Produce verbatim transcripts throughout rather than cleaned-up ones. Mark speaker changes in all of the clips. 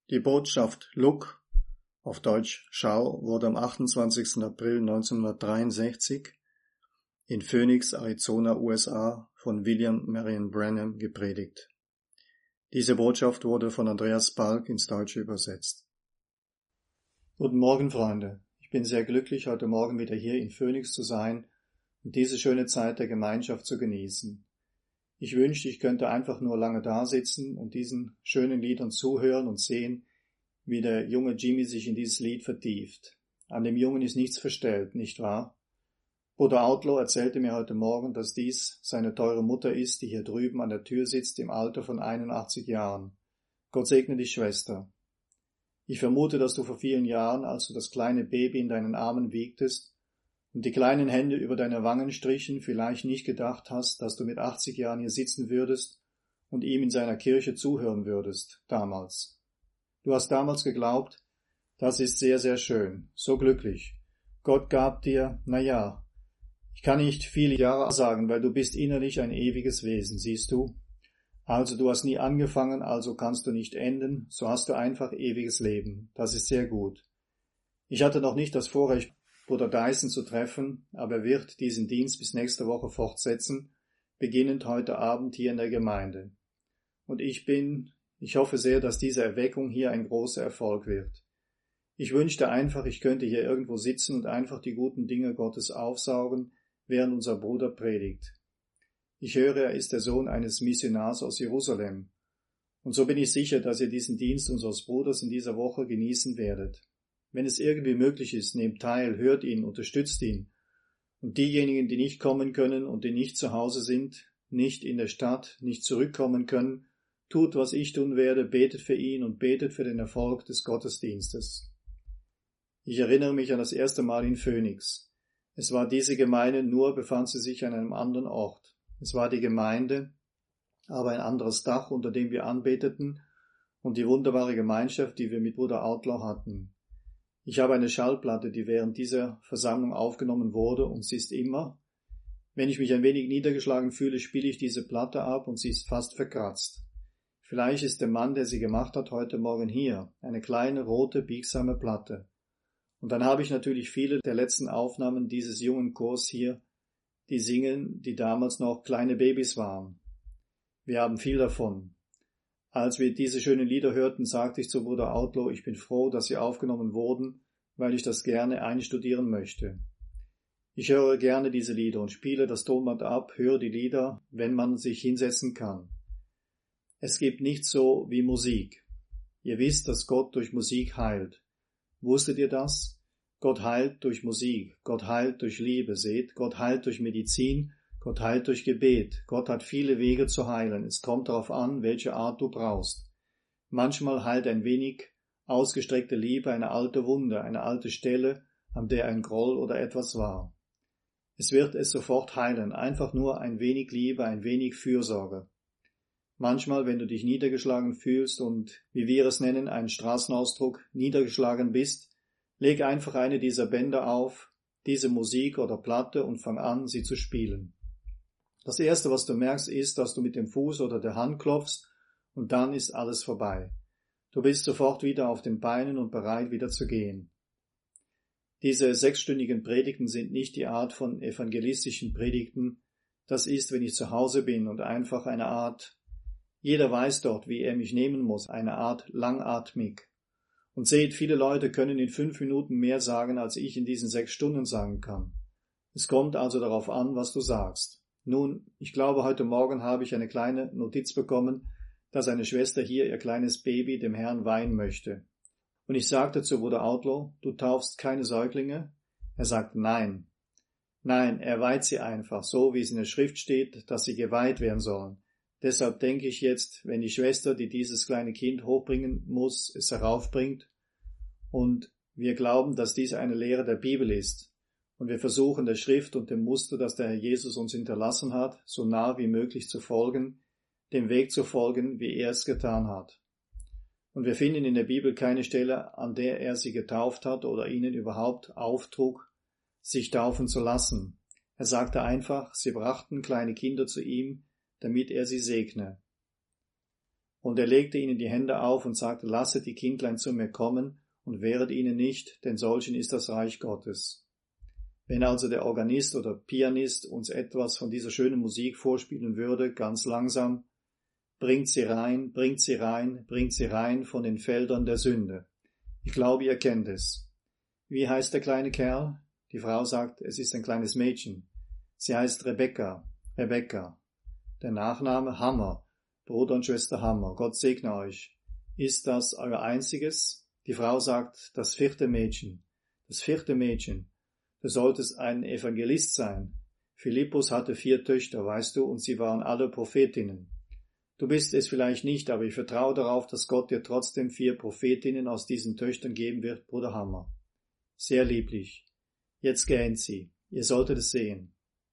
Speaker 1: Die Botschaft Look, auf Deutsch Schau, wurde am achtundzwanzigsten April neunzehnhundertdreiundsechzig in Phoenix, Arizona, U S A von William Marion Branham gepredigt. Diese Botschaft wurde von Andreas Balk ins Deutsche übersetzt. Guten Morgen, Freunde. Ich bin sehr glücklich, heute Morgen wieder hier in Phoenix zu sein und diese schöne Zeit der Gemeinschaft zu genießen. Ich wünschte, ich könnte einfach nur lange da sitzen und diesen schönen Liedern zuhören und sehen, wie der junge Jimmy sich in dieses Lied vertieft. An dem Jungen ist nichts verstellt, nicht wahr? Bruder Outlaw erzählte mir heute Morgen, dass dies seine teure Mutter ist, die hier drüben an der Tür sitzt im Alter von einundachtzig Jahren. Gott segne dich, Schwester. Ich vermute, dass du vor vielen Jahren, als du das kleine Baby in deinen Armen wiegtest und die kleinen Hände über deine Wangen strichen, vielleicht nicht gedacht hast, dass du mit achtzig Jahren hier sitzen würdest und ihm in seiner Kirche zuhören würdest, damals. Du hast damals geglaubt, das ist sehr, sehr schön, so glücklich. Gott gab dir, na ja, ich kann nicht viele Jahre sagen, weil du bist innerlich ein ewiges Wesen, siehst du? Also du hast nie angefangen, also kannst du nicht enden, so hast du einfach ewiges Leben. Das ist sehr gut. Ich hatte noch nicht das Vorrecht, Bruder Dyson zu treffen, aber er wird diesen Dienst bis nächste Woche fortsetzen, beginnend heute Abend hier in der Gemeinde. Und ich bin, ich hoffe sehr, dass diese Erweckung hier ein großer Erfolg wird. Ich wünschte einfach, ich könnte hier irgendwo sitzen und einfach die guten Dinge Gottes aufsaugen, während unser Bruder predigt. Ich höre, er ist der Sohn eines Missionars aus Jerusalem. Und so bin ich sicher, dass ihr diesen Dienst unseres Bruders in dieser Woche genießen werdet. Wenn es irgendwie möglich ist, nehmt teil, hört ihn, unterstützt ihn. Und diejenigen, die nicht kommen können und die nicht zu Hause sind, nicht in der Stadt, nicht zurückkommen können, tut, was ich tun werde, betet für ihn und betet für den Erfolg des Gottesdienstes. Ich erinnere mich an das erste Mal in Phoenix. Es war diese Gemeinde, nur befand sie sich an einem anderen Ort. Es war die Gemeinde, aber ein anderes Dach, unter dem wir anbeteten, und die wunderbare Gemeinschaft, die wir mit Bruder Outlaw hatten. Ich habe eine Schallplatte, die während dieser Versammlung aufgenommen wurde, und sie ist immer, wenn ich mich ein wenig niedergeschlagen fühle, spiele ich diese Platte ab und sie ist fast verkratzt. Vielleicht ist der Mann, der sie gemacht hat, heute Morgen hier, eine kleine, rote, biegsame Platte. Und dann habe ich natürlich viele der letzten Aufnahmen dieses jungen Chors hier, die singen, die damals noch kleine Babys waren. Wir haben viel davon. Als wir diese schönen Lieder hörten, sagte ich zu Bruder Outlaw, ich bin froh, dass sie aufgenommen wurden, weil ich das gerne einstudieren möchte. Ich höre gerne diese Lieder und spiele das Tonband ab, höre die Lieder, wenn man sich hinsetzen kann. Es gibt nichts so wie Musik. Ihr wisst, dass Gott durch Musik heilt. Wusstet ihr das? Gott heilt durch Musik, Gott heilt durch Liebe, seht, Gott heilt durch Medizin, Gott heilt durch Gebet. Gott hat viele Wege zu heilen. Es kommt darauf an, welche Art du brauchst. Manchmal heilt ein wenig ausgestreckte Liebe eine alte Wunde, eine alte Stelle, an der ein Groll oder etwas war. Es wird es sofort heilen, einfach nur ein wenig Liebe, ein wenig Fürsorge. Manchmal, wenn du dich niedergeschlagen fühlst und, wie wir es nennen, ein Straßenausdruck, niedergeschlagen bist, leg einfach eine dieser Bänder auf, diese Musik oder Platte und fang an, sie zu spielen. Das Erste, was du merkst, ist, dass du mit dem Fuß oder der Hand klopfst und dann ist alles vorbei. Du bist sofort wieder auf den Beinen und bereit, wieder zu gehen. Diese sechsstündigen Predigten sind nicht die Art von evangelistischen Predigten. Das ist, wenn ich zu Hause bin und einfach eine Art, jeder weiß dort, wie er mich nehmen muss, eine Art langatmig. Und seht, viele Leute können in fünf Minuten mehr sagen, als ich in diesen sechs Stunden sagen kann. Es kommt also darauf an, was du sagst. Nun, ich glaube, heute Morgen habe ich eine kleine Notiz bekommen, dass eine Schwester hier ihr kleines Baby dem Herrn weihen möchte. Und ich sagte zu Bruder Outlaw, du taufst keine Säuglinge? Er sagt nein. Nein, er weiht sie einfach, so wie es in der Schrift steht, dass sie geweiht werden sollen. Deshalb denke ich jetzt, wenn die Schwester, die dieses kleine Kind hochbringen muss, es heraufbringt, und wir glauben, dass dies eine Lehre der Bibel ist, und wir versuchen der Schrift und dem Muster, das der Herr Jesus uns hinterlassen hat, so nah wie möglich zu folgen, dem Weg zu folgen, wie er es getan hat. Und wir finden in der Bibel keine Stelle, an der er sie getauft hat oder ihnen überhaupt auftrug, sich taufen zu lassen. Er sagte einfach, sie brachten kleine Kinder zu ihm, damit er sie segne. Und er legte ihnen die Hände auf und sagte, lasset die Kindlein zu mir kommen und wehret ihnen nicht, denn solchen ist das Reich Gottes. Wenn also der Organist oder Pianist uns etwas von dieser schönen Musik vorspielen würde, ganz langsam, bringt sie rein, bringt sie rein, bringt sie rein von den Feldern der Sünde. Ich glaube, ihr kennt es. Wie heißt der kleine Kerl? Die Frau sagt, es ist ein kleines Mädchen. Sie heißt Rebecca, Rebecca. Der Nachname Hammer, Bruder und Schwester Hammer. Gott segne euch. Ist das euer einziges? Die Frau sagt, das vierte Mädchen. Das vierte Mädchen. Du solltest ein Evangelist sein. Philippus hatte vier Töchter, weißt du, und sie waren alle Prophetinnen. Du bist es vielleicht nicht, aber ich vertraue darauf, dass Gott dir trotzdem vier Prophetinnen aus diesen Töchtern geben wird, Bruder Hammer. Sehr lieblich. Jetzt gähnt sie. Ihr solltet es sehen.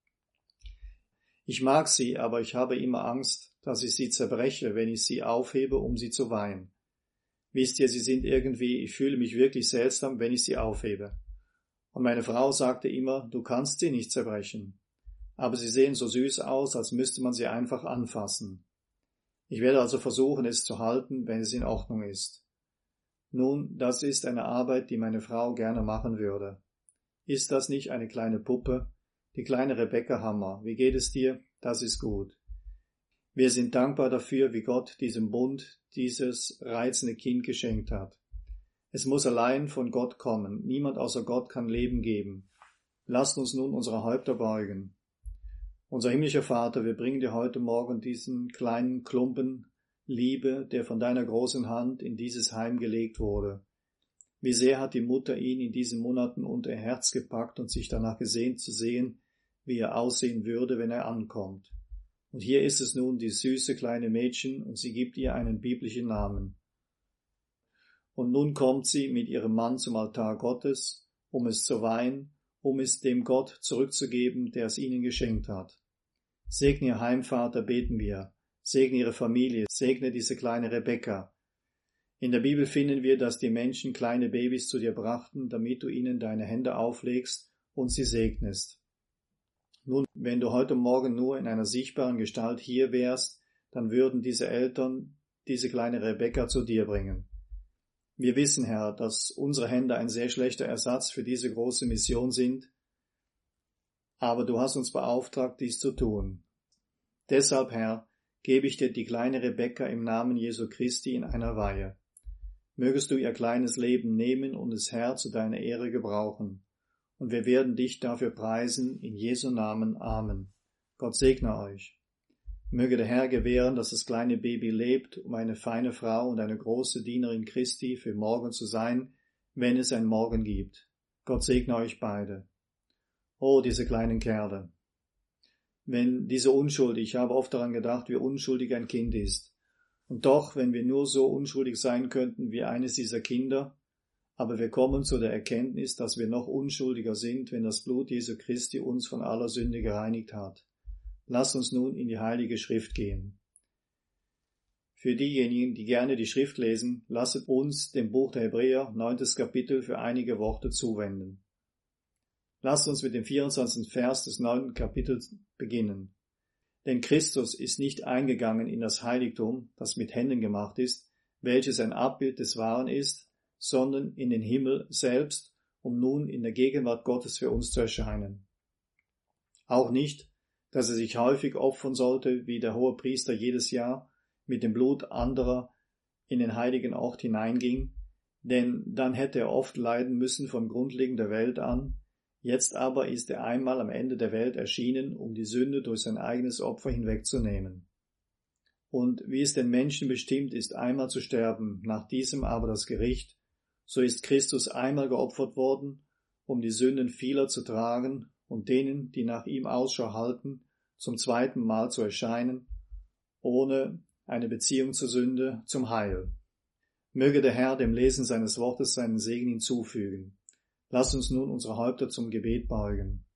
Speaker 1: Ich mag sie, aber ich habe immer Angst, dass ich sie zerbreche, wenn ich sie aufhebe, um sie zu weihen. Wisst ihr, sie sind irgendwie, ich fühle mich wirklich seltsam, wenn ich sie aufhebe. Und meine Frau sagte immer, du kannst sie nicht zerbrechen. Aber sie sehen so süß aus, als müsste man sie einfach anfassen. Ich werde also versuchen, es zu halten, wenn es in Ordnung ist. Nun, das ist eine Arbeit, die meine Frau gerne machen würde. Ist das nicht eine kleine Puppe? Die kleine Rebecca Hammer. Wie geht es dir? Das ist gut. Wir sind dankbar dafür, wie Gott diesem Bund dieses reizende Kind geschenkt hat. Es muss allein von Gott kommen. Niemand außer Gott kann Leben geben. Lasst uns nun unsere Häupter beugen. Unser himmlischer Vater, wir bringen dir heute Morgen diesen kleinen Klumpen Liebe, der von deiner großen Hand in dieses Heim gelegt wurde. Wie sehr hat die Mutter ihn in diesen Monaten unter ihr Herz gepackt und sich danach gesehnt zu sehen, wie er aussehen würde, wenn er ankommt. Und hier ist es nun die süße kleine Mädchen, und sie gibt ihr einen biblischen Namen. Und nun kommt sie mit ihrem Mann zum Altar Gottes, um es zu weihen, um es dem Gott zurückzugeben, der es ihnen geschenkt hat. Segne ihr Heimvater, beten wir. Segne ihre Familie, segne diese kleine Rebecca. In der Bibel finden wir, dass die Menschen kleine Babys zu dir brachten, damit du ihnen deine Hände auflegst und sie segnest. Nun, wenn du heute Morgen nur in einer sichtbaren Gestalt hier wärst, dann würden diese Eltern diese kleine Rebecca zu dir bringen. Wir wissen, Herr, dass unsere Hände ein sehr schlechter Ersatz für diese große Mission sind, aber du hast uns beauftragt, dies zu tun. Deshalb, Herr, gebe ich dir die kleine Rebecca im Namen Jesu Christi in einer Weihe. Mögest du ihr kleines Leben nehmen und es, Herr, zu deiner Ehre gebrauchen. Und wir werden dich dafür preisen, in Jesu Namen. Amen. Gott segne euch. Möge der Herr gewähren, dass das kleine Baby lebt, um eine feine Frau und eine große Dienerin Christi für morgen zu sein, wenn es ein Morgen gibt. Gott segne euch beide. Oh, diese kleinen Kerle. Wenn diese Unschuld, ich habe oft daran gedacht, wie unschuldig ein Kind ist. Und doch, wenn wir nur so unschuldig sein könnten wie eines dieser Kinder, aber wir kommen zu der Erkenntnis, dass wir noch unschuldiger sind, wenn das Blut Jesu Christi uns von aller Sünde gereinigt hat. Lasst uns nun in die Heilige Schrift gehen. Für diejenigen, die gerne die Schrift lesen, lasset uns dem Buch der Hebräer, neuntes Kapitel, für einige Worte zuwenden. Lasst uns mit dem vierundzwanzigsten Vers des neunten Kapitels beginnen. Denn Christus ist nicht eingegangen in das Heiligtum, das mit Händen gemacht ist, welches ein Abbild des Wahren ist, sondern in den Himmel selbst, um nun in der Gegenwart Gottes für uns zu erscheinen. Auch nicht, dass er sich häufig opfern sollte, wie der Hohepriester jedes Jahr mit dem Blut anderer in den heiligen Ort hineinging, denn dann hätte er oft leiden müssen von Grundlegung der Welt an. Jetzt aber ist er einmal am Ende der Welt erschienen, um die Sünde durch sein eigenes Opfer hinwegzunehmen. Und wie es den Menschen bestimmt ist, einmal zu sterben, nach diesem aber das Gericht, so ist Christus einmal geopfert worden, um die Sünden vieler zu tragen und denen, die nach ihm Ausschau halten, zum zweiten Mal zu erscheinen, ohne eine Beziehung zur Sünde, zum Heil. Möge der Herr dem Lesen seines Wortes seinen Segen hinzufügen. Lass uns nun unsere Häupter zum Gebet beugen.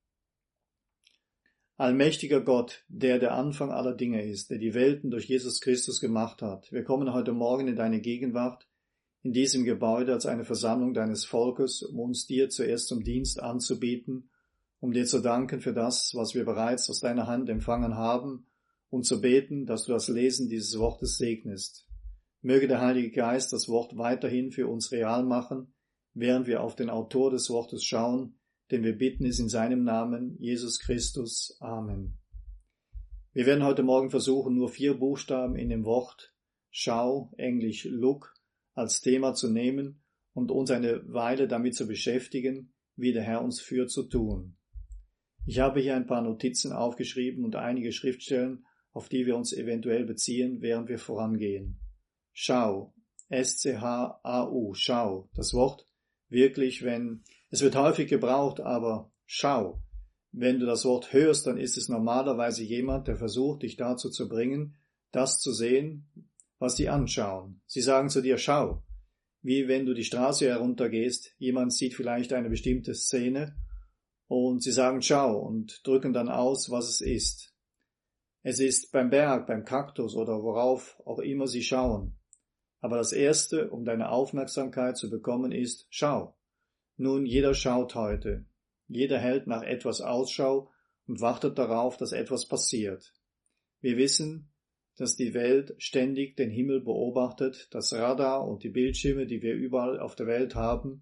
Speaker 1: Allmächtiger Gott, der der Anfang aller Dinge ist, der die Welten durch Jesus Christus gemacht hat, wir kommen heute Morgen in deine Gegenwart, in diesem Gebäude als eine Versammlung deines Volkes, um uns dir zuerst zum Dienst anzubieten, um dir zu danken für das, was wir bereits aus deiner Hand empfangen haben, und zu beten, dass du das Lesen dieses Wortes segnest. Möge der Heilige Geist das Wort weiterhin für uns real machen, während wir auf den Autor des Wortes schauen, denn wir bitten es in seinem Namen, Jesus Christus. Amen. Wir werden heute Morgen versuchen, nur vier Buchstaben in dem Wort Schau, englisch Look, als Thema zu nehmen und uns eine Weile damit zu beschäftigen, wie der Herr uns führt zu tun. Ich habe hier ein paar Notizen aufgeschrieben und einige Schriftstellen, auf die wir uns eventuell beziehen, während wir vorangehen. Schau, S C H A U, Schau, das Wort wirklich, wenn, es wird häufig gebraucht, aber Schau. Wenn du das Wort hörst, dann ist es normalerweise jemand, der versucht, dich dazu zu bringen, das zu sehen, was sie anschauen. Sie sagen zu dir, schau. Wie wenn du die Straße heruntergehst, jemand sieht vielleicht eine bestimmte Szene und sie sagen, schau, und drücken dann aus, was es ist. Es ist beim Berg, beim Kaktus oder worauf auch immer sie schauen. Aber das Erste, um deine Aufmerksamkeit zu bekommen, ist, schau. Nun, jeder schaut heute. Jeder hält nach etwas Ausschau und wartet darauf, dass etwas passiert. Wir wissen, dass die Welt ständig den Himmel beobachtet, das Radar und die Bildschirme, die wir überall auf der Welt haben.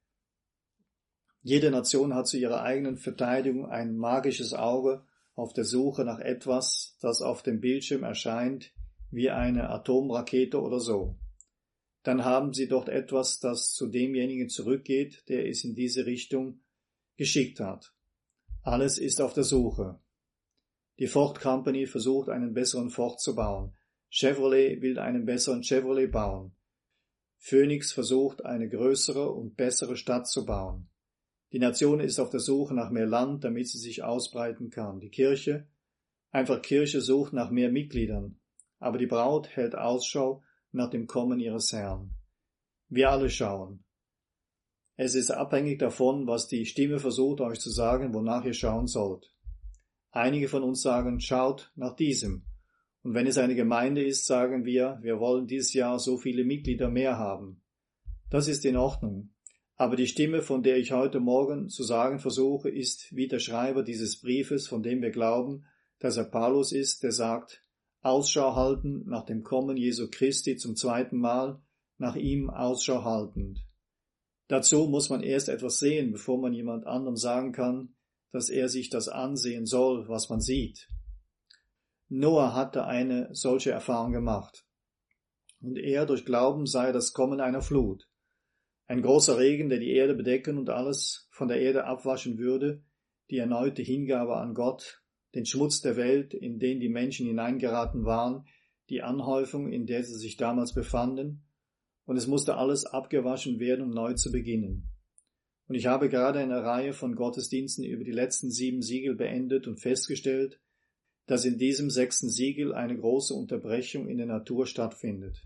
Speaker 1: Jede Nation hat zu ihrer eigenen Verteidigung ein magisches Auge auf der Suche nach etwas, das auf dem Bildschirm erscheint, wie eine Atomrakete oder so. Dann haben sie dort etwas, das zu demjenigen zurückgeht, der es in diese Richtung geschickt hat. Alles ist auf der Suche. Die Ford Company versucht, einen besseren Ford zu bauen. Chevrolet will einen besseren Chevrolet bauen. Phoenix versucht, eine größere und bessere Stadt zu bauen. Die Nation ist auf der Suche nach mehr Land, damit sie sich ausbreiten kann. Die Kirche, einfach Kirche sucht nach mehr Mitgliedern. Aber die Braut hält Ausschau nach dem Kommen ihres Herrn. Wir alle schauen. Es ist abhängig davon, was die Stimme versucht, euch zu sagen, wonach ihr schauen sollt. Einige von uns sagen, schaut nach diesem. Und wenn es eine Gemeinde ist, sagen wir, wir wollen dieses Jahr so viele Mitglieder mehr haben. Das ist in Ordnung. Aber die Stimme, von der ich heute Morgen zu sagen versuche, ist wie der Schreiber dieses Briefes, von dem wir glauben, dass er Paulus ist, der sagt, Ausschau halten nach dem Kommen Jesu Christi zum zweiten Mal, nach ihm Ausschau haltend. Dazu muss man erst etwas sehen, bevor man jemand anderem sagen kann, dass er sich das ansehen soll, was man sieht. Noah hatte eine solche Erfahrung gemacht. Und er durch Glauben sah das Kommen einer Flut. Ein großer Regen, der die Erde bedecken und alles von der Erde abwaschen würde, die erneute Hingabe an Gott, den Schmutz der Welt, in den die Menschen hineingeraten waren, die Anhäufung, in der sie sich damals befanden, und es musste alles abgewaschen werden, um neu zu beginnen. Und ich habe gerade eine Reihe von Gottesdiensten über die letzten sieben Siegel beendet und festgestellt, dass in diesem sechsten Siegel eine große Unterbrechung in der Natur stattfindet.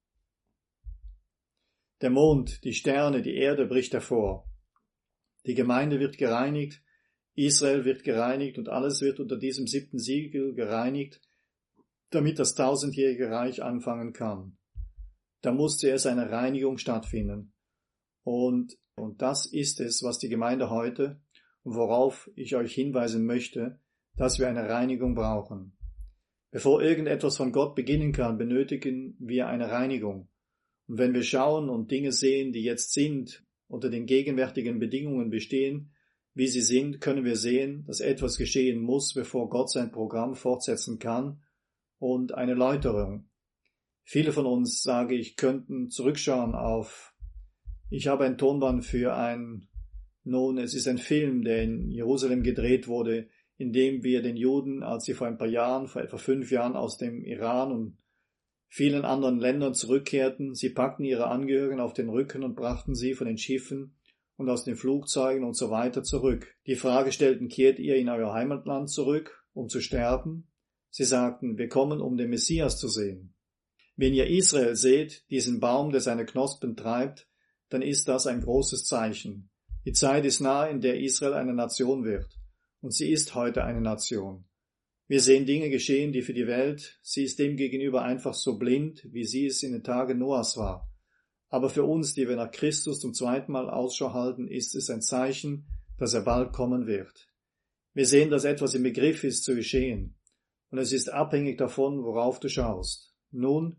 Speaker 1: Der Mond, die Sterne, die Erde bricht hervor. Die Gemeinde wird gereinigt, Israel wird gereinigt und alles wird unter diesem siebten Siegel gereinigt, damit das tausendjährige Reich anfangen kann. Da muss zuerst eine Reinigung stattfinden. Und, und das ist es, was die Gemeinde heute und worauf ich euch hinweisen möchte, dass wir eine Reinigung brauchen. Bevor irgendetwas von Gott beginnen kann, benötigen wir eine Reinigung. Und wenn wir schauen und Dinge sehen, die jetzt sind, unter den gegenwärtigen Bedingungen bestehen, wie sie sind, können wir sehen, dass etwas geschehen muss, bevor Gott sein Programm fortsetzen kann und eine Läuterung. Viele von uns, sage ich, könnten zurückschauen auf, ich habe ein Tonband für ein, nun, es ist ein Film, der in Jerusalem gedreht wurde, in dem wir den Juden, als sie vor ein paar Jahren, vor etwa fünf Jahren aus dem Iran und vielen anderen Ländern zurückkehrten, sie packten ihre Angehörigen auf den Rücken und brachten sie von den Schiffen und aus den Flugzeugen und so weiter zurück. Die Frage stellten, kehrt ihr in euer Heimatland zurück, um zu sterben? Sie sagten, wir kommen, um den Messias zu sehen. Wenn ihr Israel seht, diesen Baum, der seine Knospen treibt, dann ist das ein großes Zeichen. Die Zeit ist nahe, in der Israel eine Nation wird. Und sie ist heute eine Nation. Wir sehen Dinge geschehen, die für die Welt, sie ist demgegenüber einfach so blind, wie sie es in den Tagen Noahs war. Aber für uns, die wir nach Christus zum zweiten Mal Ausschau halten, ist es ein Zeichen, dass er bald kommen wird. Wir sehen, dass etwas im Begriff ist zu geschehen. Und es ist abhängig davon, worauf du schaust. Nun,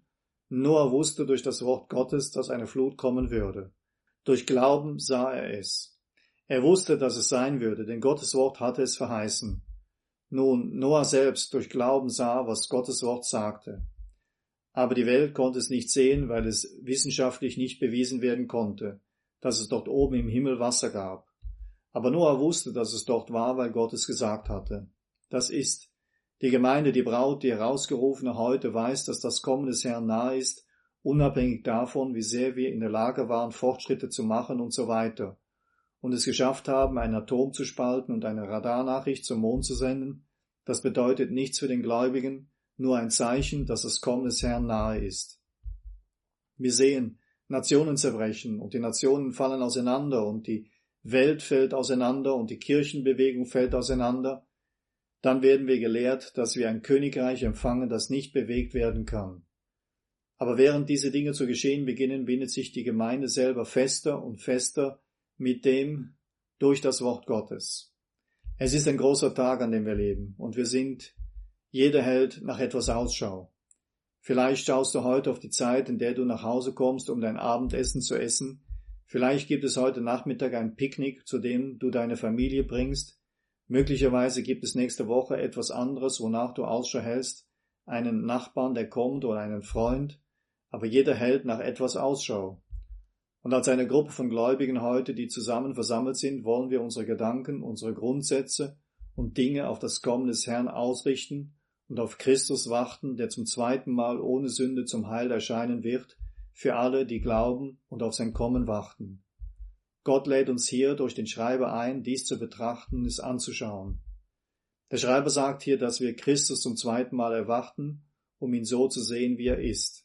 Speaker 1: Noah wusste durch das Wort Gottes, dass eine Flut kommen würde. Durch Glauben sah er es. Er wusste, dass es sein würde, denn Gottes Wort hatte es verheißen. Nun, Noah selbst durch Glauben sah, was Gottes Wort sagte. Aber die Welt konnte es nicht sehen, weil es wissenschaftlich nicht bewiesen werden konnte, dass es dort oben im Himmel Wasser gab. Aber Noah wusste, dass es dort war, weil Gott es gesagt hatte. Das ist die Gemeinde, die Braut, die Herausgerufene heute weiß, dass das Kommen des Herrn nahe ist, unabhängig davon, wie sehr wir in der Lage waren, Fortschritte zu machen und so weiter, und es geschafft haben, ein Atom zu spalten und eine Radarnachricht zum Mond zu senden. Das bedeutet nichts für den Gläubigen, nur ein Zeichen, dass das Kommen des Herrn nahe ist. Wir sehen Nationen zerbrechen und die Nationen fallen auseinander und die Welt fällt auseinander und die Kirchenbewegung fällt auseinander. Dann werden wir gelehrt, dass wir ein Königreich empfangen, das nicht bewegt werden kann. Aber während diese Dinge zu geschehen beginnen, bindet sich die Gemeinde selber fester und fester mit dem durch das Wort Gottes. Es ist ein großer Tag, an dem wir leben, und wir sind, jeder hält nach etwas Ausschau. Vielleicht schaust du heute auf die Zeit, in der du nach Hause kommst, um dein Abendessen zu essen. Vielleicht gibt es heute Nachmittag ein Picknick, zu dem du deine Familie bringst. Möglicherweise gibt es nächste Woche etwas anderes, wonach du Ausschau hältst, einen Nachbarn, der kommt, oder einen Freund, aber jeder hält nach etwas Ausschau. Und als eine Gruppe von Gläubigen heute, die zusammen versammelt sind, wollen wir unsere Gedanken, unsere Grundsätze und Dinge auf das Kommen des Herrn ausrichten und auf Christus warten, der zum zweiten Mal ohne Sünde zum Heil erscheinen wird, für alle, die glauben und auf sein Kommen warten. Gott lädt uns hier durch den Schreiber ein, dies zu betrachten und es anzuschauen. Der Schreiber sagt hier, dass wir Christus zum zweiten Mal erwarten, um ihn so zu sehen, wie er ist.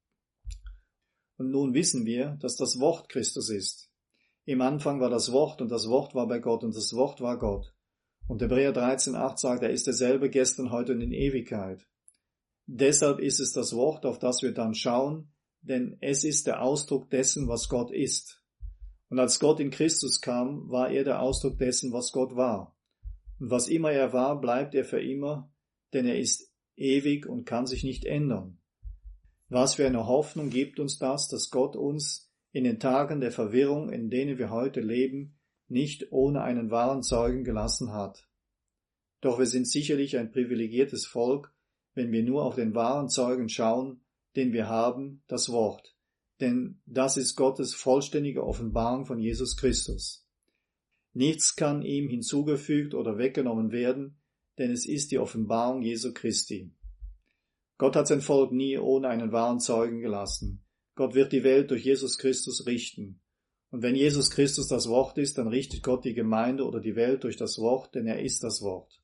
Speaker 1: Und nun wissen wir, dass das Wort Christus ist. Im Anfang war das Wort und das Wort war bei Gott und das Wort war Gott. Und Hebräer dreizehn acht sagt, er ist derselbe gestern, heute und in Ewigkeit. Deshalb ist es das Wort, auf das wir dann schauen, denn es ist der Ausdruck dessen, was Gott ist. Und als Gott in Christus kam, war er der Ausdruck dessen, was Gott war. Und was immer er war, bleibt er für immer, denn er ist ewig und kann sich nicht ändern. Was für eine Hoffnung gibt uns das, dass Gott uns in den Tagen der Verwirrung, in denen wir heute leben, nicht ohne einen wahren Zeugen gelassen hat. Doch wir sind sicherlich ein privilegiertes Volk, wenn wir nur auf den wahren Zeugen schauen, den wir haben, das Wort. Denn das ist Gottes vollständige Offenbarung von Jesus Christus. Nichts kann ihm hinzugefügt oder weggenommen werden, denn es ist die Offenbarung Jesu Christi. Gott hat sein Volk nie ohne einen wahren Zeugen gelassen. Gott wird die Welt durch Jesus Christus richten. Und wenn Jesus Christus das Wort ist, dann richtet Gott die Gemeinde oder die Welt durch das Wort, denn er ist das Wort.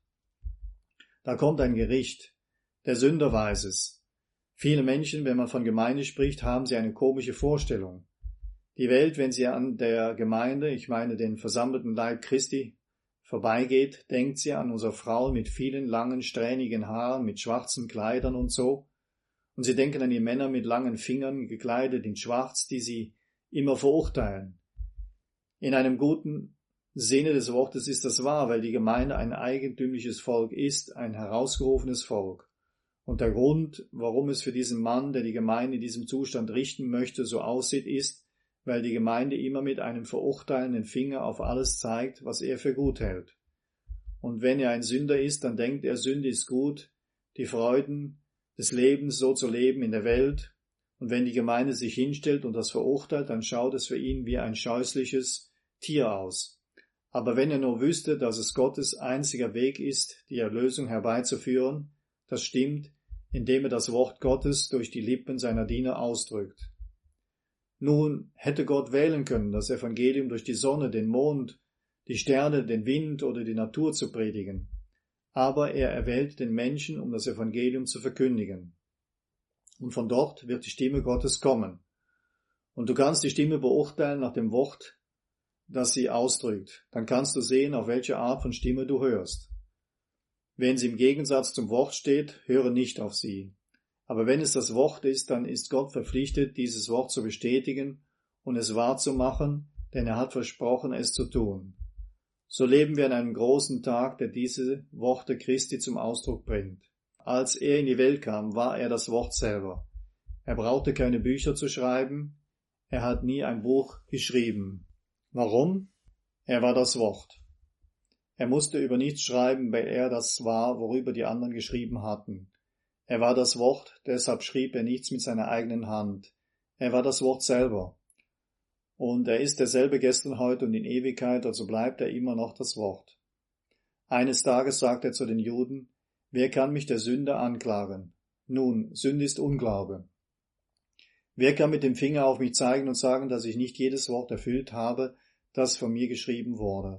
Speaker 1: Da kommt ein Gericht. Der Sünder weiß es. Viele Menschen, wenn man von Gemeinde spricht, haben sie eine komische Vorstellung. Die Welt, wenn sie an der Gemeinde, ich meine den versammelten Leib Christi, vorbeigeht, denkt sie an unsere Frauen mit vielen langen, strähnigen Haaren, mit schwarzen Kleidern und so. Und sie denken an die Männer mit langen Fingern, gekleidet in Schwarz, die sie immer verurteilen. In einem guten Sinne des Wortes ist das wahr, weil die Gemeinde ein eigentümliches Volk ist, ein herausgerufenes Volk. Und der Grund, warum es für diesen Mann, der die Gemeinde in diesem Zustand richten möchte, so aussieht, ist, weil die Gemeinde immer mit einem verurteilenden Finger auf alles zeigt, was er für gut hält. Und wenn er ein Sünder ist, dann denkt er, Sünde ist gut, die Freuden des Lebens so zu leben in der Welt. Und wenn die Gemeinde sich hinstellt und das verurteilt, dann schaut es für ihn wie ein scheußliches Tier aus. Aber wenn er nur wüsste, dass es Gottes einziger Weg ist, die Erlösung herbeizuführen, das stimmt, indem er das Wort Gottes durch die Lippen seiner Diener ausdrückt. Nun hätte Gott wählen können, das Evangelium durch die Sonne, den Mond, die Sterne, den Wind oder die Natur zu predigen. Aber er erwählt den Menschen, um das Evangelium zu verkündigen. Und von dort wird die Stimme Gottes kommen. Und du kannst die Stimme beurteilen nach dem Wort, das sie ausdrückt. Dann kannst du sehen, auf welche Art von Stimme du hörst. Wenn sie im Gegensatz zum Wort steht, höre nicht auf sie. Aber wenn es das Wort ist, dann ist Gott verpflichtet, dieses Wort zu bestätigen und es wahrzumachen, denn er hat versprochen, es zu tun. So leben wir an einem großen Tag, der diese Worte Christi zum Ausdruck bringt. Als er in die Welt kam, war er das Wort selber. Er brauchte keine Bücher zu schreiben. Er hat nie ein Buch geschrieben. Warum? Er war das Wort. Er musste über nichts schreiben, weil er das war, worüber die anderen geschrieben hatten. Er war das Wort, deshalb schrieb er nichts mit seiner eigenen Hand. Er war das Wort selber. Und er ist derselbe gestern, heute und in Ewigkeit, also bleibt er immer noch das Wort. Eines Tages sagt er zu den Juden, wer kann mich der Sünde anklagen? Nun, Sünde ist Unglaube. Wer kann mit dem Finger auf mich zeigen und sagen, dass ich nicht jedes Wort erfüllt habe, das von mir geschrieben wurde?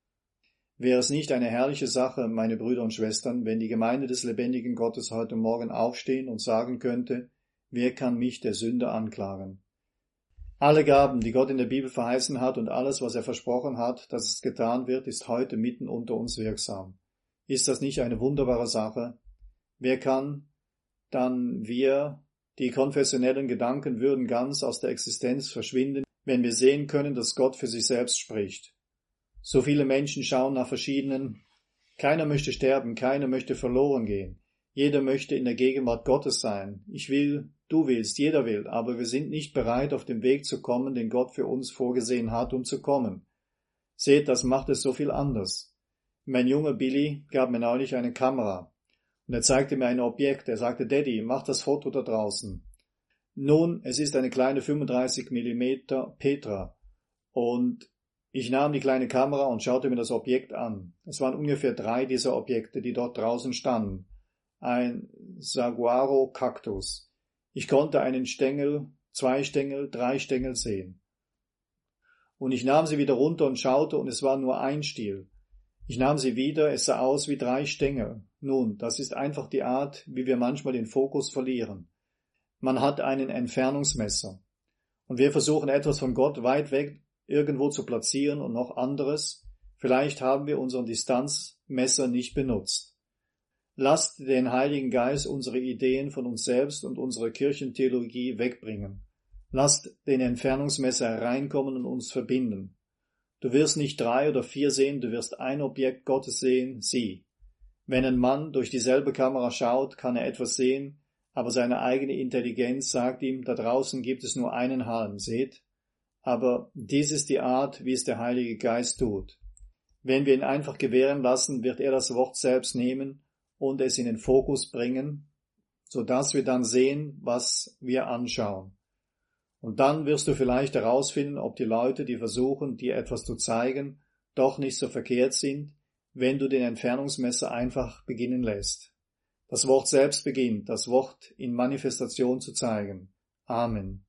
Speaker 1: Wäre es nicht eine herrliche Sache, meine Brüder und Schwestern, wenn die Gemeinde des lebendigen Gottes heute Morgen aufstehen und sagen könnte, wer kann mich der Sünde anklagen? Alle Gaben, die Gott in der Bibel verheißen hat und alles, was er versprochen hat, dass es getan wird, ist heute mitten unter uns wirksam. Ist das nicht eine wunderbare Sache? Wer kann dann wir, die konfessionellen Gedanken würden ganz aus der Existenz verschwinden, wenn wir sehen können, dass Gott für sich selbst spricht. So viele Menschen schauen nach verschiedenen. Keiner möchte sterben, keiner möchte verloren gehen. Jeder möchte in der Gegenwart Gottes sein. Ich will, du willst, jeder will, aber wir sind nicht bereit, auf den Weg zu kommen, den Gott für uns vorgesehen hat, um zu kommen. Seht, das macht es so viel anders. Mein Junge Billy gab mir neulich eine Kamera. Und er zeigte mir ein Objekt. Er sagte, Daddy, mach das Foto da draußen. Nun, es ist eine kleine fünfunddreißig Millimeter Petra. Und ich nahm die kleine Kamera und schaute mir das Objekt an. Es waren ungefähr drei dieser Objekte, die dort draußen standen. Ein Saguaro-Kaktus. Ich konnte einen Stängel, zwei Stängel, drei Stängel sehen. Und ich nahm sie wieder runter und schaute, und es war nur ein Stiel. Ich nahm sie wieder, es sah aus wie drei Stängel. Nun, das ist einfach die Art, wie wir manchmal den Fokus verlieren. Man hat einen Entfernungsmesser. Und wir versuchen etwas von Gott weit weg irgendwo zu platzieren und noch anderes. Vielleicht haben wir unseren Distanzmesser nicht benutzt. Lasst den Heiligen Geist unsere Ideen von uns selbst und unsere Kirchentheologie wegbringen. Lasst den Entfernungsmesser hereinkommen und uns verbinden. Du wirst nicht drei oder vier sehen, du wirst ein Objekt Gottes sehen, sie. Wenn ein Mann durch dieselbe Kamera schaut, kann er etwas sehen, aber seine eigene Intelligenz sagt ihm, da draußen gibt es nur einen Halm, seht? Aber dies ist die Art, wie es der Heilige Geist tut. Wenn wir ihn einfach gewähren lassen, wird er das Wort selbst nehmen und es in den Fokus bringen, so dass wir dann sehen, was wir anschauen. Und dann wirst du vielleicht herausfinden, ob die Leute, die versuchen, dir etwas zu zeigen, doch nicht so verkehrt sind, wenn du den Entfernungsmesser einfach beginnen lässt. Das Wort selbst beginnt, das Wort in Manifestation zu zeigen. Amen.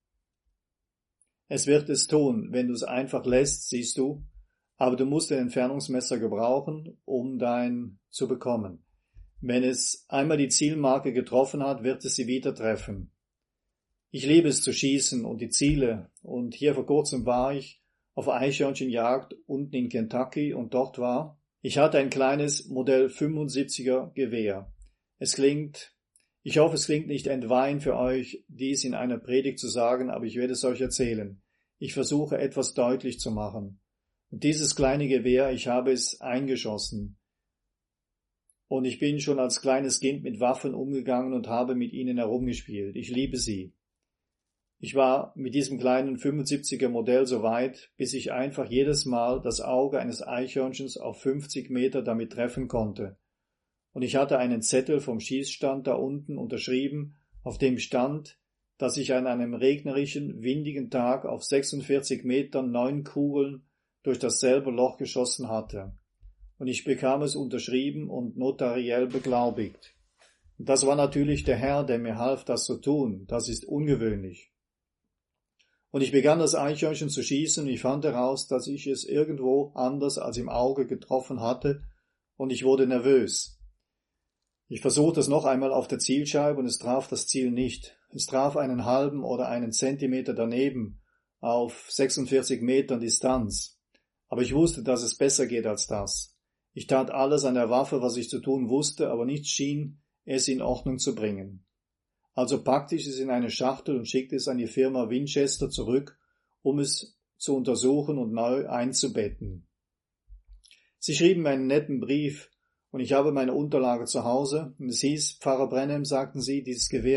Speaker 1: Es wird es tun, wenn du es einfach lässt, siehst du, aber du musst den Entfernungsmesser gebrauchen, um dein zu bekommen. Wenn es einmal die Zielmarke getroffen hat, wird es sie wieder treffen. Ich liebe es zu schießen und die Ziele, und hier vor kurzem war ich auf Eichhörnchenjagd unten in Kentucky und dort war, ich hatte ein kleines Modell fünfundsiebziger Gewehr. Es klingt, ich hoffe es klingt nicht entweihen für euch, dies in einer Predigt zu sagen, aber ich werde es euch erzählen. Ich versuche etwas deutlich zu machen. Und dieses kleine Gewehr, ich habe es eingeschossen. Und ich bin schon als kleines Kind mit Waffen umgegangen und habe mit ihnen herumgespielt. Ich liebe sie. Ich war mit diesem kleinen fünfundsiebziger Modell so weit, bis ich einfach jedes Mal das Auge eines Eichhörnchens auf fünfzig Meter damit treffen konnte. Und ich hatte einen Zettel vom Schießstand da unten unterschrieben, auf dem stand, dass ich an einem regnerischen, windigen Tag auf sechsundvierzig Metern neun Kugeln durch dasselbe Loch geschossen hatte. Und ich bekam es unterschrieben und notariell beglaubigt. Und das war natürlich der Herr, der mir half, das zu tun. Das ist ungewöhnlich. Und ich begann das Eichhörnchen zu schießen und ich fand heraus, dass ich es irgendwo anders als im Auge getroffen hatte und ich wurde nervös. Ich versuchte es noch einmal auf der Zielscheibe und es traf das Ziel nicht. Es traf einen halben oder einen Zentimeter daneben auf sechsundvierzig Metern Distanz. Aber ich wusste, dass es besser geht als das. Ich tat alles an der Waffe, was ich zu tun wusste, aber nichts schien, es in Ordnung zu bringen. Also packte ich es in eine Schachtel und schickte es an die Firma Winchester zurück, um es zu untersuchen und neu einzubetten. Sie schrieben mir einen netten Brief und ich habe meine Unterlage zu Hause und es hieß, Pfarrer Branham, sagten sie, dieses Gewehr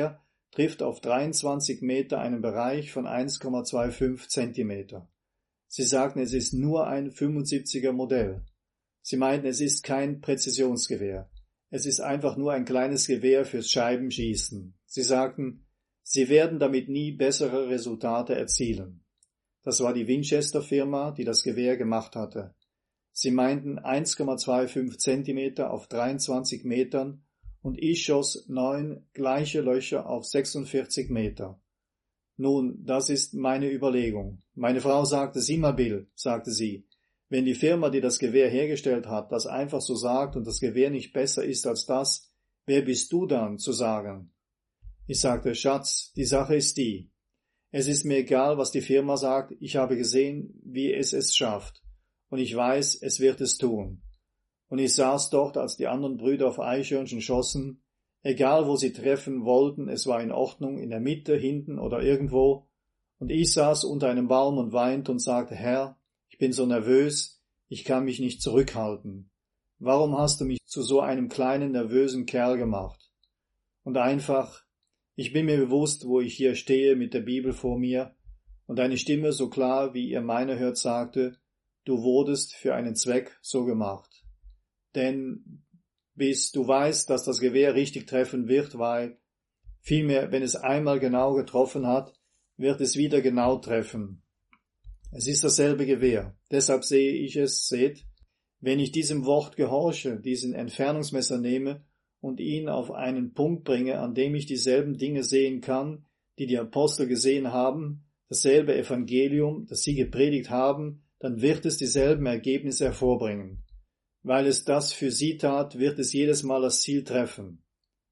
Speaker 1: trifft auf dreiundzwanzig Meter einen Bereich von eins Komma fünfundzwanzig Zentimeter. Sie sagten, es ist nur ein fünfundsiebziger Modell. Sie meinten, es ist kein Präzisionsgewehr. Es ist einfach nur ein kleines Gewehr fürs Scheibenschießen. Sie sagten, sie werden damit nie bessere Resultate erzielen. Das war die Winchester-Firma, die das Gewehr gemacht hatte. Sie meinten eins Komma fünfundzwanzig Zentimeter auf dreiundzwanzig Metern und ich schoss neun gleiche Löcher auf sechsundvierzig Meter. Nun, das ist meine Überlegung. Meine Frau sagte, sieh mal, Bill, sagte sie, wenn die Firma, die das Gewehr hergestellt hat, das einfach so sagt und das Gewehr nicht besser ist als das, wer bist du dann zu sagen? Ich sagte, Schatz, die Sache ist die. Es ist mir egal, was die Firma sagt, ich habe gesehen, wie es es schafft. Und ich weiß, es wird es tun. Und ich saß dort, als die anderen Brüder auf Eichhörnchen schossen. Egal, wo sie treffen wollten, es war in Ordnung, in der Mitte, hinten oder irgendwo. Und ich saß unter einem Baum und weinte und sagte, Herr, ich bin so nervös, ich kann mich nicht zurückhalten. Warum hast du mich zu so einem kleinen, nervösen Kerl gemacht? Und einfach, ich bin mir bewusst, wo ich hier stehe mit der Bibel vor mir und eine Stimme so klar, wie ihr meine hört, sagte, du wurdest für einen Zweck so gemacht. Denn bis du weißt, dass das Gewehr richtig treffen wird, weil vielmehr, wenn es einmal genau getroffen hat, wird es wieder genau treffen. Es ist dasselbe Gewehr. Deshalb sehe ich es, seht, wenn ich diesem Wort gehorche, diesen Entfernungsmesser nehme und ihn auf einen Punkt bringe, an dem ich dieselben Dinge sehen kann, die die Apostel gesehen haben, dasselbe Evangelium, das sie gepredigt haben, dann wird es dieselben Ergebnisse hervorbringen. Weil es das für sie tat, wird es jedes Mal das Ziel treffen.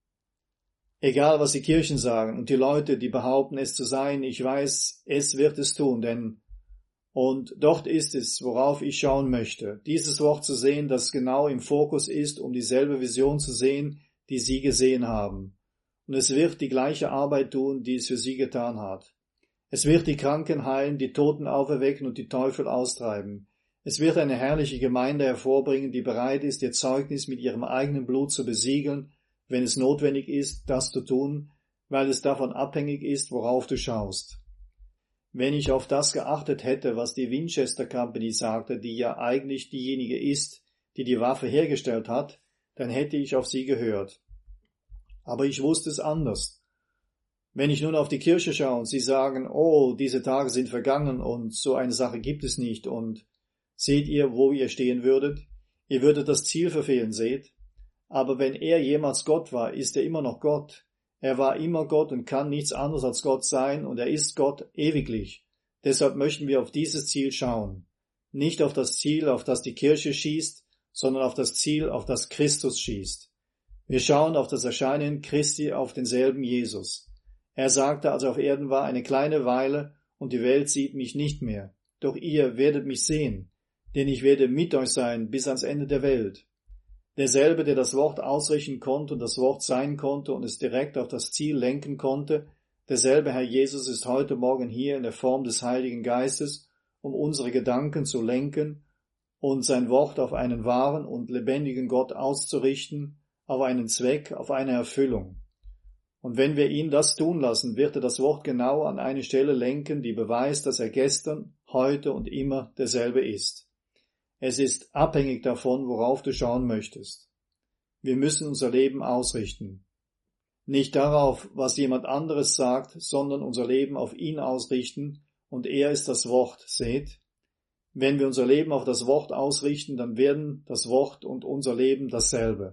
Speaker 1: Egal, was die Kirchen sagen und die Leute, die behaupten, es zu sein, ich weiß, es wird es tun, denn und dort ist es, worauf ich schauen möchte, dieses Wort zu sehen, das genau im Fokus ist, um dieselbe Vision zu sehen, die sie gesehen haben. Und es wird die gleiche Arbeit tun, die es für sie getan hat. Es wird die Kranken heilen, die Toten auferwecken und die Teufel austreiben. Es wird eine herrliche Gemeinde hervorbringen, die bereit ist, ihr Zeugnis mit ihrem eigenen Blut zu besiegeln, wenn es notwendig ist, das zu tun, weil es davon abhängig ist, worauf du schaust. Wenn ich auf das geachtet hätte, was die Winchester Company sagte, die ja eigentlich diejenige ist, die die Waffe hergestellt hat, dann hätte ich auf sie gehört. Aber ich wusste es anders. Wenn ich nun auf die Kirche schaue und sie sagen, oh, diese Tage sind vergangen und so eine Sache gibt es nicht und seht ihr, wo ihr stehen würdet? Ihr würdet das Ziel verfehlen, seht? Aber wenn er jemals Gott war, ist er immer noch Gott. Er war immer Gott und kann nichts anderes als Gott sein und er ist Gott ewiglich. Deshalb möchten wir auf dieses Ziel schauen. Nicht auf das Ziel, auf das die Kirche schießt, sondern auf das Ziel, auf das Christus schießt. Wir schauen auf das Erscheinen Christi, auf denselben Jesus. Er sagte, als er auf Erden war, eine kleine Weile und die Welt sieht mich nicht mehr. Doch ihr werdet mich sehen, denn ich werde mit euch sein bis ans Ende der Welt. Derselbe, der das Wort ausrichten konnte und das Wort sein konnte und es direkt auf das Ziel lenken konnte, derselbe Herr Jesus ist heute Morgen hier in der Form des Heiligen Geistes, um unsere Gedanken zu lenken und sein Wort auf einen wahren und lebendigen Gott auszurichten, auf einen Zweck, auf eine Erfüllung. Und wenn wir ihn das tun lassen, wird er das Wort genau an eine Stelle lenken, die beweist, dass er gestern, heute und immer derselbe ist. Es ist abhängig davon, worauf du schauen möchtest. Wir müssen unser Leben ausrichten. Nicht darauf, was jemand anderes sagt, sondern unser Leben auf ihn ausrichten, und er ist das Wort, seht? Wenn wir unser Leben auf das Wort ausrichten, dann werden das Wort und unser Leben dasselbe.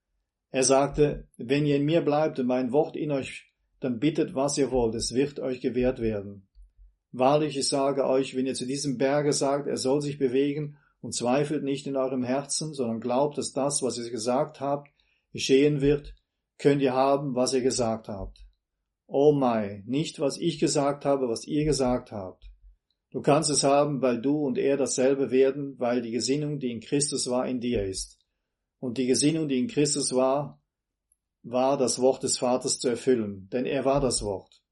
Speaker 1: Er sagte, wenn ihr in mir bleibt und mein Wort in euch, dann bittet, was ihr wollt, es wird euch gewährt werden. Wahrlich, ich sage euch, wenn ihr zu diesem Berge sagt, er soll sich bewegen, und zweifelt nicht in eurem Herzen, sondern glaubt, dass das, was ihr gesagt habt, geschehen wird, könnt ihr haben, was ihr gesagt habt. Oh mein, nicht was ich gesagt habe, was ihr gesagt habt. Du kannst es haben, weil du und er dasselbe werden, weil die Gesinnung, die in Christus war, in dir ist. Und die Gesinnung, die in Christus war, war das Wort des Vaters zu erfüllen, denn er war das Wort.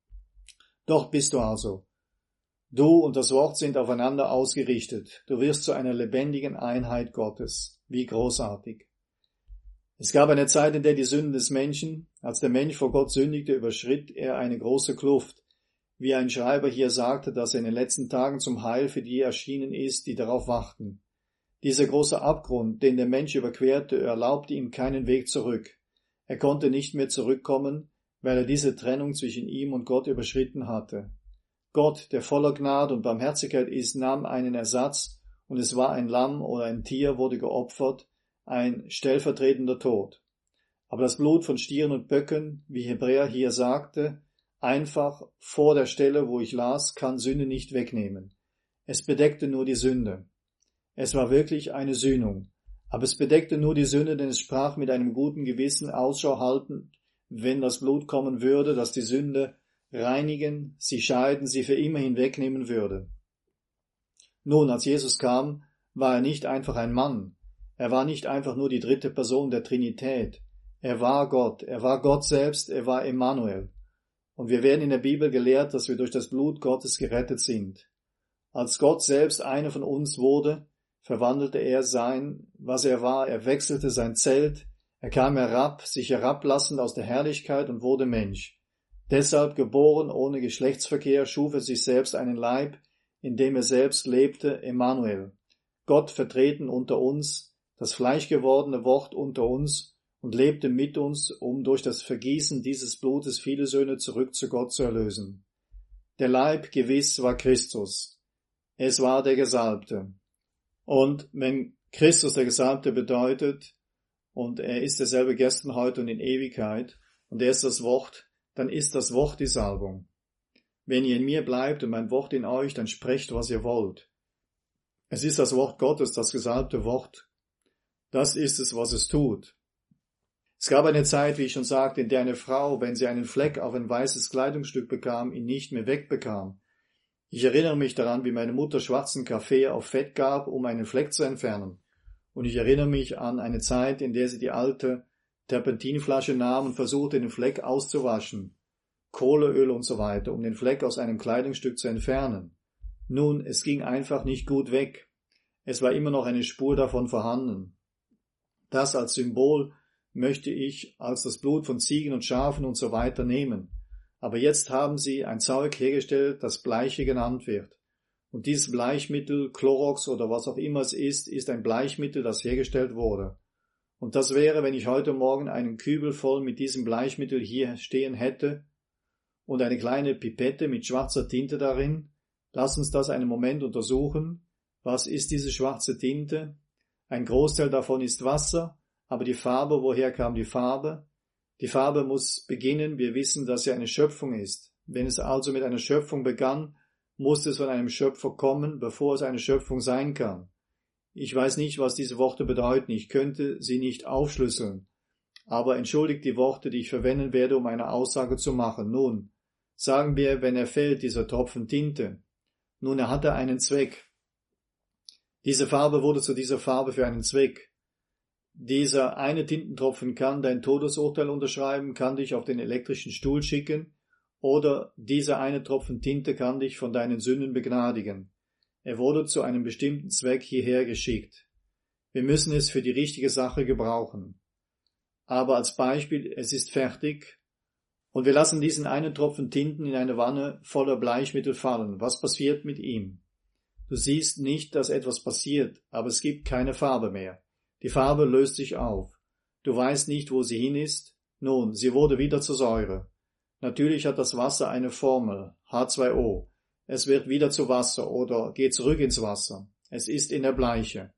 Speaker 1: Doch bist du also. Du und das Wort sind aufeinander ausgerichtet. Du wirst zu einer lebendigen Einheit Gottes. Wie großartig. Es gab eine Zeit, in der die Sünden des Menschen, als der Mensch vor Gott sündigte, überschritt er eine große Kluft. Wie ein Schreiber hier sagte, dass er in den letzten Tagen zum Heil für die erschienen ist, die darauf warten. Dieser große Abgrund, den der Mensch überquerte, erlaubte ihm keinen Weg zurück. Er konnte nicht mehr zurückkommen, weil er diese Trennung zwischen ihm und Gott überschritten hatte. Gott, der voller Gnade und Barmherzigkeit ist, nahm einen Ersatz, und es war ein Lamm oder ein Tier wurde geopfert, ein stellvertretender Tod. Aber das Blut von Stieren und Böcken, wie Hebräer hier sagte, einfach vor der Stelle, wo ich las, kann Sünde nicht wegnehmen. Es bedeckte nur die Sünde. Es war wirklich eine Sühnung. Aber es bedeckte nur die Sünde, denn es sprach mit einem guten Gewissen Ausschau halten, wenn das Blut kommen würde, das die Sünde reinigen, sie scheiden, sie für immer hinwegnehmen würde. Nun, als Jesus kam, war er nicht einfach ein Mann. Er war nicht einfach nur die dritte Person der Trinität. Er war Gott. Er war Gott selbst. Er war Emmanuel. Und wir werden in der Bibel gelehrt, dass wir durch das Blut Gottes gerettet sind. Als Gott selbst einer von uns wurde, verwandelte er sein, was er war. Er wechselte sein Zelt. Er kam herab, sich herablassend aus der Herrlichkeit und wurde Mensch. Deshalb geboren ohne Geschlechtsverkehr schuf er sich selbst einen Leib, in dem er selbst lebte, Emmanuel. Gott vertreten unter uns, das fleischgewordene Wort unter uns und lebte mit uns, um durch das Vergießen dieses Blutes viele Söhne zurück zu Gott zu erlösen. Der Leib gewiss war Christus. Es war der Gesalbte. Und wenn Christus der Gesalbte bedeutet, und er ist derselbe gestern, heute und in Ewigkeit, und er ist das Wort, dann ist das Wort die Salbung. Wenn ihr in mir bleibt und mein Wort in euch, dann sprecht, was ihr wollt. Es ist das Wort Gottes, das gesalbte Wort. Das ist es, was es tut. Es gab eine Zeit, wie ich schon sagte, in der eine Frau, wenn sie einen Fleck auf ein weißes Kleidungsstück bekam, ihn nicht mehr wegbekam. Ich erinnere mich daran, wie meine Mutter schwarzen Kaffee auf Fett gab, um einen Fleck zu entfernen. Und ich erinnere mich an eine Zeit, in der sie die alte Terpentinflasche nahm und versuchte, den Fleck auszuwaschen, Kohleöl und so weiter, um den Fleck aus einem Kleidungsstück zu entfernen. Nun, es ging einfach nicht gut weg. Es war immer noch eine Spur davon vorhanden. Das als Symbol möchte ich als das Blut von Ziegen und Schafen und so weiter nehmen. Aber jetzt haben sie ein Zeug hergestellt, das Bleiche genannt wird. Und dieses Bleichmittel, Chlorox oder was auch immer es ist, ist ein Bleichmittel, das hergestellt wurde. Und das wäre, wenn ich heute Morgen einen Kübel voll mit diesem Bleichmittel hier stehen hätte und eine kleine Pipette mit schwarzer Tinte darin. Lass uns das einen Moment untersuchen. Was ist diese schwarze Tinte? Ein Großteil davon ist Wasser, aber die Farbe, woher kam die Farbe? Die Farbe muss beginnen, wir wissen, dass sie eine Schöpfung ist. Wenn es also mit einer Schöpfung begann, muss es von einem Schöpfer kommen, bevor es eine Schöpfung sein kann. Ich weiß nicht, was diese Worte bedeuten, ich könnte sie nicht aufschlüsseln. Aber entschuldigt die Worte, die ich verwenden werde, um eine Aussage zu machen. Nun, sagen wir, wenn er fällt, dieser Tropfen Tinte. Nun, er hatte einen Zweck. Diese Farbe wurde zu dieser Farbe für einen Zweck. Dieser eine Tintentropfen kann dein Todesurteil unterschreiben, kann dich auf den elektrischen Stuhl schicken, oder dieser eine Tropfen Tinte kann dich von deinen Sünden begnadigen. Er wurde zu einem bestimmten Zweck hierher geschickt. Wir müssen es für die richtige Sache gebrauchen. Aber als Beispiel, es ist fertig, und wir lassen diesen einen Tropfen Tinten in eine Wanne voller Bleichmittel fallen. Was passiert mit ihm? Du siehst nicht, dass etwas passiert, aber es gibt keine Farbe mehr. Die Farbe löst sich auf. Du weißt nicht, wo sie hin ist. Nun, sie wurde wieder zur Säure. Natürlich hat das Wasser eine Formel, H zwei O. Es wird wieder zu Wasser oder geht zurück ins Wasser. Es ist in der Bleiche.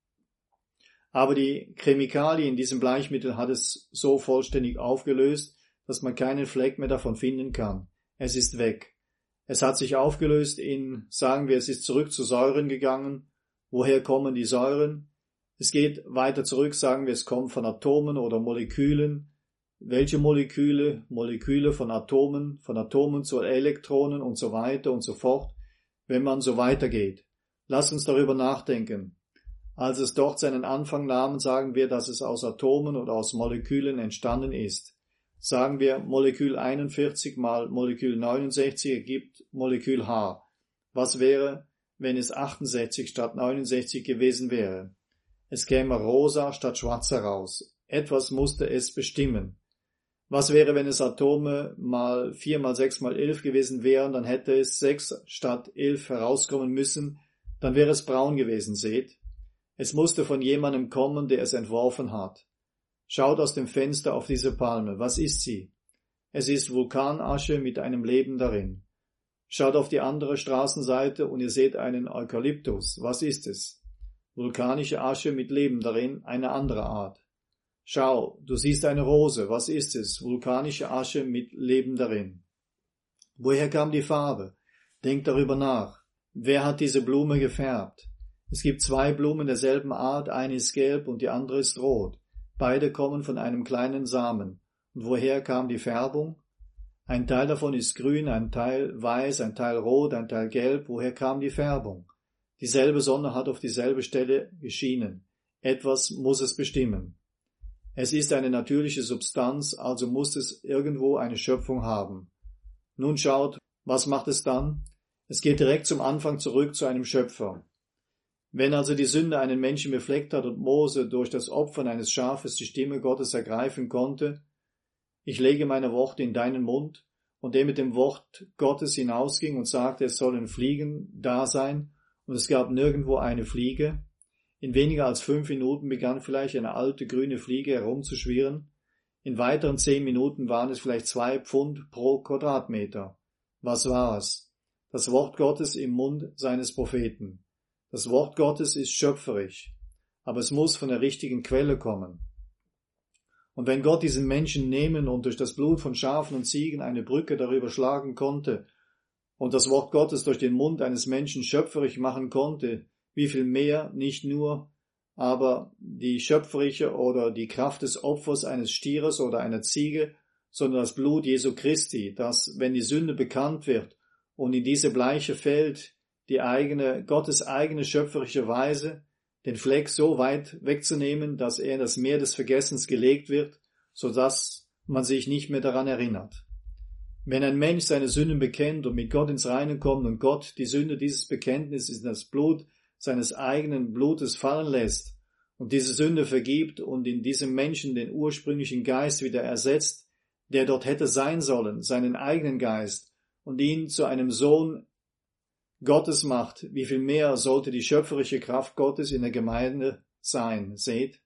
Speaker 1: Aber die Chemikalie in diesem Bleichmittel hat es so vollständig aufgelöst, dass man keinen Fleck mehr davon finden kann. Es ist weg. Es hat sich aufgelöst in, sagen wir, es ist zurück zu Säuren gegangen. Woher kommen die Säuren? Es geht weiter zurück, sagen wir, es kommt von Atomen oder Molekülen. Welche Moleküle? Moleküle von Atomen, von Atomen zu Elektronen und so weiter und so fort, wenn man so weitergeht. Lass uns darüber nachdenken. Als es dort seinen Anfang nahm, sagen wir, dass es aus Atomen oder aus Molekülen entstanden ist. Sagen wir, Molekül einundvierzig mal Molekül neunundsechzig ergibt Molekül H. Was wäre, wenn es achtundsechzig statt neunundsechzig gewesen wäre? Es käme rosa statt schwarz heraus. Etwas musste es bestimmen. Was wäre, wenn es Atome mal vier mal sechs mal elf gewesen wären, dann hätte es sechs statt elf herauskommen müssen, dann wäre es braun gewesen, seht. Es musste von jemandem kommen, der es entworfen hat. Schaut aus dem Fenster auf diese Palme. Was ist sie? Es ist Vulkanasche mit einem Leben darin. Schaut auf die andere Straßenseite und ihr seht einen Eukalyptus. Was ist es? Vulkanische Asche mit Leben darin, eine andere Art. Schau, du siehst eine Rose. Was ist es? Vulkanische Asche mit Leben darin. Woher kam die Farbe? Denk darüber nach. Wer hat diese Blume gefärbt? Es gibt zwei Blumen derselben Art, eine ist gelb und die andere ist rot. Beide kommen von einem kleinen Samen. Und woher kam die Färbung? Ein Teil davon ist grün, ein Teil weiß, ein Teil rot, ein Teil gelb. Woher kam die Färbung? Dieselbe Sonne hat auf dieselbe Stelle geschienen. Etwas muss es bestimmen. Es ist eine natürliche Substanz, also muss es irgendwo eine Schöpfung haben. Nun schaut, was macht es dann? Es geht direkt zum Anfang zurück zu einem Schöpfer. Wenn also die Sünde einen Menschen befleckt hat und Mose durch das Opfern eines Schafes die Stimme Gottes ergreifen konnte, ich lege meine Worte in deinen Mund, und der mit dem Wort Gottes hinausging und sagte, es sollen Fliegen da sein, und es gab nirgendwo eine Fliege. In weniger als fünf Minuten begann vielleicht eine alte grüne Fliege herumzuschwirren. In weiteren zehn Minuten waren es vielleicht zwei Pfund pro Quadratmeter. Was war es? Das Wort Gottes im Mund seines Propheten. Das Wort Gottes ist schöpferisch, aber es muss von der richtigen Quelle kommen. Und wenn Gott diesen Menschen nehmen und durch das Blut von Schafen und Ziegen eine Brücke darüber schlagen konnte und das Wort Gottes durch den Mund eines Menschen schöpferisch machen konnte, wie viel mehr, nicht nur, aber die schöpferische oder die Kraft des Opfers eines Stieres oder einer Ziege, sondern das Blut Jesu Christi, das, wenn die Sünde bekannt wird und in diese Bleiche fällt, die eigene, Gottes eigene schöpferische Weise, den Fleck so weit wegzunehmen, dass er in das Meer des Vergessens gelegt wird, so dass man sich nicht mehr daran erinnert. Wenn ein Mensch seine Sünden bekennt und mit Gott ins Reine kommt und Gott die Sünde dieses Bekenntnisses in das Blut seines eigenen Blutes fallen lässt und diese Sünde vergibt und in diesem Menschen den ursprünglichen Geist wieder ersetzt, der dort hätte sein sollen, seinen eigenen Geist, und ihn zu einem Sohn Gottes macht, wie viel mehr sollte die schöpferische Kraft Gottes in der Gemeinde sein, seht?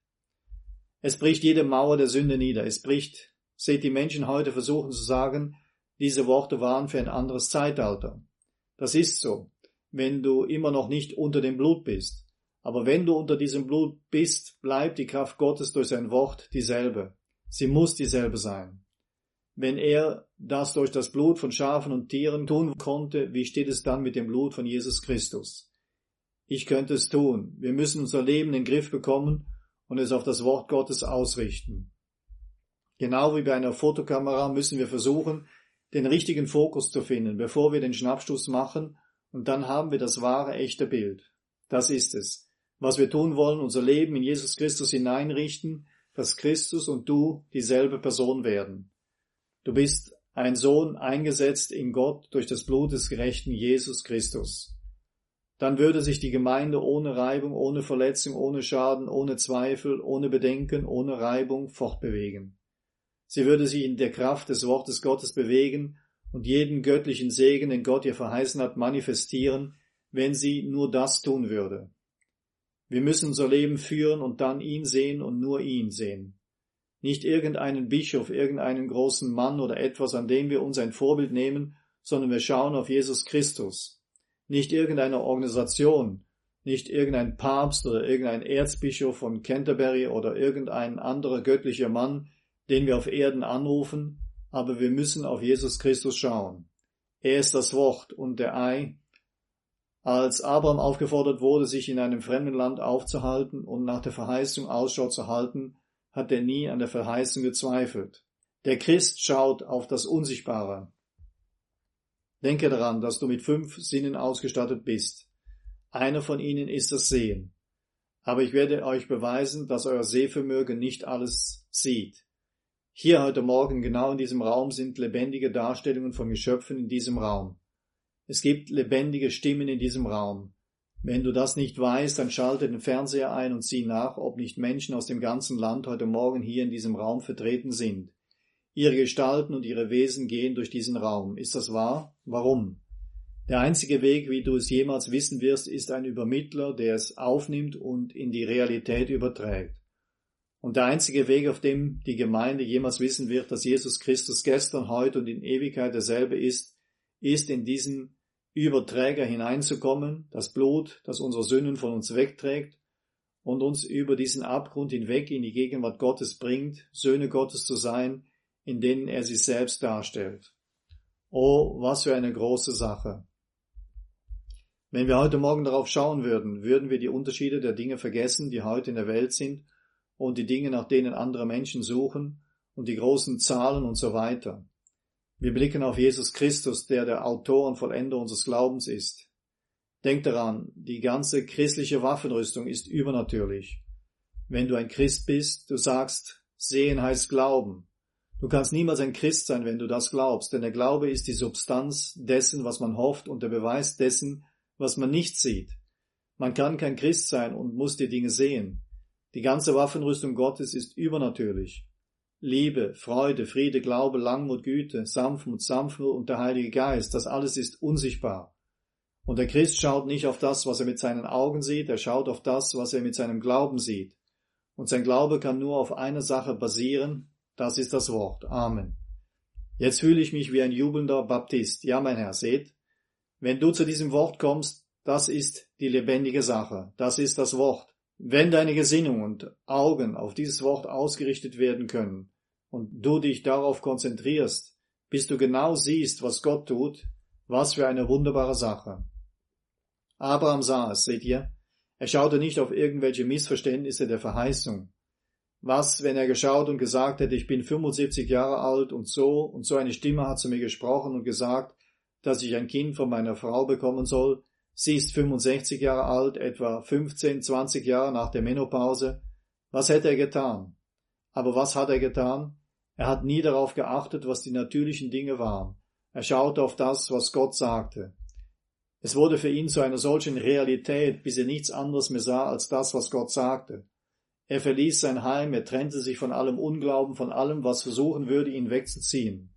Speaker 1: Es bricht jede Mauer der Sünde nieder, es bricht, seht, die Menschen heute versuchen zu sagen, diese Worte waren für ein anderes Zeitalter. Das ist so, wenn du immer noch nicht unter dem Blut bist. Aber wenn du unter diesem Blut bist, bleibt die Kraft Gottes durch sein Wort dieselbe. Sie muss dieselbe sein. Wenn er das durch das Blut von Schafen und Tieren tun konnte, wie steht es dann mit dem Blut von Jesus Christus? Ich könnte es tun. Wir müssen unser Leben in den Griff bekommen und es auf das Wort Gottes ausrichten. Genau wie bei einer Fotokamera müssen wir versuchen, den richtigen Fokus zu finden, bevor wir den Schnappschuss machen, und dann haben wir das wahre, echte Bild. Das ist es. Was wir tun wollen, unser Leben in Jesus Christus hineinrichten, dass Christus und du dieselbe Person werden. Du bist ein Sohn eingesetzt in Gott durch das Blut des gerechten Jesus Christus. Dann würde sich die Gemeinde ohne Reibung, ohne Verletzung, ohne Schaden, ohne Zweifel, ohne Bedenken, ohne Reibung fortbewegen. Sie würde sich in der Kraft des Wortes Gottes bewegen und jeden göttlichen Segen, den Gott ihr verheißen hat, manifestieren, wenn sie nur das tun würde. Wir müssen unser Leben führen und dann ihn sehen und nur ihn sehen. Nicht irgendeinen Bischof, irgendeinen großen Mann oder etwas, an dem wir uns ein Vorbild nehmen, sondern wir schauen auf Jesus Christus. Nicht irgendeine Organisation, nicht irgendein Papst oder irgendein Erzbischof von Canterbury oder irgendein anderer göttlicher Mann, den wir auf Erden anrufen, aber wir müssen auf Jesus Christus schauen. Er ist das Wort und der Ei. Als Abraham aufgefordert wurde, sich in einem fremden Land aufzuhalten und nach der Verheißung Ausschau zu halten, hat er nie an der Verheißung gezweifelt. Der Christ schaut auf das Unsichtbare. Denke daran, dass du mit fünf Sinnen ausgestattet bist. Einer von ihnen ist das Sehen. Aber ich werde euch beweisen, dass euer Sehvermögen nicht alles sieht. Hier heute Morgen, genau in diesem Raum, sind lebendige Darstellungen von Geschöpfen in diesem Raum. Es gibt lebendige Stimmen in diesem Raum. Wenn du das nicht weißt, dann schalte den Fernseher ein und sieh nach, ob nicht Menschen aus dem ganzen Land heute Morgen hier in diesem Raum vertreten sind. Ihre Gestalten und ihre Wesen gehen durch diesen Raum. Ist das wahr? Warum? Der einzige Weg, wie du es jemals wissen wirst, ist ein Übermittler, der es aufnimmt und in die Realität überträgt. Und der einzige Weg, auf dem die Gemeinde jemals wissen wird, dass Jesus Christus gestern, heute und in Ewigkeit derselbe ist, ist in diesen Überträger hineinzukommen, das Blut, das unsere Sünden von uns wegträgt und uns über diesen Abgrund hinweg in die Gegenwart Gottes bringt, Söhne Gottes zu sein, in denen er sich selbst darstellt. Oh, was für eine große Sache! Wenn wir heute Morgen darauf schauen würden, würden wir die Unterschiede der Dinge vergessen, die heute in der Welt sind, und die Dinge, nach denen andere Menschen suchen, und die großen Zahlen und so weiter. Wir blicken auf Jesus Christus, der der Autor und Vollender unseres Glaubens ist. Denk daran, die ganze christliche Waffenrüstung ist übernatürlich. Wenn du ein Christ bist, du sagst, sehen heißt glauben. Du kannst niemals ein Christ sein, wenn du das glaubst, denn der Glaube ist die Substanz dessen, was man hofft, und der Beweis dessen, was man nicht sieht. Man kann kein Christ sein und muss die Dinge sehen. Die ganze Waffenrüstung Gottes ist übernatürlich. Liebe, Freude, Friede, Glaube, Langmut, Güte, Sanftmut, Sanftmut und der Heilige Geist, das alles ist unsichtbar. Und der Christ schaut nicht auf das, was er mit seinen Augen sieht, er schaut auf das, was er mit seinem Glauben sieht. Und sein Glaube kann nur auf eine Sache basieren, das ist das Wort. Amen. Jetzt fühle ich mich wie ein jubelnder Baptist. Ja, mein Herr, seht, wenn du zu diesem Wort kommst, das ist die lebendige Sache, das ist das Wort. Wenn deine Gesinnung und Augen auf dieses Wort ausgerichtet werden können und du dich darauf konzentrierst, bis du genau siehst, was Gott tut, was für eine wunderbare Sache. Abraham sah es, seht ihr? Er schaute nicht auf irgendwelche Missverständnisse der Verheißung. Was, wenn er geschaut und gesagt hätte, ich bin fünfundsiebzig Jahre alt und so, und so eine Stimme hat zu mir gesprochen und gesagt, dass ich ein Kind von meiner Frau bekommen soll. Sie ist fünfundsechzig Jahre alt, etwa fünfzehn, zwanzig Jahre nach der Menopause. Was hätte er getan? Aber was hat er getan? Er hat nie darauf geachtet, was die natürlichen Dinge waren. Er schaute auf das, was Gott sagte. Es wurde für ihn zu einer solchen Realität, bis er nichts anderes mehr sah als das, was Gott sagte. Er verließ sein Heim, er trennte sich von allem Unglauben, von allem, was versuchen würde, ihn wegzuziehen.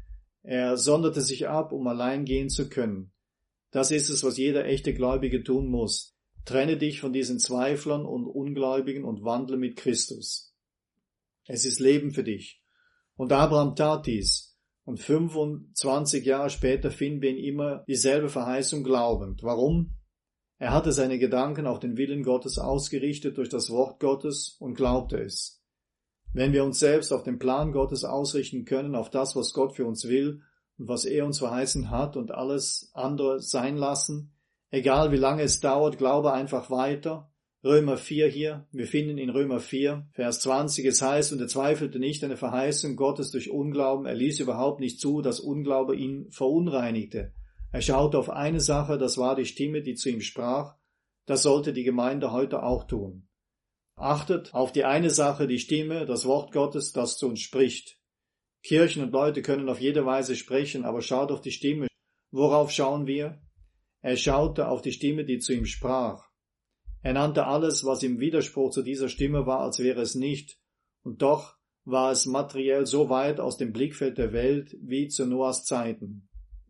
Speaker 1: Er sonderte sich ab, um allein gehen zu können. Das ist es, was jeder echte Gläubige tun muss. Trenne dich von diesen Zweiflern und Ungläubigen und wandle mit Christus. Es ist Leben für dich. Und Abraham tat dies. Und fünfundzwanzig Jahre später finden wir ihn immer dieselbe Verheißung glaubend. Warum? Er hatte seine Gedanken auf den Willen Gottes ausgerichtet durch das Wort Gottes und glaubte es. Wenn wir uns selbst auf den Plan Gottes ausrichten können, auf das, was Gott für uns will, und was er uns verheißen hat und alles andere sein lassen, egal wie lange es dauert, glaube einfach weiter. Römer vier hier, wir finden in Römer vier, Vers zwanzig, es heißt, und er zweifelte nicht an der Verheißung Gottes durch Unglauben, er ließ überhaupt nicht zu, dass Unglaube ihn verunreinigte. Er schaute auf eine Sache, das war die Stimme, die zu ihm sprach, das sollte die Gemeinde heute auch tun. Achtet auf die eine Sache, die Stimme, das Wort Gottes, das zu uns spricht. Kirchen und Leute können auf jede Weise sprechen, aber schaut auf die Stimme. Worauf schauen wir? Er schaute auf die Stimme, die zu ihm sprach. Er nannte alles, was im Widerspruch zu dieser Stimme war, als wäre es nicht, und doch war es materiell so weit aus dem Blickfeld der Welt wie zu Noahs Zeiten.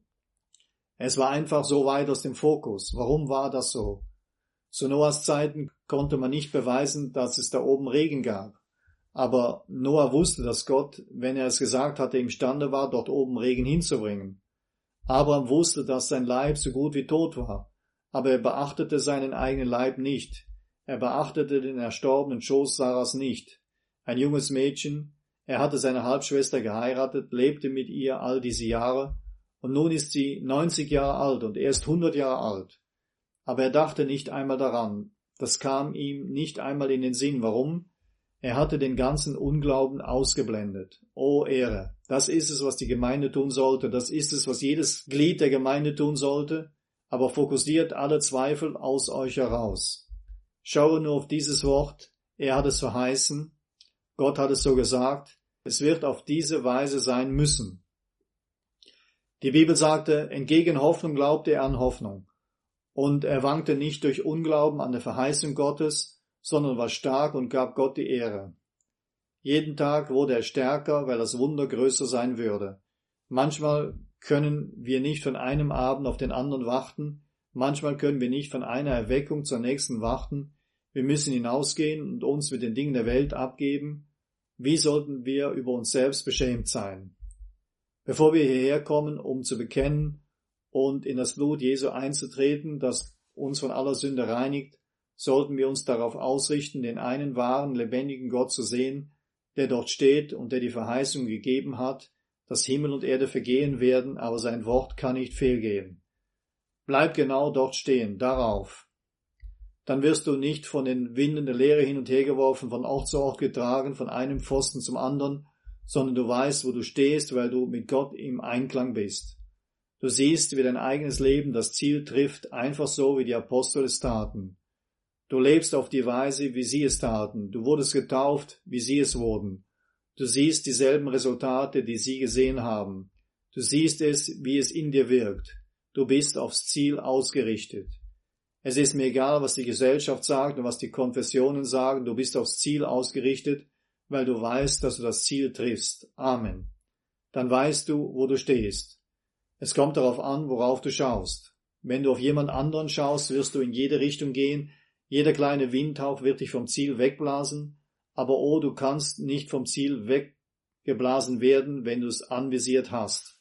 Speaker 1: Es war einfach so weit aus dem Fokus. Warum war das so? Zu Noahs Zeiten konnte man nicht beweisen, dass es da oben Regen gab. Aber Noah wusste, dass Gott, wenn er es gesagt hatte, imstande war, dort oben Regen hinzubringen. Abraham wusste, dass sein Leib so gut wie tot war, aber er beachtete seinen eigenen Leib nicht. Er beachtete den erstorbenen Schoß Sarahs nicht. Ein junges Mädchen, er hatte seine Halbschwester geheiratet, lebte mit ihr all diese Jahre, und nun ist sie neunzig Jahre alt und er ist hundert Jahre alt. Aber er dachte nicht einmal daran. Das kam ihm nicht einmal in den Sinn. Warum? Er hatte den ganzen Unglauben ausgeblendet. Oh Ehre, das ist es, was die Gemeinde tun sollte, das ist es, was jedes Glied der Gemeinde tun sollte, aber fokussiert alle Zweifel aus euch heraus. Schaue nur auf dieses Wort, er hat es verheißen, Gott hat es so gesagt, es wird auf diese Weise sein müssen. Die Bibel sagte, entgegen Hoffnung glaubte er an Hoffnung. Und er wankte nicht durch Unglauben an der Verheißung Gottes, sondern war stark und gab Gott die Ehre. Jeden Tag wurde er stärker, weil das Wunder größer sein würde. Manchmal können wir nicht von einem Abend auf den anderen warten, manchmal können wir nicht von einer Erweckung zur nächsten warten, wir müssen hinausgehen und uns mit den Dingen der Welt abgeben. Wie sollten wir über uns selbst beschämt sein? Bevor wir hierher kommen, um zu bekennen und in das Blut Jesu einzutreten, das uns von aller Sünde reinigt, sollten wir uns darauf ausrichten, den einen wahren, lebendigen Gott zu sehen, der dort steht und der die Verheißung gegeben hat, dass Himmel und Erde vergehen werden, aber sein Wort kann nicht fehlgehen. Bleib genau dort stehen, darauf. Dann wirst du nicht von den Winden der Lehre hin und her geworfen, von Ort zu Ort getragen, von einem Pfosten zum anderen, sondern du weißt, wo du stehst, weil du mit Gott im Einklang bist. Du siehst, wie dein eigenes Leben das Ziel trifft, einfach so, wie die Apostel es taten. Du lebst auf die Weise, wie sie es taten. Du wurdest getauft, wie sie es wurden. Du siehst dieselben Resultate, die sie gesehen haben. Du siehst es, wie es in dir wirkt. Du bist aufs Ziel ausgerichtet. Es ist mir egal, was die Gesellschaft sagt und was die Konfessionen sagen. Du bist aufs Ziel ausgerichtet, weil du weißt, dass du das Ziel triffst. Amen. Dann weißt du, wo du stehst. Es kommt darauf an, worauf du schaust. Wenn du auf jemand anderen schaust, wirst du in jede Richtung gehen. Jeder kleine Windhauch wird dich vom Ziel wegblasen. Aber oh, du kannst nicht vom Ziel weggeblasen werden, wenn du es anvisiert hast.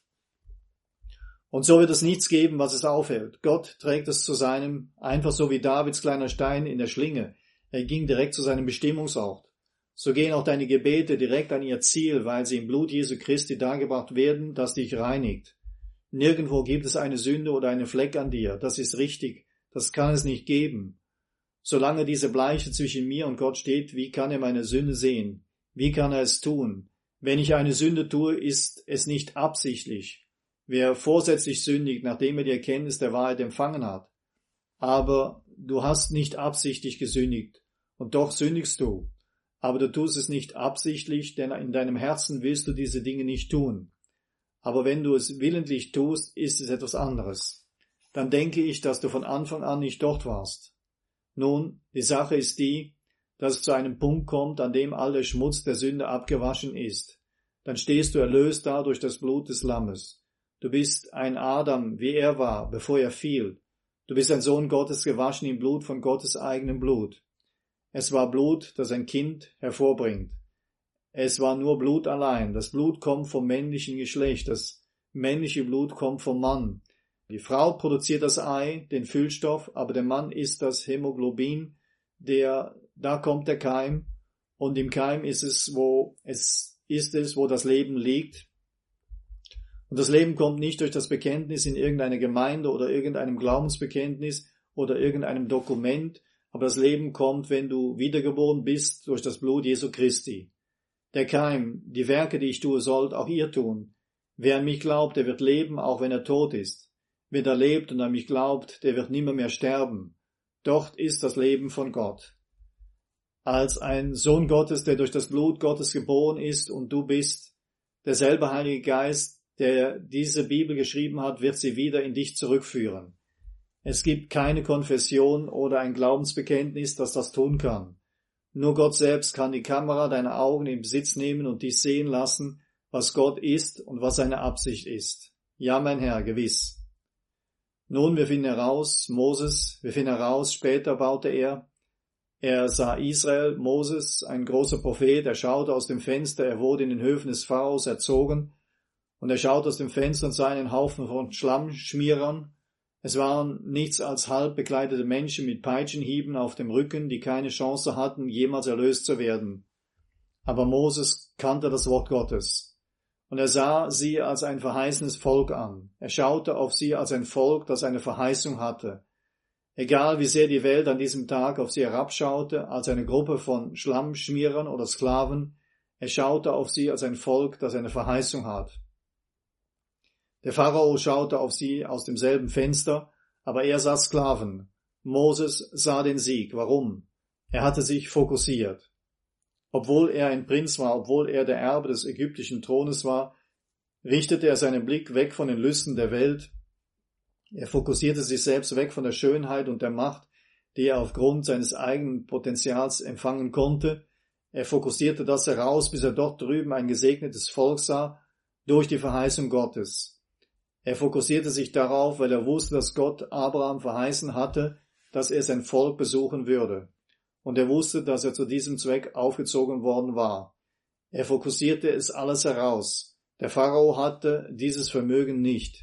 Speaker 1: Und so wird es nichts geben, was es aufhält. Gott trägt es zu seinem, einfach so wie Davids kleiner Stein in der Schlinge. Er ging direkt zu seinem Bestimmungsort. So gehen auch deine Gebete direkt an ihr Ziel, weil sie im Blut Jesu Christi dargebracht werden, das dich reinigt. Nirgendwo gibt es eine Sünde oder einen Fleck an dir. Das ist richtig. Das kann es nicht geben. Solange diese Bleiche zwischen mir und Gott steht, wie kann er meine Sünde sehen? Wie kann er es tun? Wenn ich eine Sünde tue, ist es nicht absichtlich. Wer vorsätzlich sündigt, nachdem er die Erkenntnis der Wahrheit empfangen hat. Aber du hast nicht absichtlich gesündigt, und doch sündigst du. Aber du tust es nicht absichtlich, denn in deinem Herzen willst du diese Dinge nicht tun. Aber wenn du es willentlich tust, ist es etwas anderes. Dann denke ich, dass du von Anfang an nicht dort warst. Nun, die Sache ist die, dass es zu einem Punkt kommt, an dem all der Schmutz der Sünde abgewaschen ist. Dann stehst du erlöst da durch das Blut des Lammes. Du bist ein Adam, wie er war, bevor er fiel. Du bist ein Sohn Gottes, gewaschen im Blut von Gottes eigenem Blut. Es war Blut, das ein Kind hervorbringt. Es war nur Blut allein. Das Blut kommt vom männlichen Geschlecht. Das männliche Blut kommt vom Mann. Die Frau produziert das Ei, den Füllstoff, aber der Mann ist das Hämoglobin, der, da kommt der Keim, und im Keim ist es, wo es ist es, wo das Leben liegt. Und das Leben kommt nicht durch das Bekenntnis in irgendeiner Gemeinde oder irgendeinem Glaubensbekenntnis oder irgendeinem Dokument, aber das Leben kommt, wenn du wiedergeboren bist, durch das Blut Jesu Christi. Der Keim, die Werke, die ich tue, sollt auch ihr tun. Wer an mich glaubt, der wird leben, auch wenn er tot ist. Wer da lebt und an mich glaubt, der wird nimmer mehr sterben. Dort ist das Leben von Gott. Als ein Sohn Gottes, der durch das Blut Gottes geboren ist und du bist, derselbe Heilige Geist, der diese Bibel geschrieben hat, wird sie wieder in dich zurückführen. Es gibt keine Konfession oder ein Glaubensbekenntnis, das das tun kann. Nur Gott selbst kann die Kamera deiner Augen in Besitz nehmen und dich sehen lassen, was Gott ist und was seine Absicht ist. Ja, mein Herr, gewiss. Nun, wir finden heraus, Moses, wir finden heraus, später baute er, er sah Israel, Moses, ein großer Prophet, er schaute aus dem Fenster, er wurde in den Höfen des Pharaos erzogen, und er schaute aus dem Fenster und sah einen Haufen von Schlammschmierern. Es waren nichts als halb bekleidete Menschen mit Peitschenhieben auf dem Rücken, die keine Chance hatten, jemals erlöst zu werden. Aber Moses kannte das Wort Gottes. Und er sah sie als ein verheißenes Volk an. Er schaute auf sie als ein Volk, das eine Verheißung hatte. Egal wie sehr die Welt an diesem Tag auf sie herabschaute, als eine Gruppe von Schlammschmierern oder Sklaven, er schaute auf sie als ein Volk, das eine Verheißung hat. Der Pharao schaute auf sie aus demselben Fenster, aber er sah Sklaven. Moses sah den Sieg. Warum? Er hatte sich fokussiert. Obwohl er ein Prinz war, obwohl er der Erbe des ägyptischen Thrones war, richtete er seinen Blick weg von den Lüsten der Welt Er fokussierte sich selbst weg von der Schönheit und der Macht, die er aufgrund seines eigenen Potenzials empfangen konnte. Er fokussierte das heraus, bis er dort drüben ein gesegnetes Volk sah, durch die Verheißung Gottes. Er fokussierte sich darauf, weil er wusste, dass Gott Abraham verheißen hatte, dass er sein Volk besuchen würde. Und er wusste, dass er zu diesem Zweck aufgezogen worden war. Er fokussierte es alles heraus. Der Pharao hatte dieses Vermögen nicht.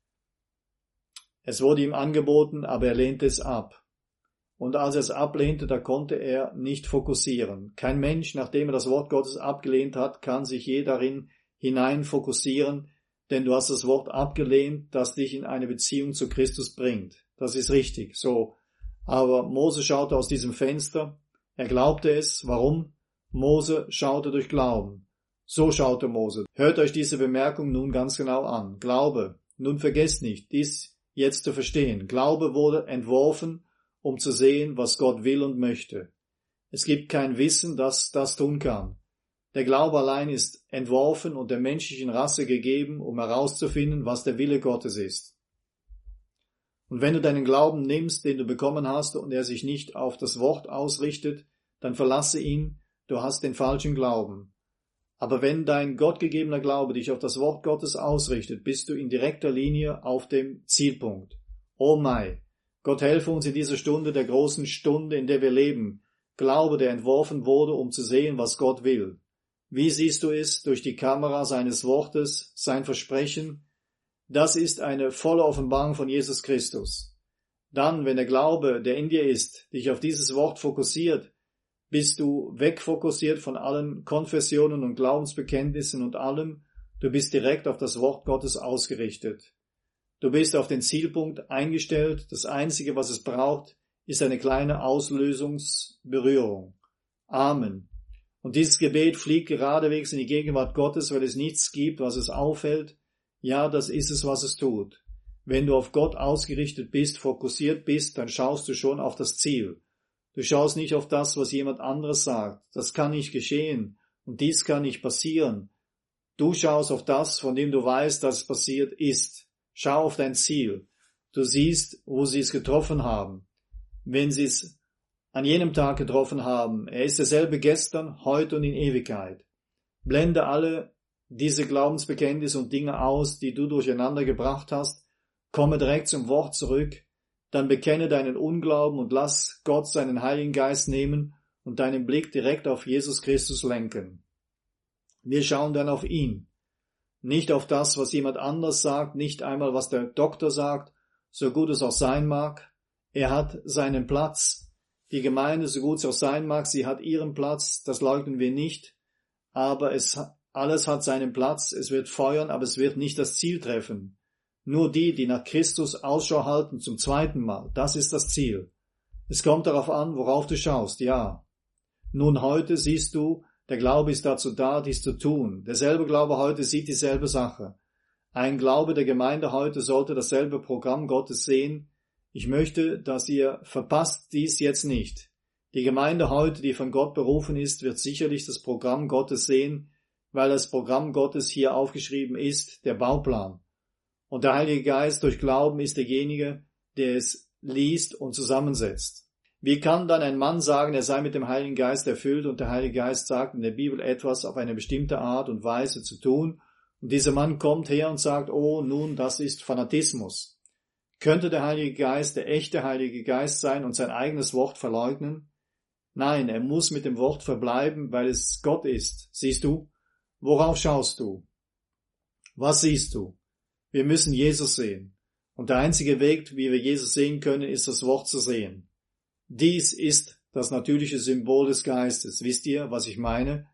Speaker 1: Es wurde ihm angeboten, aber er lehnte es ab. Und als er es ablehnte, da konnte er nicht fokussieren. Kein Mensch, nachdem er das Wort Gottes abgelehnt hat, kann sich je darin hinein fokussieren, denn du hast das Wort abgelehnt, das dich in eine Beziehung zu Christus bringt. Das ist richtig, so. Aber Mose schaute aus diesem Fenster, er glaubte es. Warum? Mose schaute durch Glauben. So schaute Mose. Hört euch diese Bemerkung nun ganz genau an. Glaube. Nun vergesst nicht, dies jetzt zu verstehen. Glaube wurde entworfen, um zu sehen, was Gott will und möchte. Es gibt kein Wissen, das das tun kann. Der Glaube allein ist entworfen und der menschlichen Rasse gegeben, um herauszufinden, was der Wille Gottes ist. Und wenn du deinen Glauben nimmst, den du bekommen hast, und er sich nicht auf das Wort ausrichtet, dann verlasse ihn, du hast den falschen Glauben. Aber wenn dein gottgegebener Glaube dich auf das Wort Gottes ausrichtet, bist du in direkter Linie auf dem Zielpunkt. Oh mein! Gott helfe uns in dieser Stunde, der großen Stunde, in der wir leben. Glaube, der entworfen wurde, um zu sehen, was Gott will. Wie siehst du es durch die Kamera seines Wortes, sein Versprechen? Das ist eine volle Offenbarung von Jesus Christus. Dann, wenn der Glaube, der in dir ist, dich auf dieses Wort fokussiert, bist du wegfokussiert von allen Konfessionen und Glaubensbekenntnissen und allem. Du bist direkt auf das Wort Gottes ausgerichtet. Du bist auf den Zielpunkt eingestellt. Das Einzige, was es braucht, ist eine kleine Auslösungsberührung. Amen. Und dieses Gebet fliegt geradewegs in die Gegenwart Gottes, weil es nichts gibt, was es aufhält. Ja, das ist es, was es tut. Wenn du auf Gott ausgerichtet bist, fokussiert bist, dann schaust du schon auf das Ziel. Du schaust nicht auf das, was jemand anderes sagt. Das kann nicht geschehen und dies kann nicht passieren. Du schaust auf das, von dem du weißt, dass es passiert ist. Schau auf dein Ziel. Du siehst, wo sie es getroffen haben. Wenn sie es an jenem Tag getroffen haben, er ist derselbe gestern, heute und in Ewigkeit. Blende alle diese Glaubensbekenntnisse und Dinge aus, die du durcheinander gebracht hast. Komme direkt zum Wort zurück. Dann bekenne deinen Unglauben und lass Gott seinen Heiligen Geist nehmen und deinen Blick direkt auf Jesus Christus lenken. Wir schauen dann auf ihn. Nicht auf das, was jemand anders sagt, nicht einmal, was der Doktor sagt, so gut es auch sein mag. Er hat seinen Platz. Die Gemeinde, so gut es auch sein mag, sie hat ihren Platz, das leugnen wir nicht. Aber es, alles hat seinen Platz, es wird feuern, aber es wird nicht das Ziel treffen. Nur die, die nach Christus Ausschau halten zum zweiten Mal, das ist das Ziel. Es kommt darauf an, worauf du schaust, ja. Nun heute siehst du, der Glaube ist dazu da, dies zu tun. Derselbe Glaube heute sieht dieselbe Sache. Ein Glaube der Gemeinde heute sollte dasselbe Programm Gottes sehen. Ich möchte, dass ihr verpasst dies jetzt nicht. Die Gemeinde heute, die von Gott berufen ist, wird sicherlich das Programm Gottes sehen, weil das Programm Gottes hier aufgeschrieben ist, der Bauplan. Und der Heilige Geist durch Glauben ist derjenige, der es liest und zusammensetzt. Wie kann dann ein Mann sagen, er sei mit dem Heiligen Geist erfüllt und der Heilige Geist sagt in der Bibel etwas auf eine bestimmte Art und Weise zu tun und dieser Mann kommt her und sagt, oh, nun, das ist Fanatismus. Könnte der Heilige Geist der echte Heilige Geist sein und sein eigenes Wort verleugnen? Nein, er muss mit dem Wort verbleiben, weil es Gott ist. Siehst du? Worauf schaust du? Was siehst du? Wir müssen Jesus sehen. Und der einzige Weg, wie wir Jesus sehen können, ist das Wort zu sehen. Dies ist das natürliche Symbol des Geistes. Wisst ihr, was ich meine?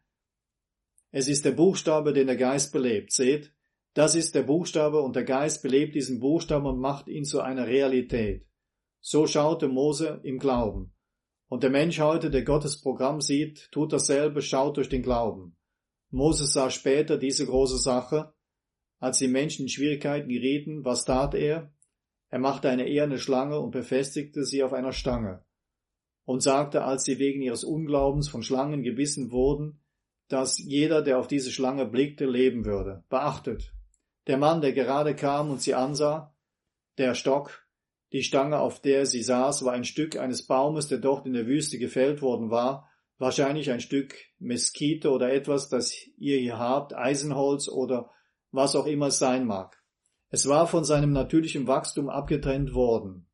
Speaker 1: Es ist der Buchstabe, den der Geist belebt. Seht, das ist der Buchstabe und der Geist belebt diesen Buchstaben und macht ihn zu einer Realität. So schaute Mose im Glauben. Und der Mensch heute, der Gottes Programm sieht, tut dasselbe, schaut durch den Glauben. Moses sah später diese große Sache. Als die Menschen in Schwierigkeiten gerieten, was tat er? Er machte eine eherne Schlange und befestigte sie auf einer Stange. Und sagte, als sie wegen ihres Unglaubens von Schlangen gebissen wurden, dass jeder, der auf diese Schlange blickte, leben würde. Beachtet, der Mann, der gerade kam und sie ansah, Der Stock, die Stange, auf der sie saß, war ein Stück eines Baumes, der dort in der Wüste gefällt worden war, wahrscheinlich ein Stück Meskite oder etwas, das ihr hier habt, Eisenholz oder was auch immer es sein mag. Es war von seinem natürlichen Wachstum abgetrennt worden.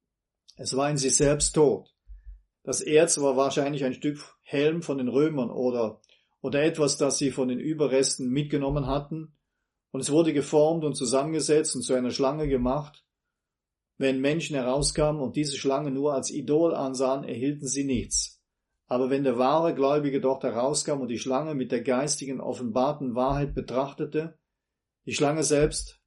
Speaker 1: Es war in sich selbst tot. Das Erz war wahrscheinlich ein Stück Helm von den Römern oder, oder etwas, das sie von den Überresten mitgenommen hatten, und es wurde geformt und zusammengesetzt und zu einer Schlange gemacht. Wenn Menschen herauskamen und diese Schlange nur als Idol ansahen, erhielten sie nichts. Aber wenn der wahre Gläubige dort herauskam und die Schlange mit der geistigen, offenbarten Wahrheit betrachtete, die Schlange selbst,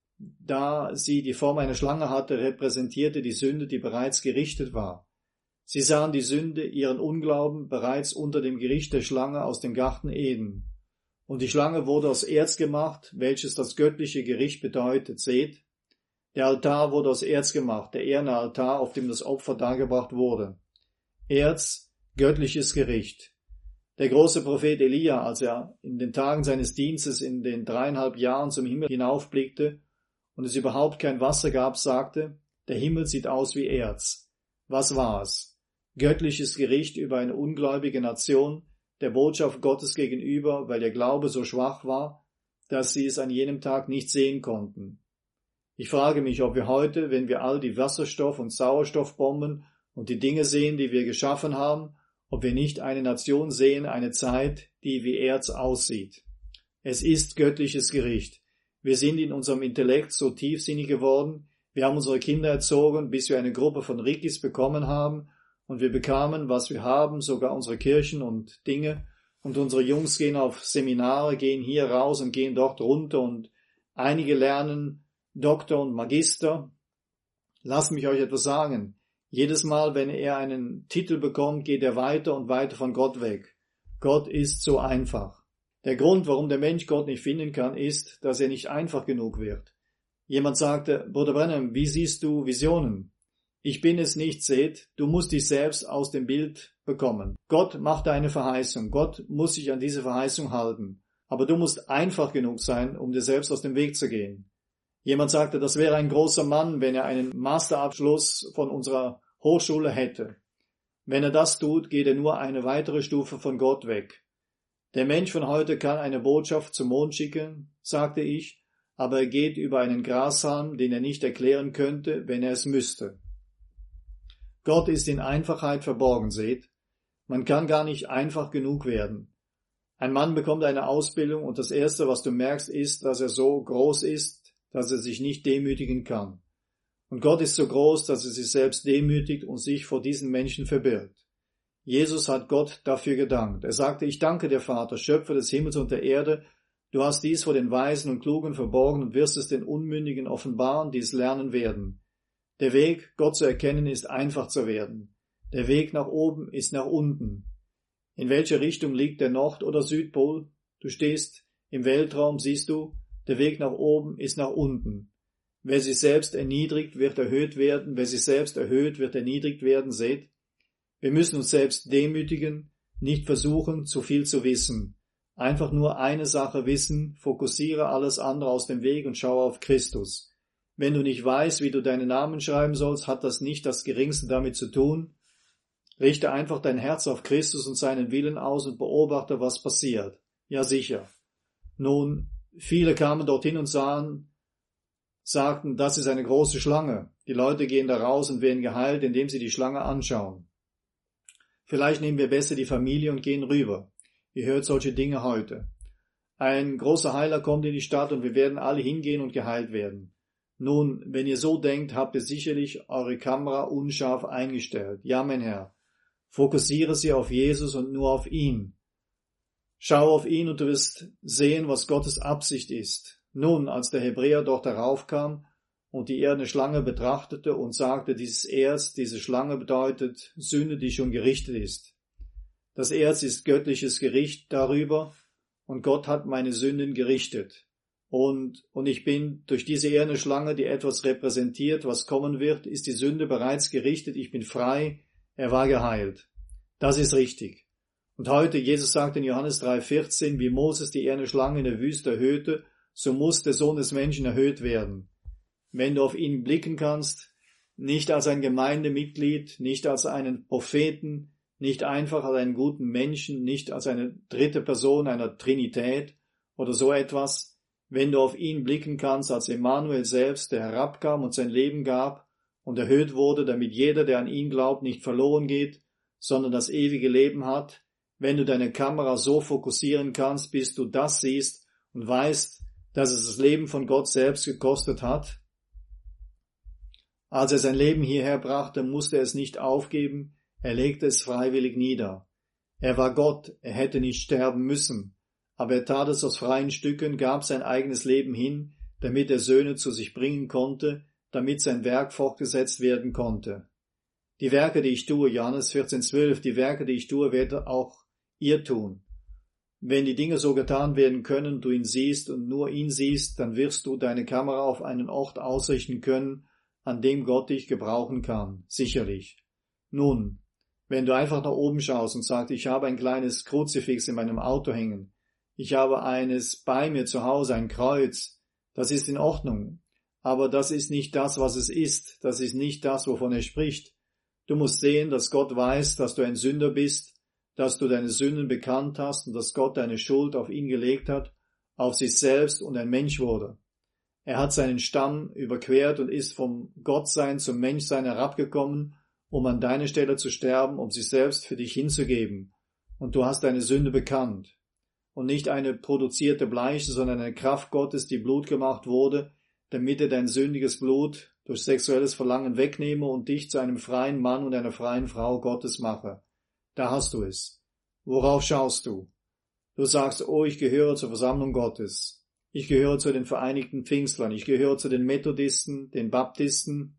Speaker 1: da sie die Form einer Schlange hatte, repräsentierte die Sünde, die bereits gerichtet war. Sie sahen die Sünde, ihren Unglauben, bereits unter dem Gericht der Schlange aus dem Garten Eden. Und die Schlange wurde aus Erz gemacht, welches das göttliche Gericht bedeutet. Seht, der Altar wurde aus Erz gemacht, der eherne Altar, auf dem das Opfer dargebracht wurde. Erz, göttliches Gericht. Der große Prophet Elia, als er in den Tagen seines Dienstes in den dreieinhalb Jahren zum Himmel hinaufblickte und es überhaupt kein Wasser gab, sagte, der Himmel sieht aus wie Erz. Was war es? Göttliches Gericht über eine ungläubige Nation, der Botschaft Gottes gegenüber, weil ihr Glaube so schwach war, dass sie es an jenem Tag nicht sehen konnten. Ich frage mich, ob wir heute, wenn wir all die Wasserstoff- und Sauerstoffbomben und die Dinge sehen, die wir geschaffen haben, ob wir nicht eine Nation sehen, eine Zeit, die wie Erz aussieht. Es ist göttliches Gericht. Wir sind in unserem Intellekt so tiefsinnig geworden, wir haben unsere Kinder erzogen, bis wir eine Gruppe von Rickis bekommen haben, und wir bekamen, was wir haben, sogar unsere Kirchen und Dinge, und unsere Jungs gehen auf Seminare, gehen hier raus und gehen dort runter, und einige lernen Doktor und Magister. Lasst mich euch etwas sagen. Jedes Mal, wenn er einen Titel bekommt, geht er weiter und weiter von Gott weg. Gott ist so einfach. Der Grund, warum der Mensch Gott nicht finden kann, ist, dass er nicht einfach genug wird. Jemand sagte, Bruder Branham, wie siehst du Visionen? Ich bin es nicht, seht, du musst dich selbst aus dem Bild bekommen. Gott macht eine Verheißung, Gott muss sich an diese Verheißung halten. Aber du musst einfach genug sein, um dir selbst aus dem Weg zu gehen. Jemand sagte, das wäre ein großer Mann, wenn er einen Masterabschluss von unserer Hochschule hätte. Wenn er das tut, geht er nur eine weitere Stufe von Gott weg. Der Mensch von heute kann eine Botschaft zum Mond schicken, sagte ich, aber er geht über einen Grashalm, den er nicht erklären könnte, wenn er es müsste. Gott ist in Einfachheit verborgen, seht. Man kann gar nicht einfach genug werden. Ein Mann bekommt eine Ausbildung und das Erste, was du merkst, ist, dass er so groß ist, dass er sich nicht demütigen kann. Und Gott ist so groß, dass er sich selbst demütigt und sich vor diesen Menschen verbirgt. Jesus hat Gott dafür gedankt. Er sagte, ich danke dir, Vater, Schöpfer des Himmels und der Erde. Du hast dies vor den Weisen und Klugen verborgen und wirst es den Unmündigen offenbaren, die es lernen werden. Der Weg, Gott zu erkennen, ist einfach zu werden. Der Weg nach oben ist nach unten. In welche Richtung liegt der Nord- oder Südpol? Du stehst im Weltraum, siehst du, der Weg nach oben ist nach unten. Wer sich selbst erniedrigt, wird erhöht werden. Wer sich selbst erhöht, wird erniedrigt werden. Seht, wir müssen uns selbst demütigen, nicht versuchen, zu viel zu wissen. Einfach nur eine Sache wissen, fokussiere alles andere aus dem Weg und schaue auf Christus. Wenn du nicht weißt, wie du deinen Namen schreiben sollst, hat das nicht das Geringste damit zu tun. Richte einfach dein Herz auf Christus und seinen Willen aus und beobachte, was passiert. Ja, sicher. Nun, viele kamen dorthin und sahen, sagten, das ist eine große Schlange. Die Leute gehen da raus und werden geheilt, indem sie die Schlange anschauen. Vielleicht nehmen wir besser die Familie und gehen rüber. Ihr hört solche Dinge heute. Ein großer Heiler kommt in die Stadt und wir werden alle hingehen und geheilt werden. Nun, wenn ihr so denkt, habt ihr sicherlich eure Kamera unscharf eingestellt. Ja, mein Herr. Fokussiere sie auf Jesus und nur auf ihn. Schau auf ihn und du wirst sehen, was Gottes Absicht ist. Nun, als der Hebräer dort heraufkam und die eherne Schlange betrachtete und sagte, dieses Erz, diese Schlange bedeutet Sünde, die schon gerichtet ist. Das Erz ist göttliches Gericht darüber und Gott hat meine Sünden gerichtet. Und, und ich bin durch diese eherne Schlange, die etwas repräsentiert, was kommen wird, ist die Sünde bereits gerichtet, ich bin frei, er war geheilt. Das ist richtig. Und heute, Jesus sagt in Johannes drei vierzehn, wie Moses die eherne Schlange in der Wüste erhöhte, so muss der Sohn des Menschen erhöht werden. wenn du auf ihn blicken kannst, nicht als ein Gemeindemitglied, nicht als einen Propheten, nicht einfach als einen guten Menschen, nicht als eine dritte Person einer Trinität oder so etwas, wenn du auf ihn blicken kannst als Emmanuel selbst, der herabkam und sein Leben gab und erhöht wurde, damit jeder, der an ihn glaubt, nicht verloren geht, sondern das ewige Leben hat, wenn du deine Kamera so fokussieren kannst, bis du das siehst und weißt, dass es das Leben von Gott selbst gekostet hat. Als er sein Leben hierher brachte, musste er es nicht aufgeben, er legte es freiwillig nieder. Er war Gott, er hätte nicht sterben müssen, aber er tat es aus freien Stücken, gab sein eigenes Leben hin, damit er Söhne zu sich bringen konnte, damit sein Werk fortgesetzt werden konnte. Die Werke, die ich tue, Johannes vierzehn zwölf, die Werke, die ich tue, werde auch ihr tun. Wenn die Dinge so getan werden können, du ihn siehst und nur ihn siehst, dann wirst du deine Kamera auf einen Ort ausrichten können, an dem Gott dich gebrauchen kann, sicherlich. Nun, wenn du einfach nach oben schaust und sagst, ich habe ein kleines Kruzifix in meinem Auto hängen, ich habe eines bei mir zu Hause, ein Kreuz, das ist in Ordnung, aber das ist nicht das, was es ist, das ist nicht das, wovon er spricht. Du musst sehen, dass Gott weiß, dass du ein Sünder bist, dass du deine Sünden bekannt hast und dass Gott deine Schuld auf ihn gelegt hat, auf sich selbst und ein Mensch wurde. Er hat seinen Stamm überquert und ist vom Gottsein zum Menschsein herabgekommen, um an deiner Stelle zu sterben, um sich selbst für dich hinzugeben. Und du hast deine Sünde bekannt. Und nicht eine produzierte Bleiche, sondern eine Kraft Gottes, die Blut gemacht wurde, damit er dein sündiges Blut durch sexuelles Verlangen wegnehme und dich zu einem freien Mann und einer freien Frau Gottes mache. Da hast du es. Worauf schaust du? Du sagst, oh, ich gehöre zur Versammlung Gottes. Ich gehöre zu den Vereinigten Pfingstlern. Ich gehöre zu den Methodisten, den Baptisten.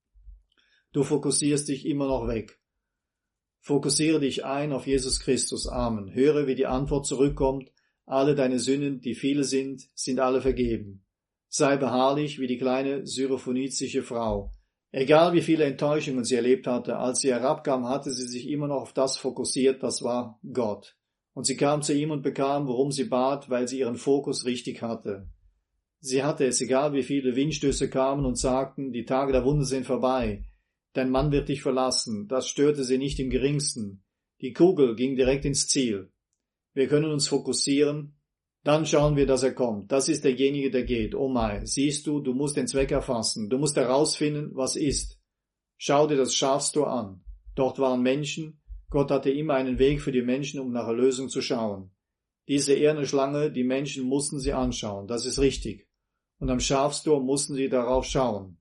Speaker 1: Du fokussierst dich immer noch weg. Fokussiere dich ein auf Jesus Christus. Amen. Höre, wie die Antwort zurückkommt. Alle deine Sünden, die viele sind, sind alle vergeben. Sei beharrlich wie die kleine syrophönizische Frau. Egal wie viele Enttäuschungen sie erlebt hatte, als sie herabkam, hatte sie sich immer noch auf das fokussiert, das war Gott. Und sie kam zu ihm und bekam, worum sie bat, weil sie ihren Fokus richtig hatte. Sie hatte es, egal wie viele Windstöße kamen und sagten, die Tage der Wunde sind vorbei, dein Mann wird dich verlassen, das störte sie nicht im geringsten. Die Kugel ging direkt ins Ziel. Wir können uns fokussieren, dann schauen wir, dass er kommt. Das ist derjenige, der geht. Oh mein, siehst du, du musst den Zweck erfassen. Du musst herausfinden, was ist. Schau dir das Schafstor an. Dort waren Menschen. Gott hatte immer einen Weg für die Menschen, um nach Erlösung zu schauen. Diese eherne Schlange, die Menschen mussten sie anschauen. Das ist richtig. Und am Schafstor mussten sie darauf schauen.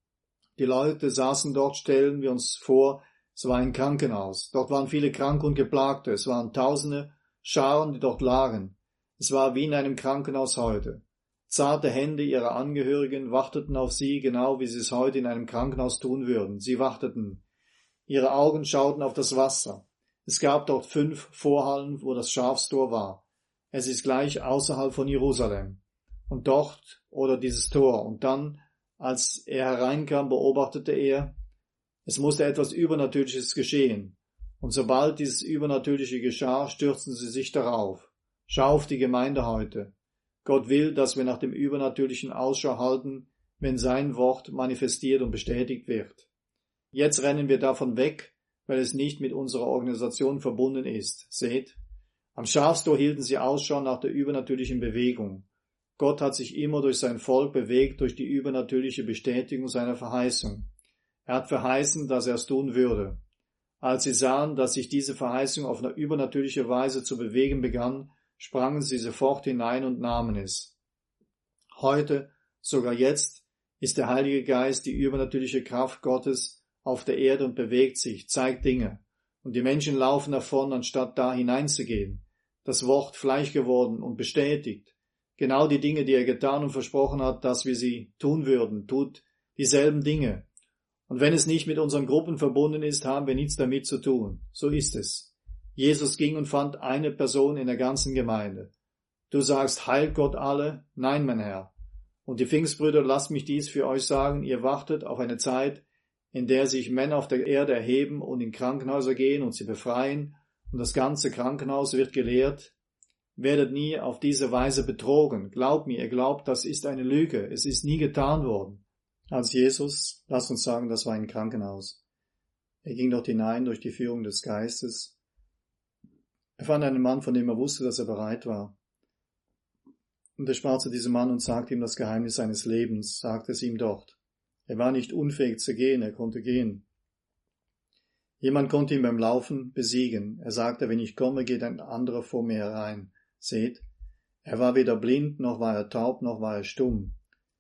Speaker 1: Die Leute saßen dort, stellen wir uns vor, es war ein Krankenhaus. Dort waren viele Kranke und Geplagte. Es waren tausende Scharen, die dort lagen. Es war wie in einem Krankenhaus heute. Zarte Hände ihrer Angehörigen warteten auf sie, genau wie sie es heute in einem Krankenhaus tun würden. Sie warteten. Ihre Augen schauten auf das Wasser. Es gab dort fünf Vorhallen, wo das Schafstor war. Es ist gleich außerhalb von Jerusalem. Und dort, oder dieses Tor. Und dann, als er hereinkam, beobachtete er, es musste etwas Übernatürliches geschehen. Und sobald dieses Übernatürliche geschah, stürzten sie sich darauf. Schau auf die Gemeinde heute. Gott will, dass wir nach dem Übernatürlichen Ausschau halten, wenn sein Wort manifestiert und bestätigt wird. Jetzt rennen wir davon weg, weil es nicht mit unserer Organisation verbunden ist. Seht, am Schafstor hielten sie Ausschau nach der übernatürlichen Bewegung. Gott hat sich immer durch sein Volk bewegt, durch die übernatürliche Bestätigung seiner Verheißung. Er hat verheißen, dass er es tun würde. Als sie sahen, dass sich diese Verheißung auf eine übernatürliche Weise zu bewegen begann, sprangen sie sofort hinein und nahmen es. Heute, sogar jetzt, ist der Heilige Geist die übernatürliche Kraft Gottes auf der Erde und bewegt sich, zeigt Dinge. Und die Menschen laufen davon, anstatt da hineinzugehen. Das Wort Fleisch geworden und bestätigt. Genau die Dinge, die er getan und versprochen hat, dass wir sie tun würden, tut dieselben Dinge. Und wenn es nicht mit unseren Gruppen verbunden ist, haben wir nichts damit zu tun. So ist es. Jesus ging und fand eine Person in der ganzen Gemeinde. Du sagst, heilt Gott alle? Nein, mein Herr. Und die Pfingstbrüder, lasst mich dies für euch sagen, ihr wartet auf eine Zeit, in der sich Männer auf der Erde erheben und in Krankenhäuser gehen und sie befreien, und das ganze Krankenhaus wird gelehrt. Werdet nie auf diese Weise betrogen. Glaubt mir, ihr glaubt, das ist eine Lüge. Es ist nie getan worden. Als Jesus, lasst uns sagen, das war ein Krankenhaus. Er ging dort hinein durch die Führung des Geistes. Er fand einen Mann, von dem er wusste, dass er bereit war. Und er sprach zu diesem Mann und sagte ihm das Geheimnis seines Lebens, sagte es ihm dort. Er war nicht unfähig zu gehen, er konnte gehen. Jemand konnte ihn beim Laufen besiegen. Er sagte, wenn ich komme, geht ein anderer vor mir herein. Seht, er war weder blind, noch war er taub, noch war er stumm.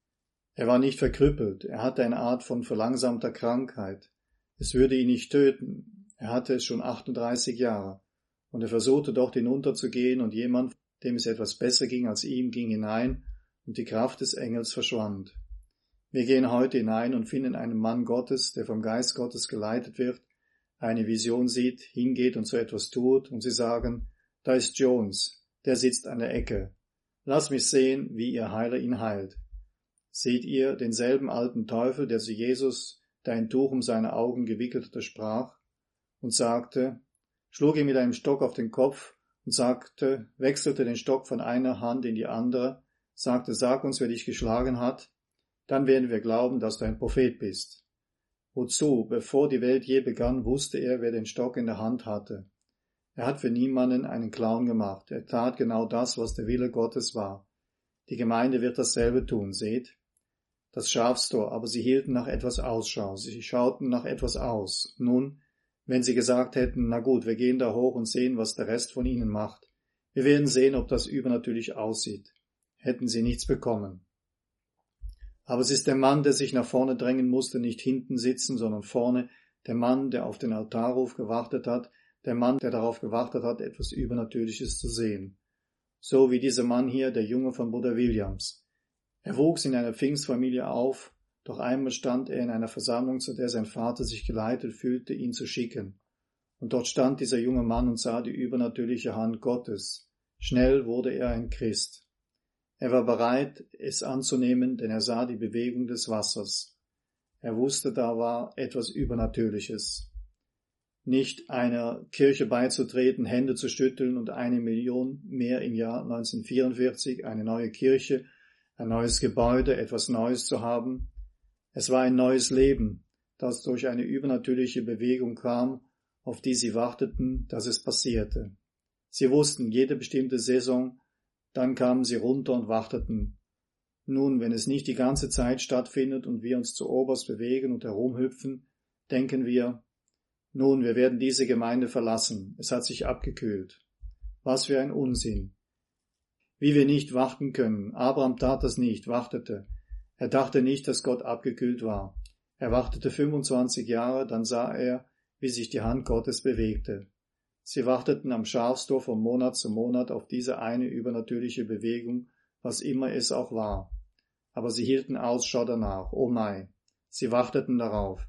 Speaker 1: Er war nicht verkrüppelt, er hatte eine Art von verlangsamter Krankheit. Es würde ihn nicht töten, er hatte es schon achtunddreißig Jahre. Und er versuchte dort hinunterzugehen, und jemand, dem es etwas besser ging als ihm, ging hinein, und die Kraft des Engels verschwand. Wir gehen heute hinein und finden einen Mann Gottes, der vom Geist Gottes geleitet wird, eine Vision sieht, hingeht und so etwas tut, und sie sagen, da ist Jones, der sitzt an der Ecke. Lass mich sehen, wie ihr Heiler ihn heilt. Seht ihr denselben alten Teufel, der zu Jesus, der ein Tuch um seine Augen gewickelt hatte, sprach und sagte, schlug ihm mit einem Stock auf den Kopf und sagte, wechselte den Stock von einer Hand in die andere, sagte, sag uns, wer dich geschlagen hat, dann werden wir glauben, dass du ein Prophet bist. Wozu, bevor die Welt je begann, wusste er, wer den Stock in der Hand hatte. Er hat für niemanden einen Clown gemacht, er tat genau das, was der Wille Gottes war. Die Gemeinde wird dasselbe tun, seht? Das Schafstor, aber sie hielten nach etwas Ausschau, sie schauten nach etwas aus. Nun, wenn sie gesagt hätten, na gut, wir gehen da hoch und sehen, was der Rest von ihnen macht. Wir werden sehen, ob das übernatürlich aussieht. Hätten sie nichts bekommen. Aber es ist der Mann, der sich nach vorne drängen musste, nicht hinten sitzen, sondern vorne, der Mann, der auf den Altarruf gewartet hat, der Mann, der darauf gewartet hat, etwas Übernatürliches zu sehen. So wie dieser Mann hier, der Junge von Bruder Williams. Er wuchs in einer Pfingstfamilie auf, doch einmal stand er in einer Versammlung, zu der sein Vater sich geleitet fühlte, ihn zu schicken. Und dort stand dieser junge Mann und sah die übernatürliche Hand Gottes. Schnell wurde er ein Christ. Er war bereit, es anzunehmen, denn er sah die Bewegung des Wassers. Er wusste, da war etwas Übernatürliches. Nicht einer Kirche beizutreten, Hände zu schütteln und eine Million mehr im Jahr neunzehnhundertvierundvierzig, eine neue Kirche, ein neues Gebäude, etwas Neues zu haben. Es war ein neues Leben, das durch eine übernatürliche Bewegung kam, auf die sie warteten, dass es passierte. Sie wussten, jede bestimmte Saison, dann kamen sie runter und warteten. Nun, wenn es nicht die ganze Zeit stattfindet und wir uns zu oberst bewegen und herumhüpfen, denken wir, nun, wir werden diese Gemeinde verlassen, es hat sich abgekühlt. Was für ein Unsinn. Wie wir nicht warten können. Abraham tat das nicht, wartete. Er dachte nicht, dass Gott abgekühlt war. Er wartete fünfundzwanzig Jahre, dann sah er, wie sich die Hand Gottes bewegte. Sie warteten am Schafstor von Monat zu Monat auf diese eine übernatürliche Bewegung, was immer es auch war. Aber sie hielten Ausschau danach, oh mein. Sie warteten darauf.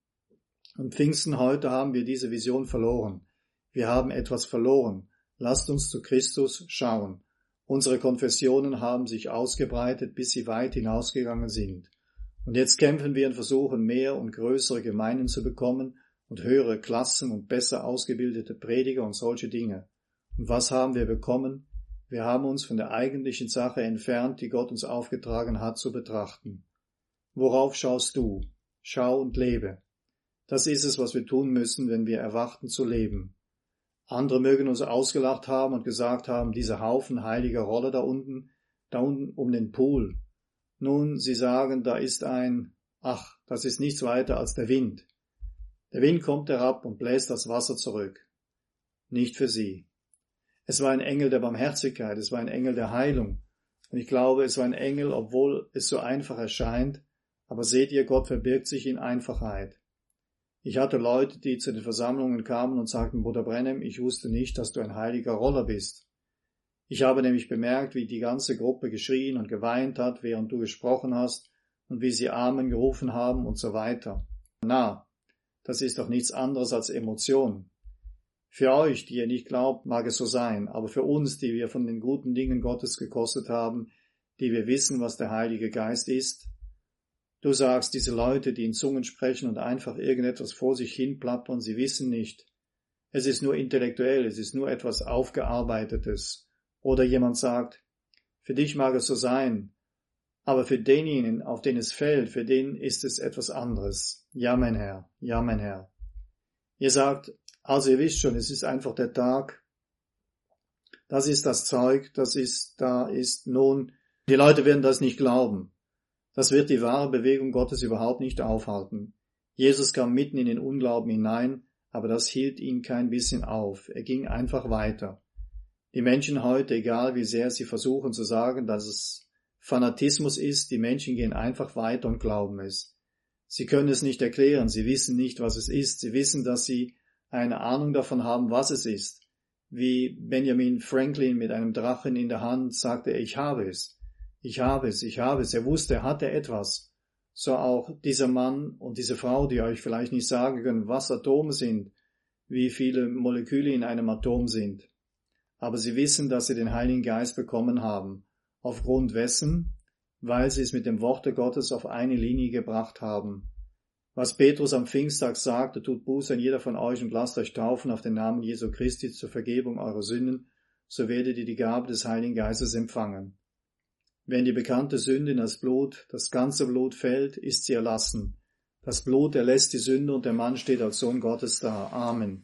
Speaker 1: Am Pfingsten heute haben wir diese Vision verloren. Wir haben etwas verloren. Lasst uns zu Christus schauen. Unsere Konfessionen haben sich ausgebreitet, bis sie weit hinausgegangen sind. Und jetzt kämpfen wir und versuchen, mehr und größere Gemeinden zu bekommen und höhere Klassen und besser ausgebildete Prediger und solche Dinge. Und was haben wir bekommen? Wir haben uns von der eigentlichen Sache entfernt, die Gott uns aufgetragen hat, zu betrachten. Worauf schaust du? Schau und lebe. Das ist es, was wir tun müssen, wenn wir erwarten zu leben. Andere mögen uns ausgelacht haben und gesagt haben, dieser Haufen heiliger Roller da unten, da unten um den Pool. Nun, sie sagen, da ist ein, ach, das ist nichts weiter als der Wind. Der Wind kommt herab und bläst das Wasser zurück. Nicht für sie. Es war ein Engel der Barmherzigkeit, es war ein Engel der Heilung. Und ich glaube, es war ein Engel, obwohl es so einfach erscheint, aber seht ihr, Gott verbirgt sich in Einfachheit. Ich hatte Leute, die zu den Versammlungen kamen und sagten, Bruder Branham, ich wusste nicht, dass du ein heiliger Roller bist. Ich habe nämlich bemerkt, wie die ganze Gruppe geschrien und geweint hat, während du gesprochen hast, und wie sie Amen gerufen haben und so weiter. Na, das ist doch nichts anderes als Emotion. Für euch, die ihr nicht glaubt, mag es so sein, aber für uns, die wir von den guten Dingen Gottes gekostet haben, die wir wissen, was der Heilige Geist ist, du sagst, diese Leute, die in Zungen sprechen und einfach irgendetwas vor sich hin plappern, sie wissen nicht. Es ist nur intellektuell, es ist nur etwas Aufgearbeitetes. Oder jemand sagt, für dich mag es so sein, Aber für denjenigen, auf den es fällt, für den ist es etwas anderes. Ja, mein Herr, ja, mein Herr. Ihr sagt, also ihr wisst schon, es ist einfach der Tag, das ist das Zeug, das ist, da ist nun, die Leute werden das nicht glauben. Das wird die wahre Bewegung Gottes überhaupt nicht aufhalten. Jesus kam mitten in den Unglauben hinein, aber das hielt ihn kein bisschen auf. Er ging einfach weiter. Die Menschen heute, egal wie sehr sie versuchen zu sagen, dass es Fanatismus ist, die Menschen gehen einfach weiter und glauben es. Sie können es nicht erklären, sie wissen nicht, was es ist, sie wissen, dass sie eine Ahnung davon haben, was es ist. Wie Benjamin Franklin mit einem Drachen in der Hand sagte, ich habe es, ich habe es, ich habe es. Er wusste, er hatte etwas. So auch dieser Mann und diese Frau, die euch vielleicht nicht sagen können, was Atome sind, wie viele Moleküle in einem Atom sind. Aber sie wissen, dass sie den Heiligen Geist bekommen haben. Aufgrund wessen? Weil sie es mit dem Worte Gottes auf eine Linie gebracht haben. Was Petrus am Pfingsttag sagte, tut Buße an jeder von euch und lasst euch taufen auf den Namen Jesu Christi zur Vergebung eurer Sünden, so werdet ihr die Gabe des Heiligen Geistes empfangen. Wenn die bekannte Sünde in das Blut, das ganze Blut fällt, ist sie erlassen. Das Blut erlässt die Sünde und der Mann steht als Sohn Gottes da. Amen.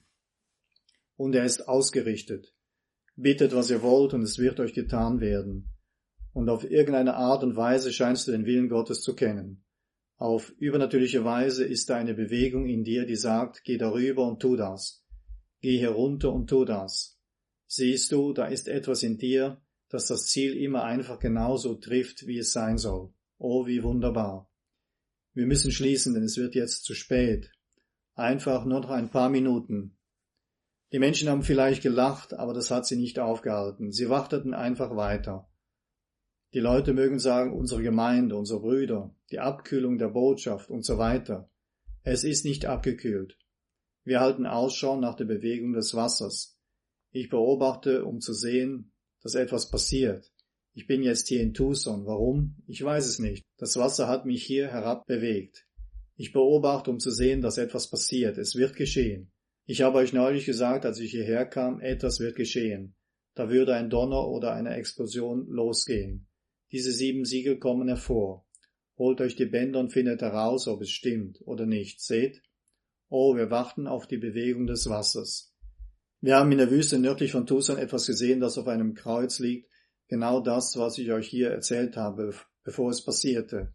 Speaker 1: Und er ist ausgerichtet. Bittet, was ihr wollt, und es wird euch getan werden. Und auf irgendeine Art und Weise scheinst du den Willen Gottes zu kennen. Auf übernatürliche Weise ist da eine Bewegung in dir, die sagt, geh darüber und tu das. Geh hier runter und tu das. Siehst du, da ist etwas in dir, das das Ziel immer einfach genauso trifft, wie es sein soll. Oh, wie wunderbar. Wir müssen schließen, denn es wird jetzt zu spät. Einfach nur noch ein paar Minuten. Die Menschen haben vielleicht gelacht, aber das hat sie nicht aufgehalten. Sie warteten einfach weiter. Die Leute mögen sagen, unsere Gemeinde, unsere Brüder, die Abkühlung der Botschaft und so weiter. Es ist nicht abgekühlt. Wir halten Ausschau nach der Bewegung des Wassers. Ich beobachte, um zu sehen, dass etwas passiert. Ich bin jetzt hier in Tucson. Warum? Ich weiß es nicht. Das Wasser hat mich hier herab bewegt. Ich beobachte, um zu sehen, dass etwas passiert. Es wird geschehen. Ich habe euch neulich gesagt, als ich hierher kam, etwas wird geschehen. Da würde ein Donner oder eine Explosion losgehen. Diese sieben Siegel kommen hervor. Holt euch die Bänder und findet heraus, ob es stimmt oder nicht. Seht? Oh, wir warten auf die Bewegung des Wassers. Wir haben in der Wüste nördlich von Tucson etwas gesehen, das auf einem Kreuz liegt. Genau das, was ich euch hier erzählt habe, bevor es passierte.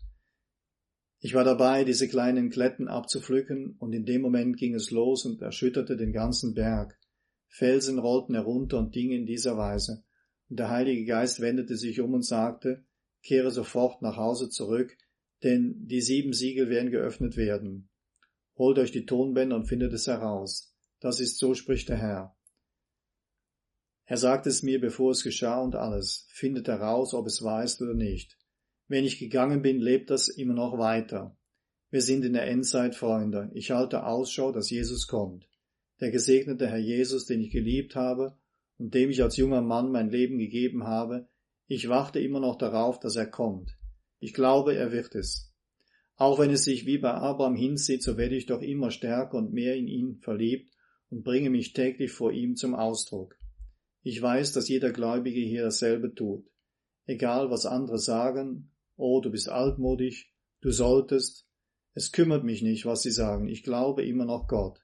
Speaker 1: Ich war dabei, diese kleinen Kletten abzupflücken, und in dem Moment ging es los und erschütterte den ganzen Berg. Felsen rollten herunter und gingen in dieser Weise. Und der Heilige Geist wendete sich um und sagte, kehre sofort nach Hause zurück, denn die sieben Siegel werden geöffnet werden. Holt euch die Tonbänder und findet es heraus. Das ist so, spricht der Herr. Er sagte es mir, bevor es geschah und alles. Findet heraus, ob es wahr ist oder nicht. Wenn ich gegangen bin, lebt das immer noch weiter. Wir sind in der Endzeit, Freunde. Ich halte Ausschau, dass Jesus kommt. Der gesegnete Herr Jesus, den ich geliebt habe und dem ich als junger Mann mein Leben gegeben habe, ich warte immer noch darauf, dass er kommt. Ich glaube, er wird es. Auch wenn es sich wie bei Abraham hinzieht, so werde ich doch immer stärker und mehr in ihn verliebt und bringe mich täglich vor ihm zum Ausdruck. Ich weiß, dass jeder Gläubige hier dasselbe tut. Egal, was andere sagen, oh, du bist altmodisch, du solltest, es kümmert mich nicht, was sie sagen, ich glaube immer noch Gott.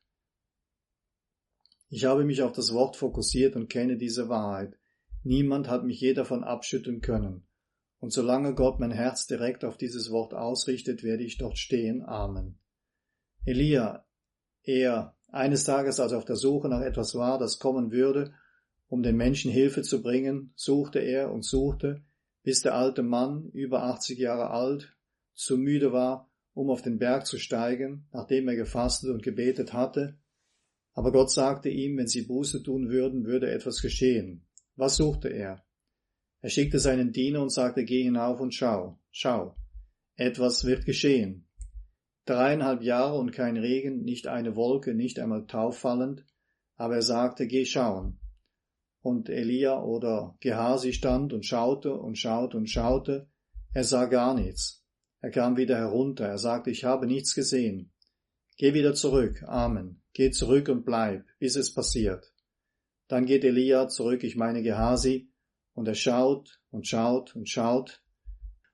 Speaker 1: Ich habe mich auf das Wort fokussiert und kenne diese Wahrheit. Niemand hat mich je davon abschütteln können. Und solange Gott mein Herz direkt auf dieses Wort ausrichtet, werde ich dort stehen. Amen. Elia, er, eines Tages, als er auf der Suche nach etwas war, das kommen würde, um den Menschen Hilfe zu bringen, suchte er und suchte, bis der alte Mann, über achtzig Jahre alt, zu müde war, um auf den Berg zu steigen, nachdem er gefastet und gebetet hatte. Aber Gott sagte ihm, wenn sie Buße tun würden, würde etwas geschehen. Was suchte er? Er schickte seinen Diener und sagte, geh hinauf und schau, schau. Etwas wird geschehen. Dreieinhalb Jahre und kein Regen, nicht eine Wolke, nicht einmal Tau fallend, aber er sagte, geh schauen. Und Elia oder Gehasi stand und schaute und schaute und schaute. Er sah gar nichts. Er kam wieder herunter. Er sagte, ich habe nichts gesehen. Geh wieder zurück. Amen. Geh zurück und bleib, bis es passiert. Dann geht Elia zurück, ich meine Gehasi, und er schaut und schaut und schaut.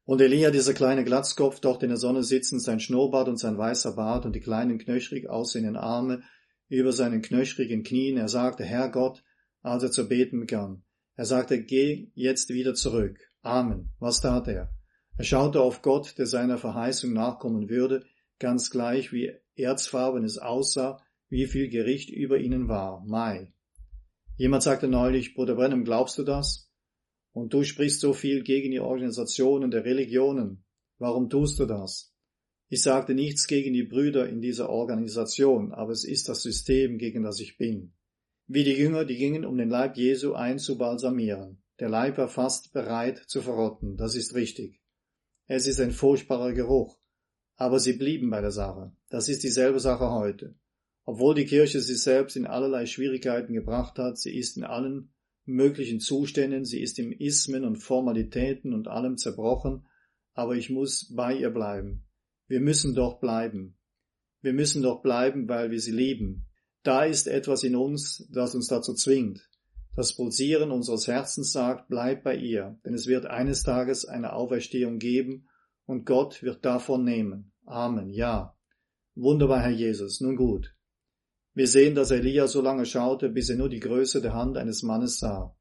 Speaker 1: Und Elia, dieser kleine Glatzkopf, dort in der Sonne sitzend, sein Schnurrbart und sein weißer Bart und die kleinen knöchrig aussehenden Arme über seinen knöchrigen Knien, er sagte, Herr Gott, als er zu beten begann. Er sagte, geh jetzt wieder zurück. Amen. Was tat er? Er schaute auf Gott, der seiner Verheißung nachkommen würde, ganz gleich wie erzfarben es aussah, wie viel Gericht über ihnen war. Mai. Jemand sagte neulich, Bruder Branham, glaubst du das? Und du sprichst so viel gegen die Organisationen der Religionen. Warum tust du das? Ich sagte nichts gegen die Brüder in dieser Organisation, aber es ist das System, gegen das ich bin. Wie die Jünger, die gingen, um den Leib Jesu einzubalsamieren. Der Leib war fast bereit zu verrotten, das ist richtig. Es ist ein furchtbarer Geruch, aber sie blieben bei der Sache. Das ist dieselbe Sache heute. Obwohl die Kirche sich selbst in allerlei Schwierigkeiten gebracht hat, sie ist in allen möglichen Zuständen, sie ist im Ismen und Formalitäten und allem zerbrochen, aber ich muss bei ihr bleiben. Wir müssen doch bleiben. Wir müssen doch bleiben, weil wir sie lieben. Da ist etwas in uns, das uns dazu zwingt. Das Pulsieren unseres Herzens sagt, bleib bei ihr, denn es wird eines Tages eine Auferstehung geben und Gott wird davon nehmen. Amen, ja. Wunderbar, Herr Jesus, nun gut. Wir sehen, dass Elia so lange schaute, bis er nur die Größe der Hand eines Mannes sah.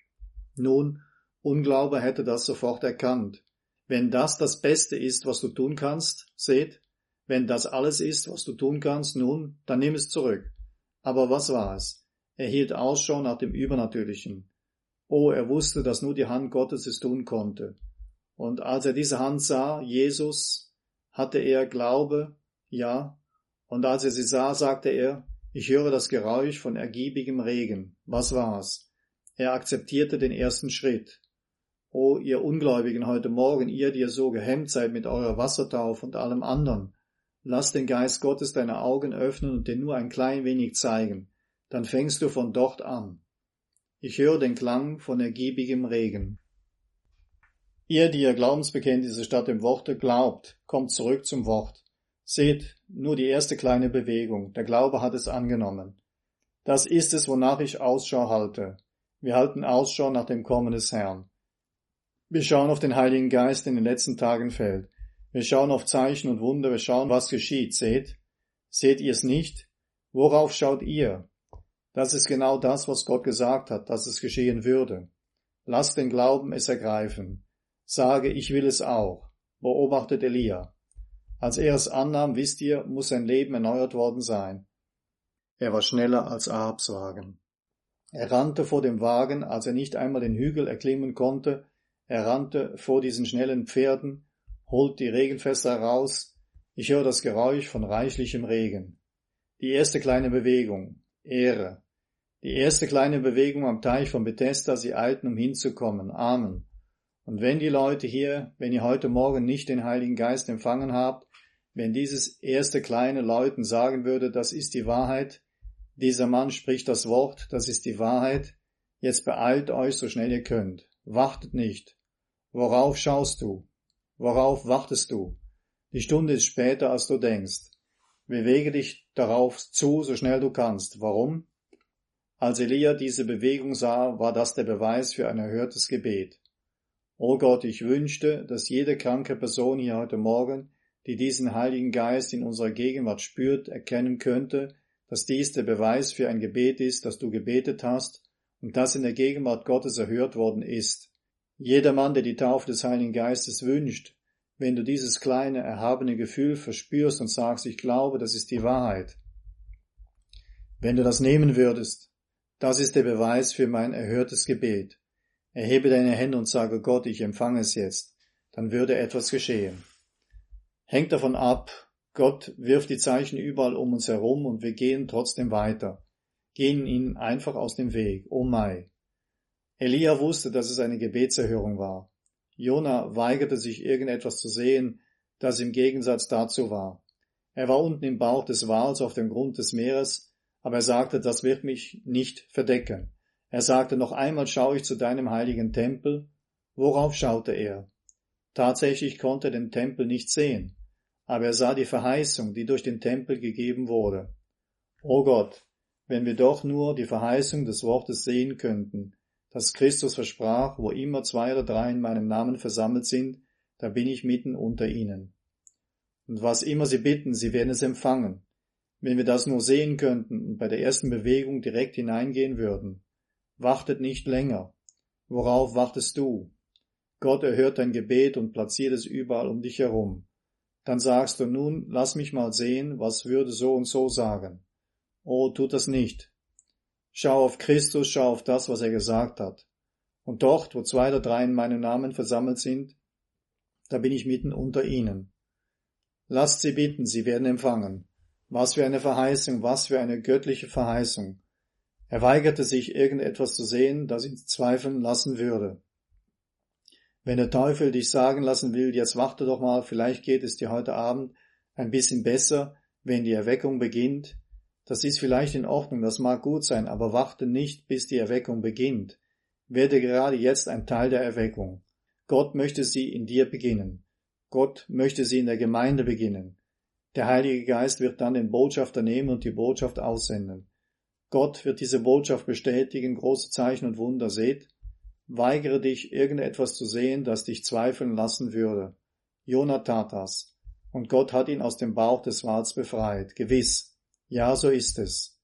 Speaker 1: Nun, Unglaube hätte das sofort erkannt. Wenn das das Beste ist, was du tun kannst, seht, wenn das alles ist, was du tun kannst, nun, dann nimm es zurück. Aber was war es? Er hielt Ausschau nach dem Übernatürlichen. Oh, er wusste, dass nur die Hand Gottes es tun konnte. Und als er diese Hand sah, Jesus, hatte er Glaube, ja, und als er sie sah, sagte er, ich höre das Geräusch von ergiebigem Regen. Was war's? Er akzeptierte den ersten Schritt. O, ihr Ungläubigen heute Morgen, ihr, die ihr so gehemmt seid mit eurer Wassertaufe und allem anderen, lass den Geist Gottes deine Augen öffnen und dir nur ein klein wenig zeigen. Dann fängst du von dort an. Ich höre den Klang von ergiebigem Regen. Ihr, die ihr Glaubensbekenntnisse statt dem Worte glaubt, kommt zurück zum Wort. Seht, nur die erste kleine Bewegung, der Glaube hat es angenommen. Das ist es, wonach ich Ausschau halte. Wir halten Ausschau nach dem Kommen des Herrn. Wir schauen auf den Heiligen Geist, der in den letzten Tagen fällt. Wir schauen auf Zeichen und Wunder, wir schauen, was geschieht. Seht? Seht ihr es nicht? Worauf schaut ihr? Das ist genau das, was Gott gesagt hat, dass es geschehen würde. Lasst den Glauben es ergreifen. Sage, ich will es auch. Beobachtet Elia. Als er es annahm, wisst ihr, muss sein Leben erneuert worden sein. Er war schneller als Ahabs Wagen. Er rannte vor dem Wagen, als er nicht einmal den Hügel erklimmen konnte. Er rannte vor diesen schnellen Pferden, holt die Regenfässer heraus. Ich höre das Geräusch von reichlichem Regen. Die erste kleine Bewegung. Ehre. Die erste kleine Bewegung am Teich von Bethesda, sie eilten, um hinzukommen. Amen. Und wenn die Leute hier, wenn ihr heute Morgen nicht den Heiligen Geist empfangen habt, wenn dieses erste kleine Leuten sagen würde, das ist die Wahrheit, dieser Mann spricht das Wort, das ist die Wahrheit, jetzt beeilt euch so schnell ihr könnt. Wartet nicht. Worauf schaust du? Worauf wartest du? Die Stunde ist später, als du denkst. Bewege dich darauf zu, so schnell du kannst. Warum? Als Elia diese Bewegung sah, war das der Beweis für ein erhörtes Gebet. O Gott, ich wünschte, dass jede kranke Person hier heute Morgen, die diesen Heiligen Geist in unserer Gegenwart spürt, erkennen könnte, dass dies der Beweis für ein Gebet ist, das du gebetet hast und das in der Gegenwart Gottes erhört worden ist. Jeder Mann, der die Taufe des Heiligen Geistes wünscht, wenn du dieses kleine, erhabene Gefühl verspürst und sagst, ich glaube, das ist die Wahrheit. Wenn du das nehmen würdest, das ist der Beweis für mein erhörtes Gebet. Erhebe deine Hände und sage, Gott, ich empfange es jetzt. Dann würde etwas geschehen. Hängt davon ab, Gott wirft die Zeichen überall um uns herum und wir gehen trotzdem weiter. Gehen ihnen einfach aus dem Weg. Oh mein. Elia wusste, dass es eine Gebetserhörung war. Jona weigerte sich, irgendetwas zu sehen, das im Gegensatz dazu war. Er war unten im Bauch des Wals auf dem Grund des Meeres, aber er sagte, das wird mich nicht verdecken. Er sagte, noch einmal schaue ich zu deinem heiligen Tempel. Worauf schaute er? Tatsächlich konnte er den Tempel nicht sehen, aber er sah die Verheißung, die durch den Tempel gegeben wurde. O Gott, wenn wir doch nur die Verheißung des Wortes sehen könnten, das Christus versprach, wo immer zwei oder drei in meinem Namen versammelt sind, da bin ich mitten unter ihnen. Und was immer sie bitten, sie werden es empfangen. Wenn wir das nur sehen könnten und bei der ersten Bewegung direkt hineingehen würden. Wartet nicht länger. Worauf wartest du? Gott erhört dein Gebet und platziert es überall um dich herum. Dann sagst du nun, lass mich mal sehen, was würde so und so sagen. Oh, tut das nicht. Schau auf Christus, schau auf das, was er gesagt hat. Und dort, wo zwei oder drei in meinem Namen versammelt sind, da bin ich mitten unter ihnen. Lasst sie bitten, sie werden empfangen. Was für eine Verheißung, was für eine göttliche Verheißung. Er weigerte sich, irgendetwas zu sehen, das ihn zweifeln lassen würde. Wenn der Teufel dich sagen lassen will, jetzt warte doch mal, vielleicht geht es dir heute Abend ein bisschen besser, wenn die Erweckung beginnt. Das ist vielleicht in Ordnung, das mag gut sein, aber warte nicht, bis die Erweckung beginnt. Werde gerade jetzt ein Teil der Erweckung. Gott möchte sie in dir beginnen. Gott möchte sie in der Gemeinde beginnen. Der Heilige Geist wird dann den Botschafter nehmen und die Botschaft aussenden. Gott wird diese Botschaft bestätigen, große Zeichen und Wunder seht. Weigere dich, irgendetwas zu sehen, das dich zweifeln lassen würde. Jona tat das. Und Gott hat ihn aus dem Bauch des Wals befreit. Gewiss. Ja, so ist es.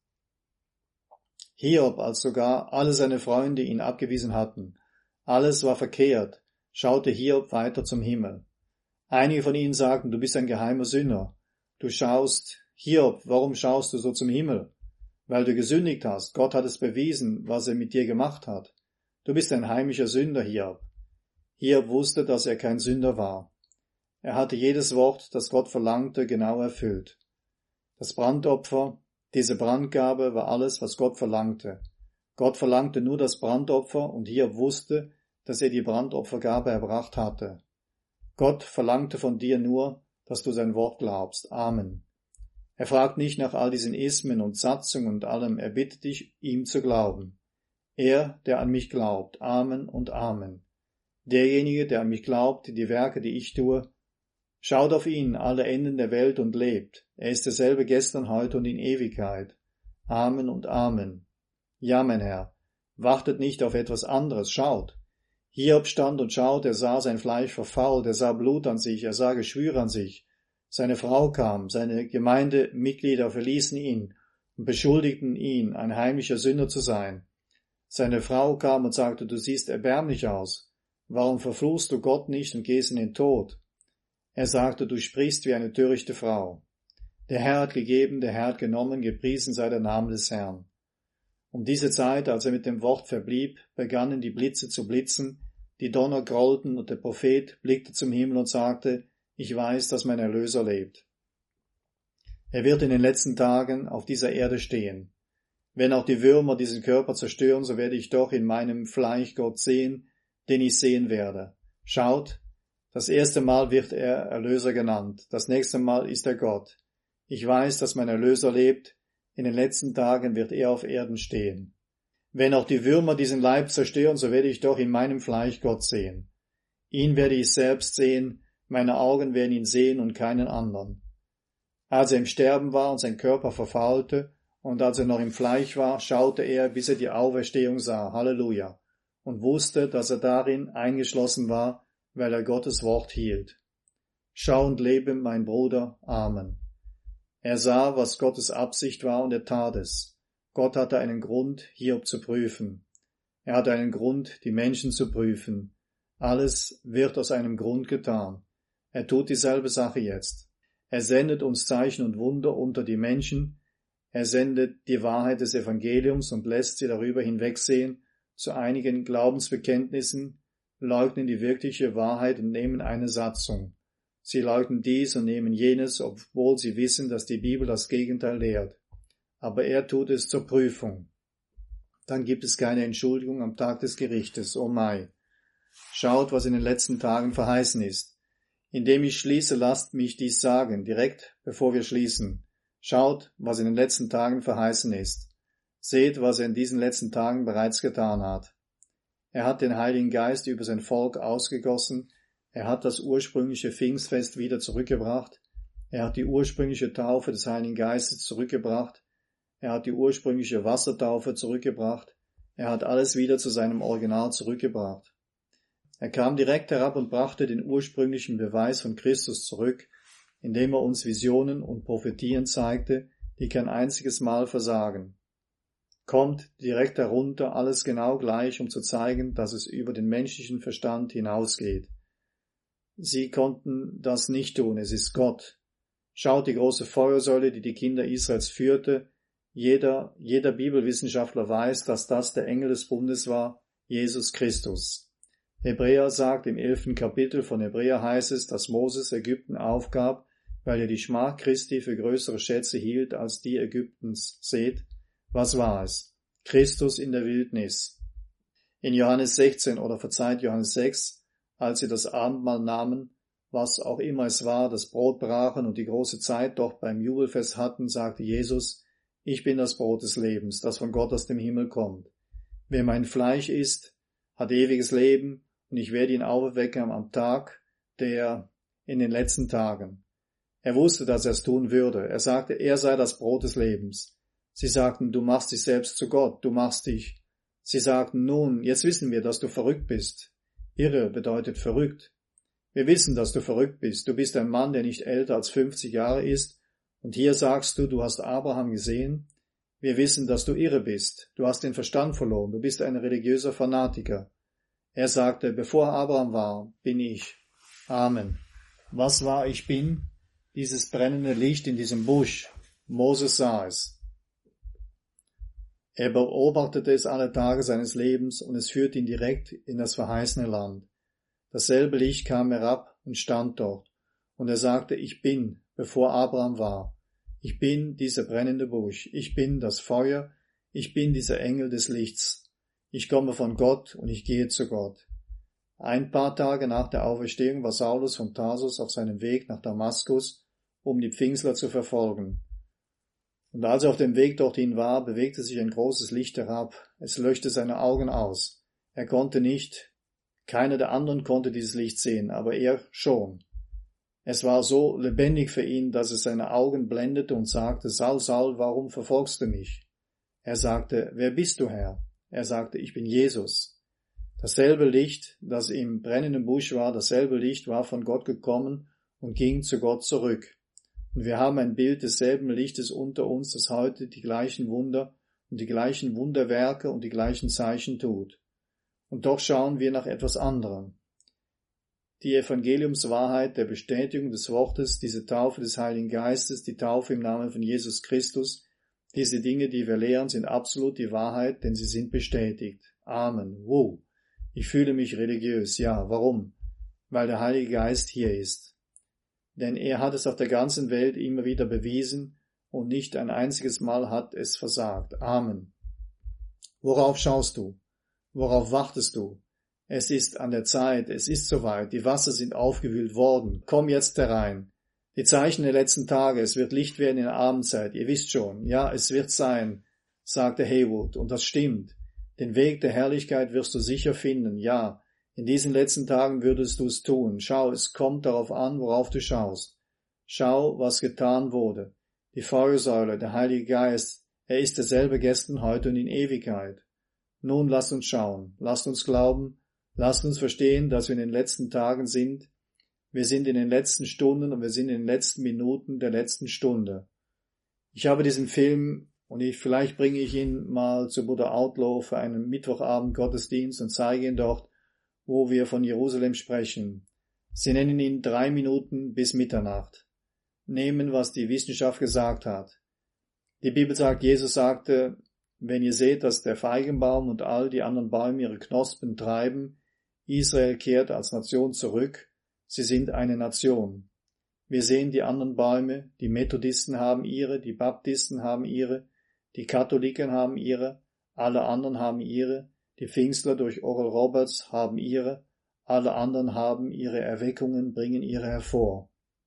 Speaker 1: Hiob, als sogar alle seine Freunde ihn abgewiesen hatten, alles war verkehrt, schaute Hiob weiter zum Himmel. Einige von ihnen sagten, du bist ein geheimer Sünder. Du schaust, Hiob, warum schaust du so zum Himmel? Weil du gesündigt hast. Gott hat es bewiesen, was er mit dir gemacht hat. Du bist ein heimischer Sünder, Hiob. Hiob wusste, dass er kein Sünder war. Er hatte jedes Wort, das Gott verlangte, genau erfüllt. Das Brandopfer, diese Brandgabe war alles, was Gott verlangte. Gott verlangte nur das Brandopfer und Hiob wusste, dass er die Brandopfergabe erbracht hatte. Gott verlangte von dir nur, dass du sein Wort glaubst. Amen. Er fragt nicht nach all diesen Ismen und Satzungen und allem, er bittet dich, ihm zu glauben. Er, der an mich glaubt. Amen und Amen. Derjenige, der an mich glaubt, die Werke, die ich tue, schaut auf ihn, alle Enden der Welt und lebt. Er ist derselbe gestern, heute und in Ewigkeit. Amen und Amen. Ja, mein Herr, wartet nicht auf etwas anderes, schaut. Hiob stand und schaut, er sah sein Fleisch verfault, er sah Blut an sich, er sah Geschwür an sich. Seine Frau kam, seine Gemeindemitglieder verließen ihn und beschuldigten ihn, ein heimlicher Sünder zu sein. Seine Frau kam und sagte, du siehst erbärmlich aus. Warum verfluchst du Gott nicht und gehst in den Tod? Er sagte, du sprichst wie eine törichte Frau. Der Herr hat gegeben, der Herr hat genommen, gepriesen sei der Name des Herrn. Um diese Zeit, als er mit dem Wort verblieb, begannen die Blitze zu blitzen, die Donner grollten und der Prophet blickte zum Himmel und sagte, ich weiß, dass mein Erlöser lebt. Er wird in den letzten Tagen auf dieser Erde stehen. Wenn auch die Würmer diesen Körper zerstören, so werde ich doch in meinem Fleisch Gott sehen, den ich sehen werde. Schaut, das erste Mal wird er Erlöser genannt, das nächste Mal ist er Gott. Ich weiß, dass mein Erlöser lebt, in den letzten Tagen wird er auf Erden stehen. Wenn auch die Würmer diesen Leib zerstören, so werde ich doch in meinem Fleisch Gott sehen. Ihn werde ich selbst sehen, meine Augen werden ihn sehen und keinen anderen. Als er im Sterben war und sein Körper verfaulte, und als er noch im Fleisch war, schaute er, bis er die Auferstehung sah, Halleluja, und wusste, dass er darin eingeschlossen war, weil er Gottes Wort hielt. Schau und lebe, mein Bruder, Amen. Er sah, was Gottes Absicht war, und er tat es. Gott hatte einen Grund, Hiob zu prüfen. Er hatte einen Grund, die Menschen zu prüfen. Alles wird aus einem Grund getan. Er tut dieselbe Sache jetzt. Er sendet uns Zeichen und Wunder unter die Menschen. Er sendet die Wahrheit des Evangeliums und lässt sie darüber hinwegsehen zu einigen Glaubensbekenntnissen, leugnen die wirkliche Wahrheit und nehmen eine Satzung. Sie leugnen dies und nehmen jenes, obwohl sie wissen, dass die Bibel das Gegenteil lehrt. Aber er tut es zur Prüfung. Dann gibt es keine Entschuldigung am Tag des Gerichtes, oh Mai. Schaut, was in den letzten Tagen verheißen ist. Indem ich schließe, lasst mich dies sagen, direkt bevor wir schließen. Schaut, was in den letzten Tagen verheißen ist. Seht, was er in diesen letzten Tagen bereits getan hat. Er hat den Heiligen Geist über sein Volk ausgegossen. Er hat das ursprüngliche Pfingstfest wieder zurückgebracht. Er hat die ursprüngliche Taufe des Heiligen Geistes zurückgebracht. Er hat die ursprüngliche Wassertaufe zurückgebracht. Er hat alles wieder zu seinem Original zurückgebracht. Er kam direkt herab und brachte den ursprünglichen Beweis von Christus zurück, indem er uns Visionen und Prophetien zeigte, die kein einziges Mal versagen. Kommt direkt herunter, alles genau gleich, um zu zeigen, dass es über den menschlichen Verstand hinausgeht. Sie konnten das nicht tun, es ist Gott. Schaut die große Feuersäule, die die Kinder Israels führte. Jeder, jeder Bibelwissenschaftler weiß, dass das der Engel des Bundes war, Jesus Christus. Hebräer sagt im elften Kapitel von Hebräer heißt es, dass Moses Ägypten aufgab, weil er die Schmach Christi für größere Schätze hielt als die Ägyptens. Seht, was war es? Christus in der Wildnis. In Johannes sechzehn oder verzeiht Johannes sechs, als sie das Abendmahl nahmen, was auch immer es war, das Brot brachen und die große Zeit doch beim Jubelfest hatten, sagte Jesus, ich bin das Brot des Lebens, das von Gott aus dem Himmel kommt. Wer mein Fleisch isst, hat ewiges Leben, und ich werde ihn auferwecken am Tag, der in den letzten Tagen. Er wusste, dass er es tun würde. Er sagte, er sei das Brot des Lebens. Sie sagten, du machst dich selbst zu Gott, du machst dich. Sie sagten, nun, jetzt wissen wir, dass du verrückt bist. Irre bedeutet verrückt. Wir wissen, dass du verrückt bist. Du bist ein Mann, der nicht älter als fünfzig Jahre ist, und hier sagst du, du hast Abraham gesehen. Wir wissen, dass du irre bist. Du hast den Verstand verloren. Du bist ein religiöser Fanatiker. Er sagte, bevor Abraham war, bin ich. Amen. Was war ich bin? Dieses brennende Licht in diesem Busch. Moses sah es. Er beobachtete es alle Tage seines Lebens und es führte ihn direkt in das verheißene Land. Dasselbe Licht kam herab und stand dort. Und er sagte, ich bin, bevor Abraham war. Ich bin dieser brennende Busch. Ich bin das Feuer. Ich bin dieser Engel des Lichts. Ich komme von Gott und ich gehe zu Gott. Ein paar Tage nach der Auferstehung war Saulus von Tarsus auf seinem Weg nach Damaskus, um die Pfingstler zu verfolgen. Und als er auf dem Weg dorthin war, bewegte sich ein großes Licht herab. Es löschte seine Augen aus. Er konnte nicht, keiner der anderen konnte dieses Licht sehen, aber er schon. Es war so lebendig für ihn, dass es seine Augen blendete und sagte, Saul, Saul, warum verfolgst du mich? Er sagte, wer bist du, Herr? Er sagte, ich bin Jesus. Dasselbe Licht, das im brennenden Busch war, dasselbe Licht war von Gott gekommen und ging zu Gott zurück. Und wir haben ein Bild desselben Lichtes unter uns, das heute die gleichen Wunder und die gleichen Wunderwerke und die gleichen Zeichen tut. Und doch schauen wir nach etwas anderem. Die Evangeliumswahrheit der Bestätigung des Wortes, diese Taufe des Heiligen Geistes, die Taufe im Namen von Jesus Christus, diese Dinge, die wir lehren, sind absolut die Wahrheit, denn sie sind bestätigt. Amen. Wow. Ich fühle mich religiös. Ja, warum? Weil der Heilige Geist hier ist. Denn er hat es auf der ganzen Welt immer wieder bewiesen und nicht ein einziges Mal hat es versagt. Amen. Worauf schaust du? Worauf wartest du? Es ist an der Zeit, es ist soweit, die Wasser sind aufgewühlt worden. Komm jetzt herein. Die Zeichen der letzten Tage, es wird Licht werden in der Abendzeit, ihr wisst schon, ja, es wird sein, sagte Haywood, und das stimmt. Den Weg der Herrlichkeit wirst du sicher finden, ja, in diesen letzten Tagen würdest du es tun. Schau, es kommt darauf an, worauf du schaust. Schau, was getan wurde. Die Feuersäule, der Heilige Geist, er ist derselbe gestern, heute und in Ewigkeit. Nun lasst uns schauen, lasst uns glauben, lasst uns verstehen, dass wir in den letzten Tagen sind. Wir sind in den letzten Stunden und wir sind in den letzten Minuten der letzten Stunde. Ich habe diesen Film, und ich, vielleicht bringe ich ihn mal zu Bruder Outlaw für einen Mittwochabend Gottesdienst und zeige ihn dort, wo wir von Jerusalem sprechen. Sie nennen ihn drei Minuten bis Mitternacht. Nehmen, was die Wissenschaft gesagt hat. Die Bibel sagt, Jesus sagte, wenn ihr seht, dass der Feigenbaum und all die anderen Bäume ihre Knospen treiben, Israel kehrt als Nation zurück, sie sind eine Nation. Wir sehen die anderen Bäume, die Methodisten haben ihre, die Baptisten haben ihre, die Katholiken haben ihre, alle anderen haben ihre, die Pfingstler durch Oral Roberts haben ihre, alle anderen haben ihre Erweckungen, bringen ihre hervor.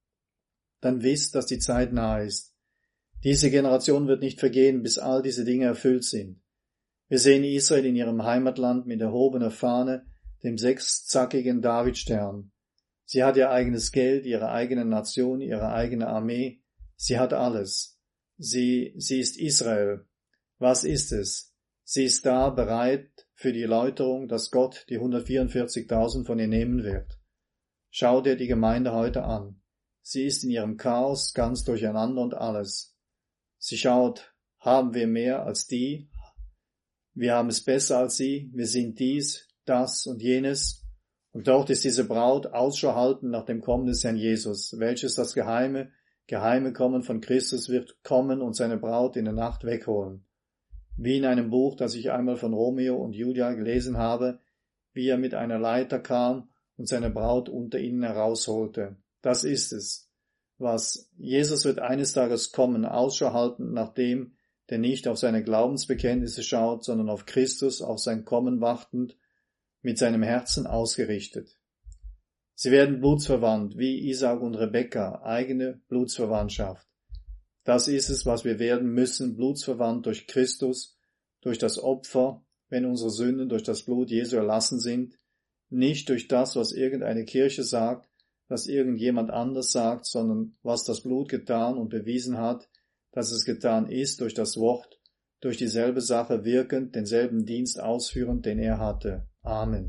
Speaker 1: Dann wisst, dass die Zeit nahe ist. Diese Generation wird nicht vergehen, bis all diese Dinge erfüllt sind. Wir sehen Israel in ihrem Heimatland mit erhobener Fahne, dem sechszackigen Davidstern. Sie hat ihr eigenes Geld, ihre eigene Nation, ihre eigene Armee. Sie hat alles. Sie, sie ist Israel. Was ist es? Sie ist da bereit, für die Erläuterung, dass Gott die hundertvierundvierzigtausend von ihr nehmen wird. Schau dir die Gemeinde heute an. Sie ist in ihrem Chaos ganz durcheinander und alles. Sie schaut, haben wir mehr als die? Wir haben es besser als sie, wir sind dies, das und jenes. Und dort ist diese Braut Ausschau halten nach dem Kommen des Herrn Jesus, welches das Geheime, geheime Kommen von Christus wird kommen und seine Braut in der Nacht wegholen. Wie in einem Buch, das ich einmal von Romeo und Julia gelesen habe, wie er mit einer Leiter kam und seine Braut unter ihnen herausholte. Das ist es, was Jesus wird eines Tages kommen, Ausschau halten nach dem, der nicht auf seine Glaubensbekenntnisse schaut, sondern auf Christus, auf sein Kommen wartend, mit seinem Herzen ausgerichtet. Sie werden blutsverwandt, wie Isaac und Rebekka, eigene Blutsverwandtschaft. Das ist es, was wir werden müssen, blutsverwandt durch Christus, durch das Opfer, wenn unsere Sünden durch das Blut Jesu erlassen sind, nicht durch das, was irgendeine Kirche sagt, was irgendjemand anders sagt, sondern was das Blut getan und bewiesen hat, dass es getan ist durch das Wort, durch dieselbe Sache wirkend, denselben Dienst ausführend, den er hatte. Amen.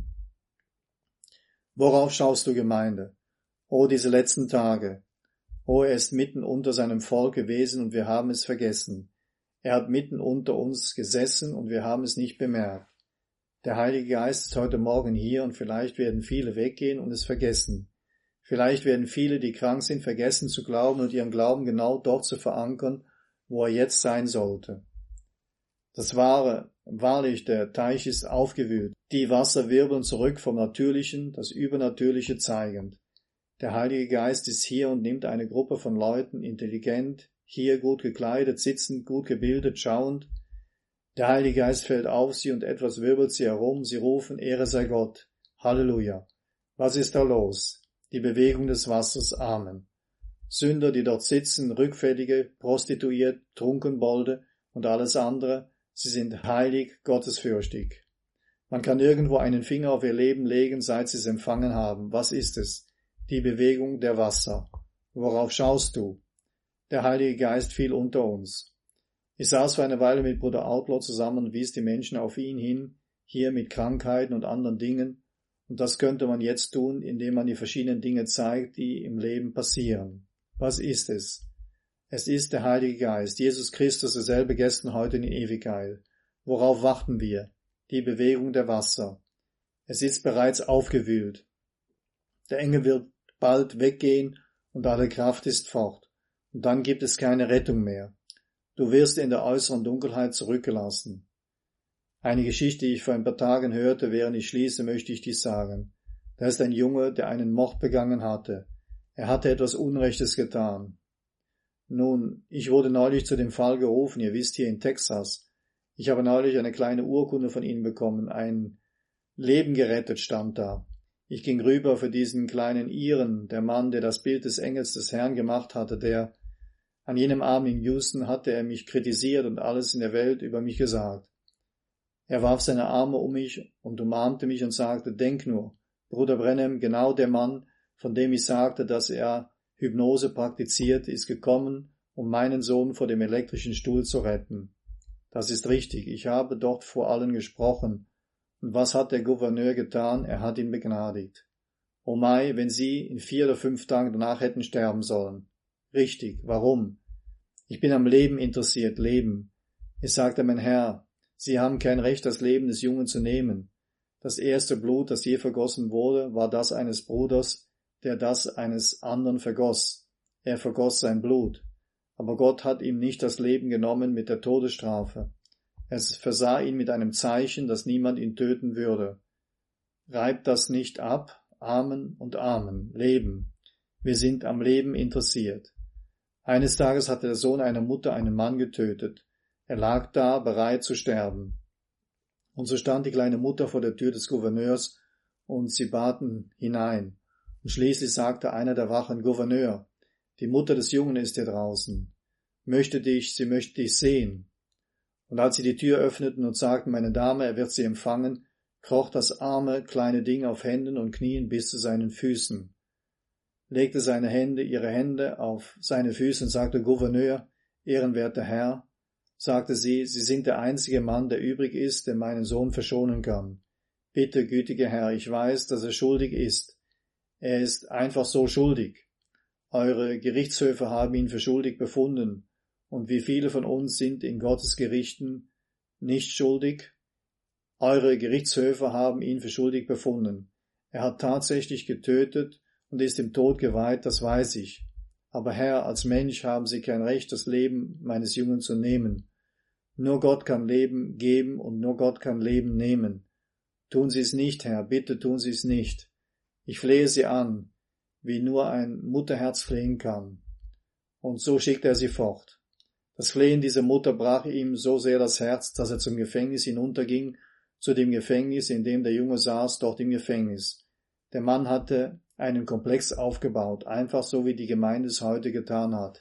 Speaker 1: Worauf schaust du, Gemeinde? O diese letzten Tage! O er ist mitten unter seinem Volk gewesen und wir haben es vergessen. Er hat mitten unter uns gesessen und wir haben es nicht bemerkt. Der Heilige Geist ist heute Morgen hier und vielleicht werden viele weggehen und es vergessen. Vielleicht werden viele, die krank sind, vergessen zu glauben und ihren Glauben genau dort zu verankern, wo er jetzt sein sollte. Das Wahre, wahrlich, der Teich ist aufgewühlt. Die Wasser wirbeln zurück vom Natürlichen, das Übernatürliche zeigend. Der Heilige Geist ist hier und nimmt eine Gruppe von Leuten, intelligent, hier gut gekleidet, sitzend, gut gebildet, schauend. Der Heilige Geist fällt auf sie und etwas wirbelt sie herum, sie rufen, Ehre sei Gott. Halleluja. Was ist da los? Die Bewegung des Wassers, Amen. Sünder, die dort sitzen, Rückfällige, Prostituiert, Trunkenbolde und alles andere, sie sind heilig, gottesfürchtig. Man kann irgendwo einen Finger auf ihr Leben legen, seit sie es empfangen haben. Was ist es? Die Bewegung der Wasser. Worauf schaust du? Der Heilige Geist fiel unter uns. Ich saß für eine Weile mit Bruder Outlaw zusammen und wies die Menschen auf ihn hin, hier mit Krankheiten und anderen Dingen, und das könnte man jetzt tun, indem man die verschiedenen Dinge zeigt, die im Leben passieren. Was ist es? Es ist der Heilige Geist, Jesus Christus, derselbe gestern, heute in Ewigkeit. Worauf warten wir? Die Bewegung der Wasser. Es ist bereits aufgewühlt. Der Engel wird bald weggehen und alle Kraft ist fort. Und dann gibt es keine Rettung mehr. Du wirst in der äußeren Dunkelheit zurückgelassen. Eine Geschichte, die ich vor ein paar Tagen hörte, während ich schließe, möchte ich dies sagen. Da ist ein Junge, der einen Mord begangen hatte. Er hatte etwas Unrechtes getan. Nun, ich wurde neulich zu dem Fall gerufen, ihr wisst, hier in Texas. Ich habe neulich eine kleine Urkunde von ihnen bekommen, ein Leben gerettet stand da. Ich ging rüber für diesen kleinen Iren, der Mann, der das Bild des Engels des Herrn gemacht hatte, der an jenem Abend in Houston hatte er mich kritisiert und alles in der Welt über mich gesagt. Er warf seine Arme um mich und umarmte mich und sagte, denk nur, Bruder Branham, genau der Mann, von dem ich sagte, dass er Hypnose praktiziert, ist gekommen, um meinen Sohn vor dem elektrischen Stuhl zu retten. Das ist richtig, ich habe dort vor allen gesprochen. Und was hat der Gouverneur getan? Er hat ihn begnadigt. Oh Mai, wenn Sie in vier oder fünf Tagen danach hätten sterben sollen. Richtig, warum? Ich bin am Leben interessiert, Leben. Ich sagte, mein Herr, Sie haben kein Recht, das Leben des Jungen zu nehmen. Das erste Blut, das je vergossen wurde, war das eines Bruders, der das eines anderen vergoss. Er vergoss sein Blut. Aber Gott hat ihm nicht das Leben genommen mit der Todesstrafe. Es versah ihn mit einem Zeichen, dass niemand ihn töten würde. Reibt das nicht ab. Amen und Amen. Leben. Wir sind am Leben interessiert. Eines Tages hatte der Sohn einer Mutter einen Mann getötet. Er lag da, bereit zu sterben. Und so stand die kleine Mutter vor der Tür des Gouverneurs und sie baten hinein. Und schließlich sagte einer der Wachen, Gouverneur, die Mutter des Jungen ist hier draußen. Möchte dich, sie möchte dich sehen. Und als sie die Tür öffneten und sagten, meine Dame, er wird sie empfangen, kroch das arme, kleine Ding auf Händen und Knien bis zu seinen Füßen, legte seine Hände, ihre Hände auf seine Füße und sagte, Gouverneur, ehrenwerter Herr, sagte sie, Sie sind der einzige Mann, der übrig ist, der meinen Sohn verschonen kann. Bitte, gütiger Herr, ich weiß, dass er schuldig ist. Er ist einfach so schuldig. Eure Gerichtshöfe haben ihn für schuldig befunden, und wie viele von uns sind in Gottes Gerichten nicht schuldig? Eure Gerichtshöfe haben ihn für schuldig befunden. Er hat tatsächlich getötet und ist dem Tod geweiht, das weiß ich. Aber Herr, als Mensch haben Sie kein Recht, das Leben meines Jungen zu nehmen. Nur Gott kann Leben geben und nur Gott kann Leben nehmen. Tun Sie es nicht, Herr, bitte tun Sie es nicht. Ich flehe Sie an, wie nur ein Mutterherz flehen kann. Und so schickte er sie fort. Das Flehen dieser Mutter brach ihm so sehr das Herz, dass er zum Gefängnis hinunterging, zu dem Gefängnis, in dem der Junge saß, dort im Gefängnis. Der Mann hatte einen Komplex aufgebaut, einfach so wie die Gemeinde es heute getan hat.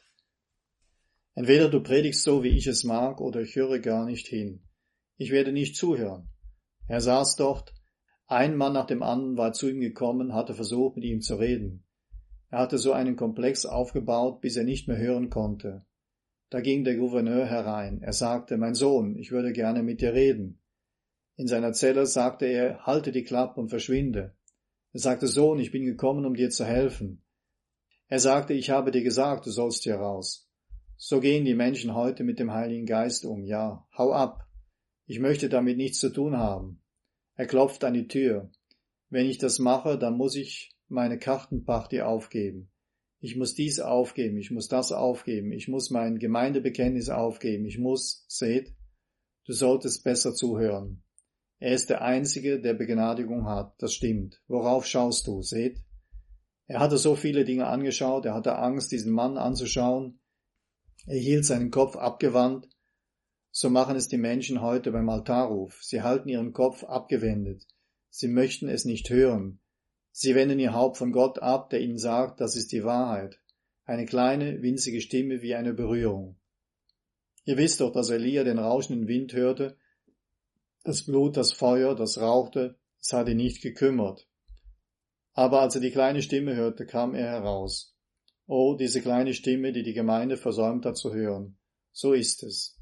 Speaker 1: Entweder du predigst so, wie ich es mag, oder ich höre gar nicht hin. Ich werde nicht zuhören. Er saß dort, ein Mann nach dem anderen war zu ihm gekommen, hatte versucht, mit ihm zu reden. Er hatte so einen Komplex aufgebaut, bis er nicht mehr hören konnte. Da ging der Gouverneur herein. Er sagte, mein Sohn, ich würde gerne mit dir reden. In seiner Zelle sagte er, halte die Klappe und verschwinde. Er sagte, Sohn, ich bin gekommen, um dir zu helfen. Er sagte, ich habe dir gesagt, du sollst hier raus. So gehen die Menschen heute mit dem Heiligen Geist um. Ja, hau ab. Ich möchte damit nichts zu tun haben. Er klopft an die Tür. Wenn ich das mache, dann muss ich meine Kartenparty aufgeben. Ich muss dies aufgeben, ich muss das aufgeben, ich muss mein Gemeindebekenntnis aufgeben, ich muss, seht, du solltest besser zuhören. Er ist der Einzige, der Begnadigung hat, das stimmt. Worauf schaust du, seht? Er hatte so viele Dinge angeschaut, er hatte Angst, diesen Mann anzuschauen. Er hielt seinen Kopf abgewandt. So machen es die Menschen heute beim Altarruf. Sie halten ihren Kopf abgewendet. Sie möchten es nicht hören. Sie wenden ihr Haupt von Gott ab, der ihnen sagt, das ist die Wahrheit. Eine kleine, winzige Stimme wie eine Berührung. Ihr wisst doch, dass Elia den rauschenden Wind hörte, das Blut, das Feuer, das rauchte, es hat ihn nicht gekümmert. Aber als er die kleine Stimme hörte, kam er heraus. Oh, diese kleine Stimme, die die Gemeinde versäumt hat zu hören. So ist es.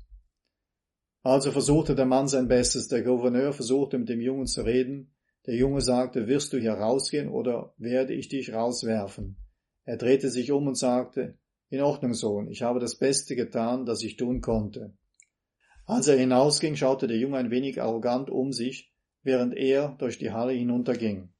Speaker 1: Also versuchte der Mann sein Bestes. Der Gouverneur versuchte mit dem Jungen zu reden. Der Junge sagte, wirst du hier rausgehen oder werde ich dich rauswerfen? Er drehte sich um und sagte, in Ordnung, Sohn, ich habe das Beste getan, das ich tun konnte. Als er hinausging, schaute der Junge ein wenig arrogant um sich, während er durch die Halle hinunterging.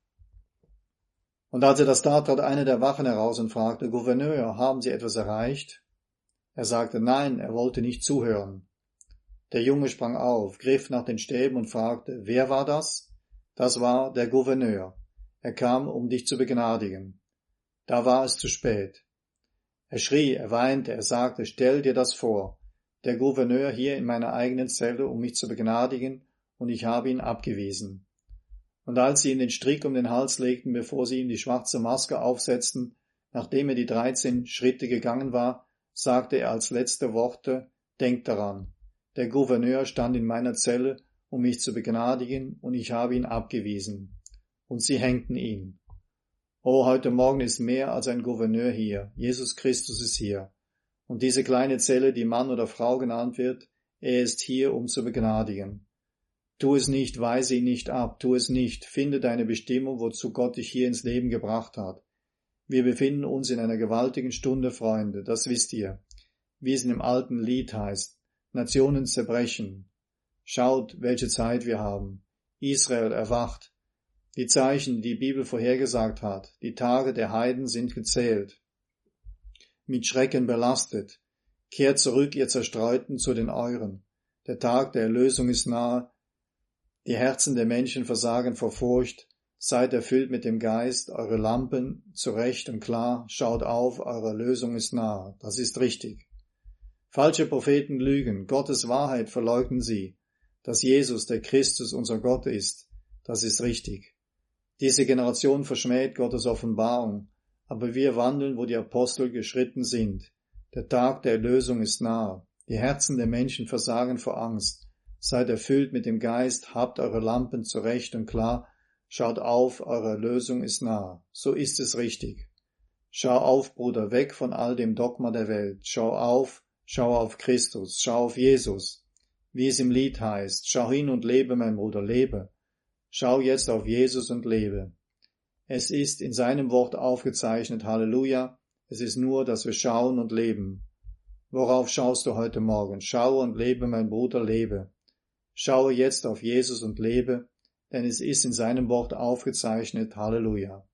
Speaker 1: Und als er das tat, trat einer der Wachen heraus und fragte, Gouverneur, haben Sie etwas erreicht? Er sagte, nein, er wollte nicht zuhören. Der Junge sprang auf, griff nach den Stäben und fragte, wer war das? Das war der Gouverneur. Er kam, um dich zu begnadigen. Da war es zu spät. Er schrie, er weinte, er sagte, stell dir das vor. Der Gouverneur hier in meiner eigenen Zelle, um mich zu begnadigen, und ich habe ihn abgewiesen. Und als sie ihm den Strick um den Hals legten, bevor sie ihm die schwarze Maske aufsetzten, nachdem er die dreizehn Schritte gegangen war, sagte er als letzte Worte, denk daran, der Gouverneur stand in meiner Zelle, um mich zu begnadigen, und ich habe ihn abgewiesen. Und sie hängten ihn. Oh, heute Morgen ist mehr als ein Gouverneur hier. Jesus Christus ist hier. Und diese kleine Zelle, die Mann oder Frau genannt wird, er ist hier, um zu begnadigen. Tu es nicht, weise ihn nicht ab, tu es nicht, finde deine Bestimmung, wozu Gott dich hier ins Leben gebracht hat. Wir befinden uns in einer gewaltigen Stunde, Freunde, das wisst ihr. Wie es in dem alten Lied heißt, Nationen zerbrechen. Schaut, welche Zeit wir haben. Israel erwacht. Die Zeichen, die die Bibel vorhergesagt hat, die Tage der Heiden sind gezählt. Mit Schrecken belastet. Kehrt zurück, ihr Zerstreuten, zu den Euren. Der Tag der Erlösung ist nahe. Die Herzen der Menschen versagen vor Furcht. Seid erfüllt mit dem Geist, eure Lampen zurecht und klar. Schaut auf, eure Erlösung ist nahe. Das ist richtig. Falsche Propheten lügen, Gottes Wahrheit verleugnen sie. Dass Jesus, der Christus, unser Gott ist, das ist richtig. Diese Generation verschmäht Gottes Offenbarung, aber wir wandeln, wo die Apostel geschritten sind. Der Tag der Erlösung ist nahe. Die Herzen der Menschen versagen vor Angst. Seid erfüllt mit dem Geist, habt eure Lampen zurecht und klar. Schaut auf, eure Erlösung ist nahe. So ist es richtig. Schau auf, Bruder, weg von all dem Dogma der Welt. Schau auf, Schau auf Christus, schau auf Jesus, wie es im Lied heißt, schau hin und lebe, mein Bruder, lebe. Schau jetzt auf Jesus und lebe. Es ist in seinem Wort aufgezeichnet, Halleluja, es ist nur, dass wir schauen und leben. Worauf schaust du heute Morgen? Schaue und lebe, mein Bruder, lebe. Schaue jetzt auf Jesus und lebe, denn es ist in seinem Wort aufgezeichnet, Halleluja.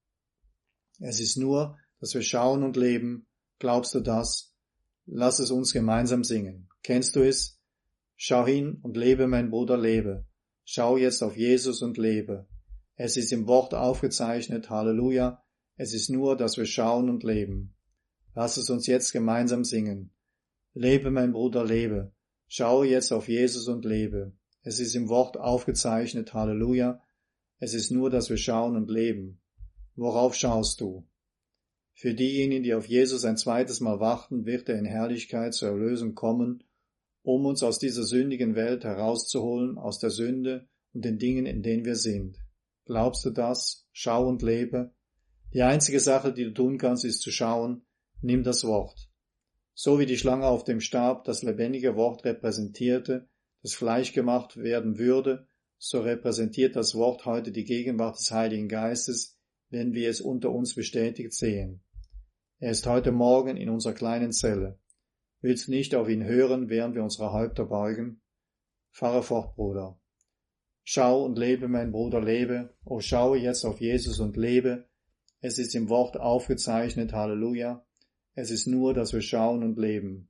Speaker 1: Es ist nur, dass wir schauen und leben. Glaubst du das? Lass es uns gemeinsam singen. Kennst du es? Schau hin und lebe, mein Bruder, lebe. Schau jetzt auf Jesus und lebe. Es ist im Wort aufgezeichnet, Halleluja. Es ist nur, dass wir schauen und leben. Lass es uns jetzt gemeinsam singen. Lebe, mein Bruder, lebe. Schaue jetzt auf Jesus und lebe. Es ist im Wort aufgezeichnet, Halleluja. Es ist nur, dass wir schauen und leben. Worauf schaust du? Für diejenigen, die auf Jesus ein zweites Mal warten, wird er in Herrlichkeit zur Erlösung kommen, um uns aus dieser sündigen Welt herauszuholen, aus der Sünde und den Dingen, in denen wir sind. Glaubst du das? Schau und lebe. Die einzige Sache, die du tun kannst, ist zu schauen. Nimm das Wort. So wie die Schlange auf dem Stab das lebendige Wort repräsentierte, das Fleisch gemacht werden würde, so repräsentiert das Wort heute die Gegenwart des Heiligen Geistes, wenn wir es unter uns bestätigt sehen. Er ist heute Morgen in unserer kleinen Zelle. Willst du nicht auf ihn hören, während wir unsere Häupter beugen? Fahre fort, Bruder. Schau und lebe, mein Bruder, lebe. O schaue jetzt auf Jesus und lebe. Es ist im Wort aufgezeichnet, Halleluja. Es ist nur, dass wir schauen und leben.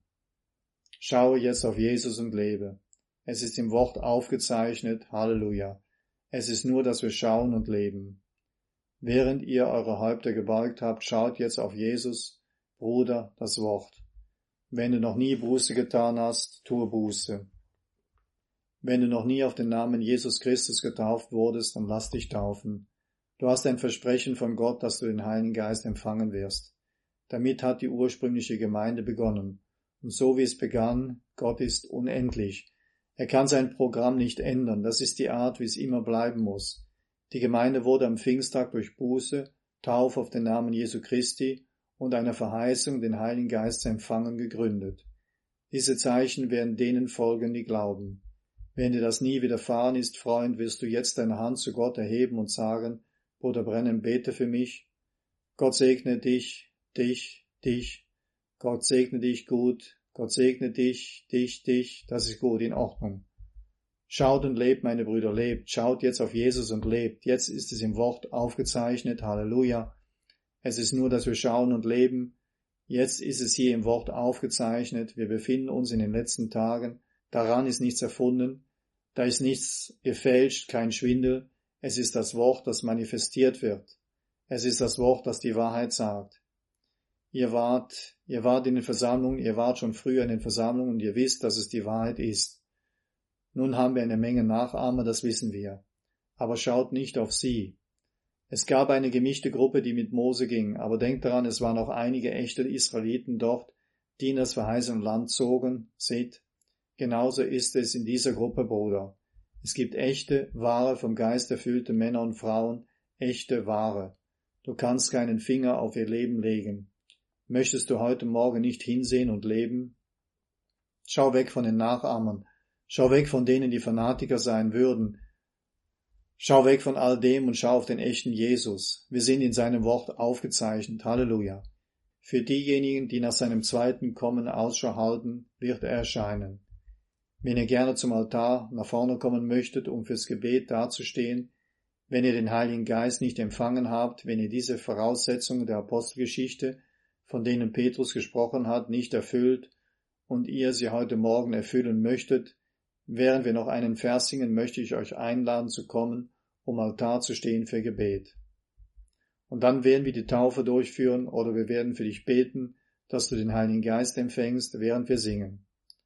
Speaker 1: Schaue jetzt auf Jesus und lebe. Es ist im Wort aufgezeichnet, Halleluja. Es ist nur, dass wir schauen und leben. Während ihr eure Häupter gebeugt habt, schaut jetzt auf Jesus, Bruder, das Wort. Wenn du noch nie Buße getan hast, tue Buße. Wenn du noch nie auf den Namen Jesus Christus getauft wurdest, dann lass dich taufen. Du hast ein Versprechen von Gott, dass du den Heiligen Geist empfangen wirst. Damit hat die ursprüngliche Gemeinde begonnen. Und so wie es begann, Gott ist unendlich. Er kann sein Programm nicht ändern. Das ist die Art, wie es immer bleiben muss. Die Gemeinde wurde am Pfingsttag durch Buße, Taufe auf den Namen Jesu Christi und einer Verheißung, den Heiligen Geist zu empfangen, gegründet. Diese Zeichen werden denen folgen, die glauben. Wenn dir das nie widerfahren ist, Freund, wirst du jetzt deine Hand zu Gott erheben und sagen, Bruder Branham, bete für mich. Gott segne dich, dich, dich. Gott segne dich gut. Gott segne dich, dich, dich. Das ist gut, in Ordnung. Schaut und lebt, meine Brüder, lebt. Schaut jetzt auf Jesus und lebt. Jetzt ist es im Wort aufgezeichnet. Halleluja. Es ist nur, dass wir schauen und leben. Jetzt ist es hier im Wort aufgezeichnet. Wir befinden uns in den letzten Tagen. Daran ist nichts erfunden. Da ist nichts gefälscht, kein Schwindel. Es ist das Wort, das manifestiert wird. Es ist das Wort, das die Wahrheit sagt. Ihr wart, ihr wart in den Versammlungen, ihr wart schon früher in den Versammlungen und ihr wisst, dass es die Wahrheit ist. Nun haben wir eine Menge Nachahmer, das wissen wir. Aber schaut nicht auf sie. Es gab eine gemischte Gruppe, die mit Mose ging, aber denkt daran, es waren auch einige echte Israeliten dort, die in das verheißene Land zogen. Seht, genauso ist es in dieser Gruppe, Bruder. Es gibt echte, wahre, vom Geist erfüllte Männer und Frauen, echte, wahre. Du kannst keinen Finger auf ihr Leben legen. Möchtest du heute Morgen nicht hinsehen und leben? Schau weg von den Nachahmern. Schau weg von denen, die Fanatiker sein würden. Schau weg von all dem und schau auf den echten Jesus. Wir sind in seinem Wort aufgezeichnet. Halleluja. Für diejenigen, die nach seinem zweiten Kommen Ausschau halten, wird er erscheinen. Wenn ihr gerne zum Altar nach vorne kommen möchtet, um fürs Gebet dazustehen, wenn ihr den Heiligen Geist nicht empfangen habt, wenn ihr diese Voraussetzungen der Apostelgeschichte, von denen Petrus gesprochen hat, nicht erfüllt und ihr sie heute Morgen erfüllen möchtet, während wir noch einen Vers singen, möchte ich euch einladen zu kommen, um Altar zu stehen für Gebet. Und dann werden wir die Taufe durchführen oder wir werden für dich beten, dass du den Heiligen Geist empfängst, während wir singen.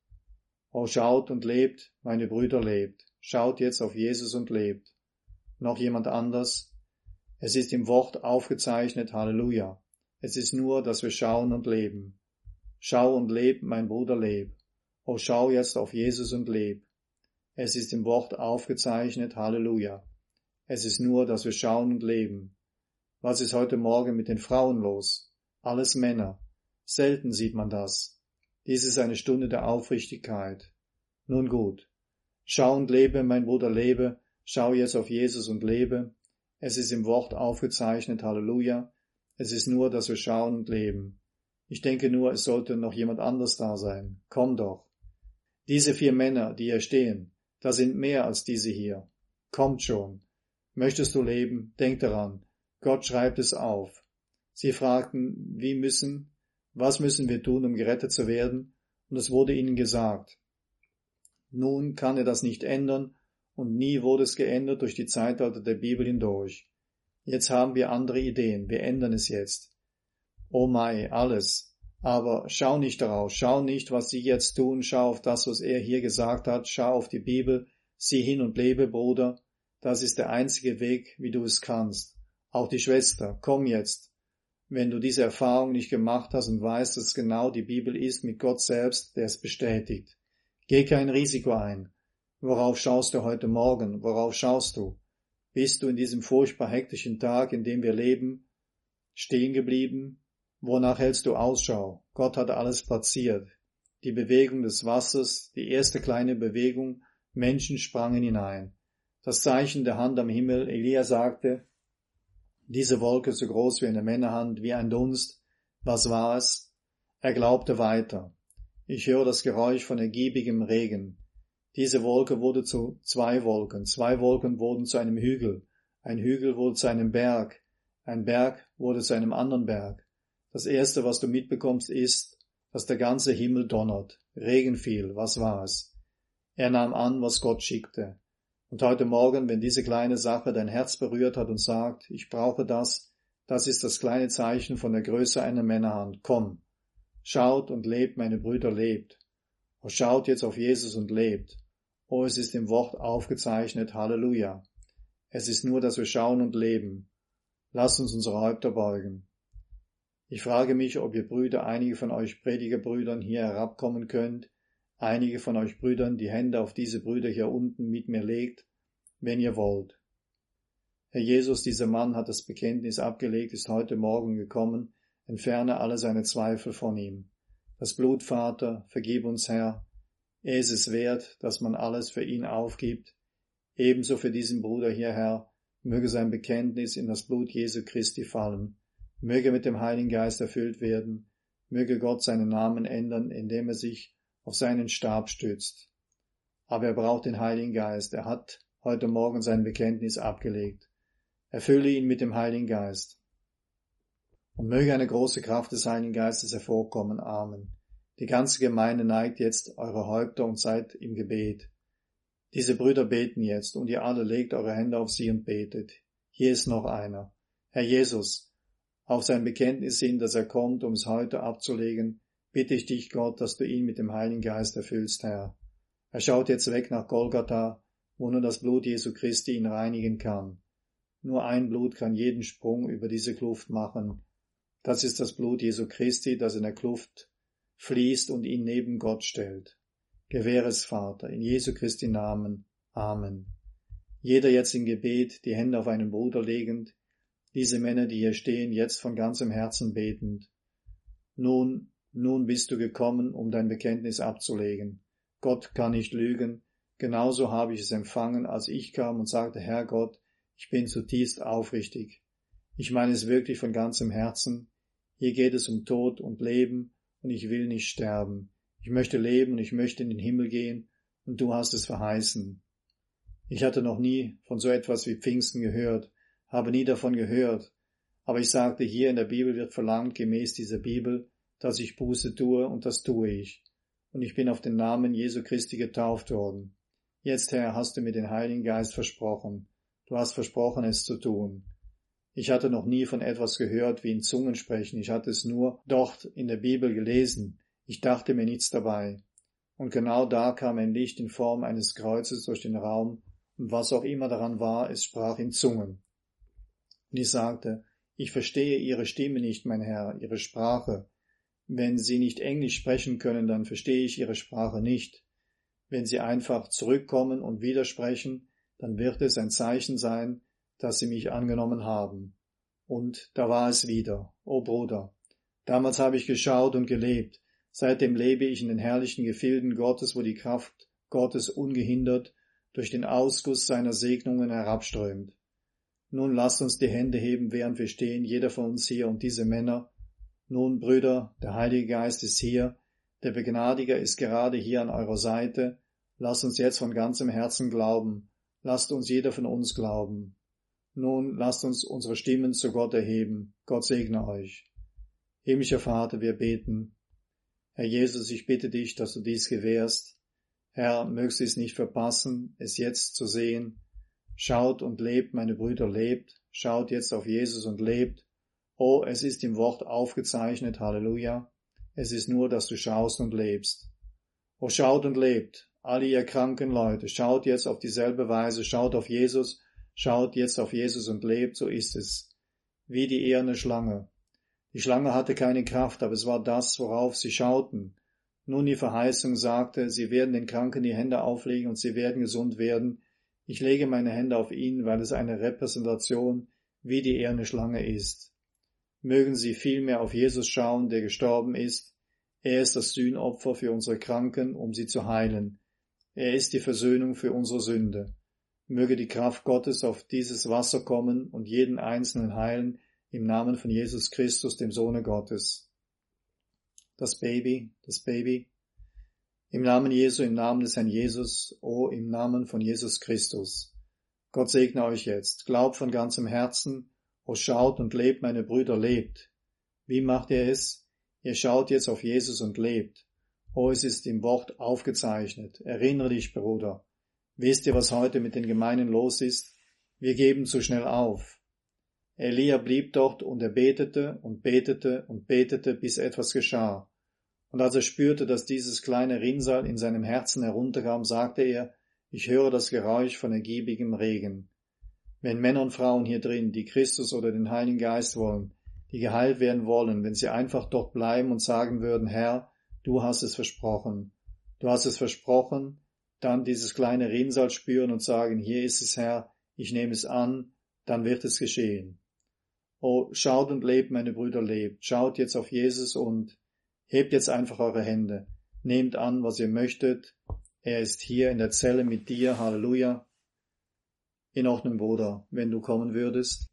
Speaker 1: O schaut und lebt, meine Brüder, lebt. Schaut jetzt auf Jesus und lebt. Noch jemand anders? Es ist im Wort aufgezeichnet, Halleluja. Es ist nur, dass wir schauen und leben. Schau und leb, mein Bruder, leb. O schau jetzt auf Jesus und leb. Es ist im Wort aufgezeichnet, Halleluja. Es ist nur, dass wir schauen und leben. Was ist heute Morgen mit den Frauen los? Alles Männer. Selten sieht man das. Dies ist eine Stunde der Aufrichtigkeit. Nun gut. Schau und lebe, mein Bruder, lebe. Schau jetzt auf Jesus und lebe. Es ist im Wort aufgezeichnet, Halleluja. Es ist nur, dass wir schauen und leben. Ich denke nur, es sollte noch jemand anders da sein. Komm doch. Diese vier Männer, die hier stehen, da sind mehr als diese hier. Kommt schon. Möchtest du leben? Denk daran. Gott schreibt es auf. Sie fragten, wie müssen, was müssen wir tun, um gerettet zu werden? Und es wurde ihnen gesagt. Nun kann er das nicht ändern, und nie wurde es geändert durch die Zeitalter der Bibel hindurch. Jetzt haben wir andere Ideen, wir ändern es jetzt. Oh mei, alles. Aber schau nicht darauf, schau nicht, was sie jetzt tun, schau auf das, was er hier gesagt hat, schau auf die Bibel, sieh hin und lebe, Bruder. Das ist der einzige Weg, wie du es kannst. Auch die Schwester, komm jetzt. Wenn du diese Erfahrung nicht gemacht hast und weißt, dass es genau die Bibel ist mit Gott selbst, der es bestätigt. Geh kein Risiko ein. Worauf schaust du heute Morgen? Worauf schaust du? Bist du in diesem furchtbar hektischen Tag, in dem wir leben, stehen geblieben? Wonach hältst du Ausschau? Gott hat alles platziert. Die Bewegung des Wassers, die erste kleine Bewegung, Menschen sprangen hinein. Das Zeichen der Hand am Himmel, Elia sagte, diese Wolke so groß wie eine Männerhand, wie ein Dunst. Was war es? Er glaubte weiter. Ich höre das Geräusch von ergiebigem Regen. Diese Wolke wurde zu zwei Wolken. Zwei Wolken wurden zu einem Hügel. Ein Hügel wurde zu einem Berg. Ein Berg wurde zu einem anderen Berg. Das Erste, was du mitbekommst, ist, dass der ganze Himmel donnert. Regen fiel. Was war es? Er nahm an, was Gott schickte. Und heute Morgen, wenn diese kleine Sache dein Herz berührt hat und sagt, ich brauche das, das ist das kleine Zeichen von der Größe einer Männerhand. Komm, schaut und lebt, meine Brüder, lebt. Oh, schaut jetzt auf Jesus und lebt. Oh, es ist im Wort aufgezeichnet, Halleluja. Es ist nur, dass wir schauen und leben. Lasst uns unsere Häupter beugen. Ich frage mich, ob ihr Brüder, einige von euch Predigerbrüdern hier herabkommen könnt, einige von euch Brüdern die Hände auf diese Brüder hier unten mit mir legt, wenn ihr wollt. Herr Jesus, dieser Mann hat das Bekenntnis abgelegt, ist heute Morgen gekommen, entferne alle seine Zweifel von ihm. Das Blut, Vater, vergib uns, Herr. Er ist es wert, dass man alles für ihn aufgibt. Ebenso für diesen Bruder hier, Herr, möge sein Bekenntnis in das Blut Jesu Christi fallen, möge mit dem Heiligen Geist erfüllt werden, möge Gott seinen Namen ändern, indem er sich auf seinen Stab stützt. Aber er braucht den Heiligen Geist. Er hat heute Morgen sein Bekenntnis abgelegt. Erfülle ihn mit dem Heiligen Geist. Und möge eine große Kraft des Heiligen Geistes hervorkommen. Amen. Die ganze Gemeinde neigt jetzt eure Häupter und seid im Gebet. Diese Brüder beten jetzt, und ihr alle legt eure Hände auf sie und betet. Hier ist noch einer. Herr Jesus, auf sein Bekenntnis hin, dass er kommt, um es heute abzulegen, bitte ich dich, Gott, dass du ihn mit dem Heiligen Geist erfüllst, Herr. Er schaut jetzt weg nach Golgatha, wo nur das Blut Jesu Christi ihn reinigen kann. Nur ein Blut kann jeden Sprung über diese Kluft machen. Das ist das Blut Jesu Christi, das in der Kluft fließt und ihn neben Gott stellt. Gewähre es, Vater, in Jesu Christi Namen. Amen. Jeder jetzt im Gebet, die Hände auf einen Bruder legend, diese Männer, die hier stehen, jetzt von ganzem Herzen betend. Nun, nun bist du gekommen, um dein Bekenntnis abzulegen. Gott kann nicht lügen. Genauso habe ich es empfangen, als ich kam und sagte, Herr Gott, ich bin zutiefst aufrichtig. Ich meine es wirklich von ganzem Herzen. Hier geht es um Tod und Leben, und ich will nicht sterben. Ich möchte leben und ich möchte in den Himmel gehen, und du hast es verheißen. Ich hatte noch nie von so etwas wie Pfingsten gehört, habe nie davon gehört, aber ich sagte, hier in der Bibel wird verlangt, gemäß dieser Bibel, dass ich Buße tue, und das tue ich. Und ich bin auf den Namen Jesu Christi getauft worden. Jetzt, Herr, hast du mir den Heiligen Geist versprochen. Du hast versprochen, es zu tun. Ich hatte noch nie von etwas gehört wie in Zungen sprechen. Ich hatte es nur dort in der Bibel gelesen. Ich dachte mir nichts dabei. Und genau da kam ein Licht in Form eines Kreuzes durch den Raum, und was auch immer daran war, es sprach in Zungen. Und ich sagte, ich verstehe Ihre Stimme nicht, mein Herr, Ihre Sprache. Wenn Sie nicht Englisch sprechen können, dann verstehe ich Ihre Sprache nicht. Wenn Sie einfach zurückkommen und widersprechen, dann wird es ein Zeichen sein, dass Sie mich angenommen haben. Und da war es wieder. O Bruder, damals habe ich geschaut und gelebt. Seitdem lebe ich in den herrlichen Gefilden Gottes, wo die Kraft Gottes ungehindert durch den Ausguss seiner Segnungen herabströmt. Nun lasst uns die Hände heben, während wir stehen, jeder von uns hier und diese Männer. Nun, Brüder, der Heilige Geist ist hier, der Begnadiger ist gerade hier an eurer Seite. Lasst uns jetzt von ganzem Herzen glauben. Lasst uns jeder von uns glauben. Nun, lasst uns unsere Stimmen zu Gott erheben. Gott segne euch. Himmlischer Vater, wir beten. Herr Jesus, ich bitte dich, dass du dies gewährst. Herr, mögst du es nicht verpassen, es jetzt zu sehen. Schaut und lebt, meine Brüder, lebt. Schaut jetzt auf Jesus und lebt. Oh, es ist im Wort aufgezeichnet, Halleluja. Es ist nur, dass du schaust und lebst. Oh, schaut und lebt. Alle ihr kranken Leute, schaut jetzt auf dieselbe Weise, schaut auf Jesus, schaut jetzt auf Jesus und lebt, so ist es. Wie die eherne Schlange. Die Schlange hatte keine Kraft, aber es war das, worauf sie schauten. Nun die Verheißung sagte, sie werden den Kranken die Hände auflegen und sie werden gesund werden. Ich lege meine Hände auf ihn, weil es eine Repräsentation wie die eherne Schlange ist. Mögen sie vielmehr auf Jesus schauen, der gestorben ist. Er ist das Sühnopfer für unsere Kranken, um sie zu heilen. Er ist die Versöhnung für unsere Sünde. Möge die Kraft Gottes auf dieses Wasser kommen und jeden Einzelnen heilen, im Namen von Jesus Christus, dem Sohne Gottes. Das Baby, das Baby. Im Namen Jesu, im Namen des Herrn Jesus, oh, im Namen von Jesus Christus. Gott segne euch jetzt. Glaubt von ganzem Herzen. Oh, schaut und lebt, meine Brüder, lebt. Wie macht ihr es? Ihr schaut jetzt auf Jesus und lebt. Oh, es ist im Wort aufgezeichnet. Erinnere dich, Bruder. Wisst ihr, was heute mit den Gemeinen los ist? Wir geben zu schnell auf. Elia blieb dort und er betete und betete und betete, bis etwas geschah. Und als er spürte, dass dieses kleine Rinnsal in seinem Herzen herunterkam, sagte er, ich höre das Geräusch von ergiebigem Regen. Wenn Männer und Frauen hier drin, die Christus oder den Heiligen Geist wollen, die geheilt werden wollen, wenn sie einfach dort bleiben und sagen würden, Herr, du hast es versprochen. Du hast es versprochen, dann dieses kleine Rinnsal spüren und sagen, hier ist es, Herr, ich nehme es an, dann wird es geschehen. Oh, schaut und lebt, meine Brüder, lebt. Schaut jetzt auf Jesus und hebt jetzt einfach eure Hände. Nehmt an, was ihr möchtet. Er ist hier in der Zelle mit dir. Halleluja. In Ordnung, Bruder, wenn du kommen würdest.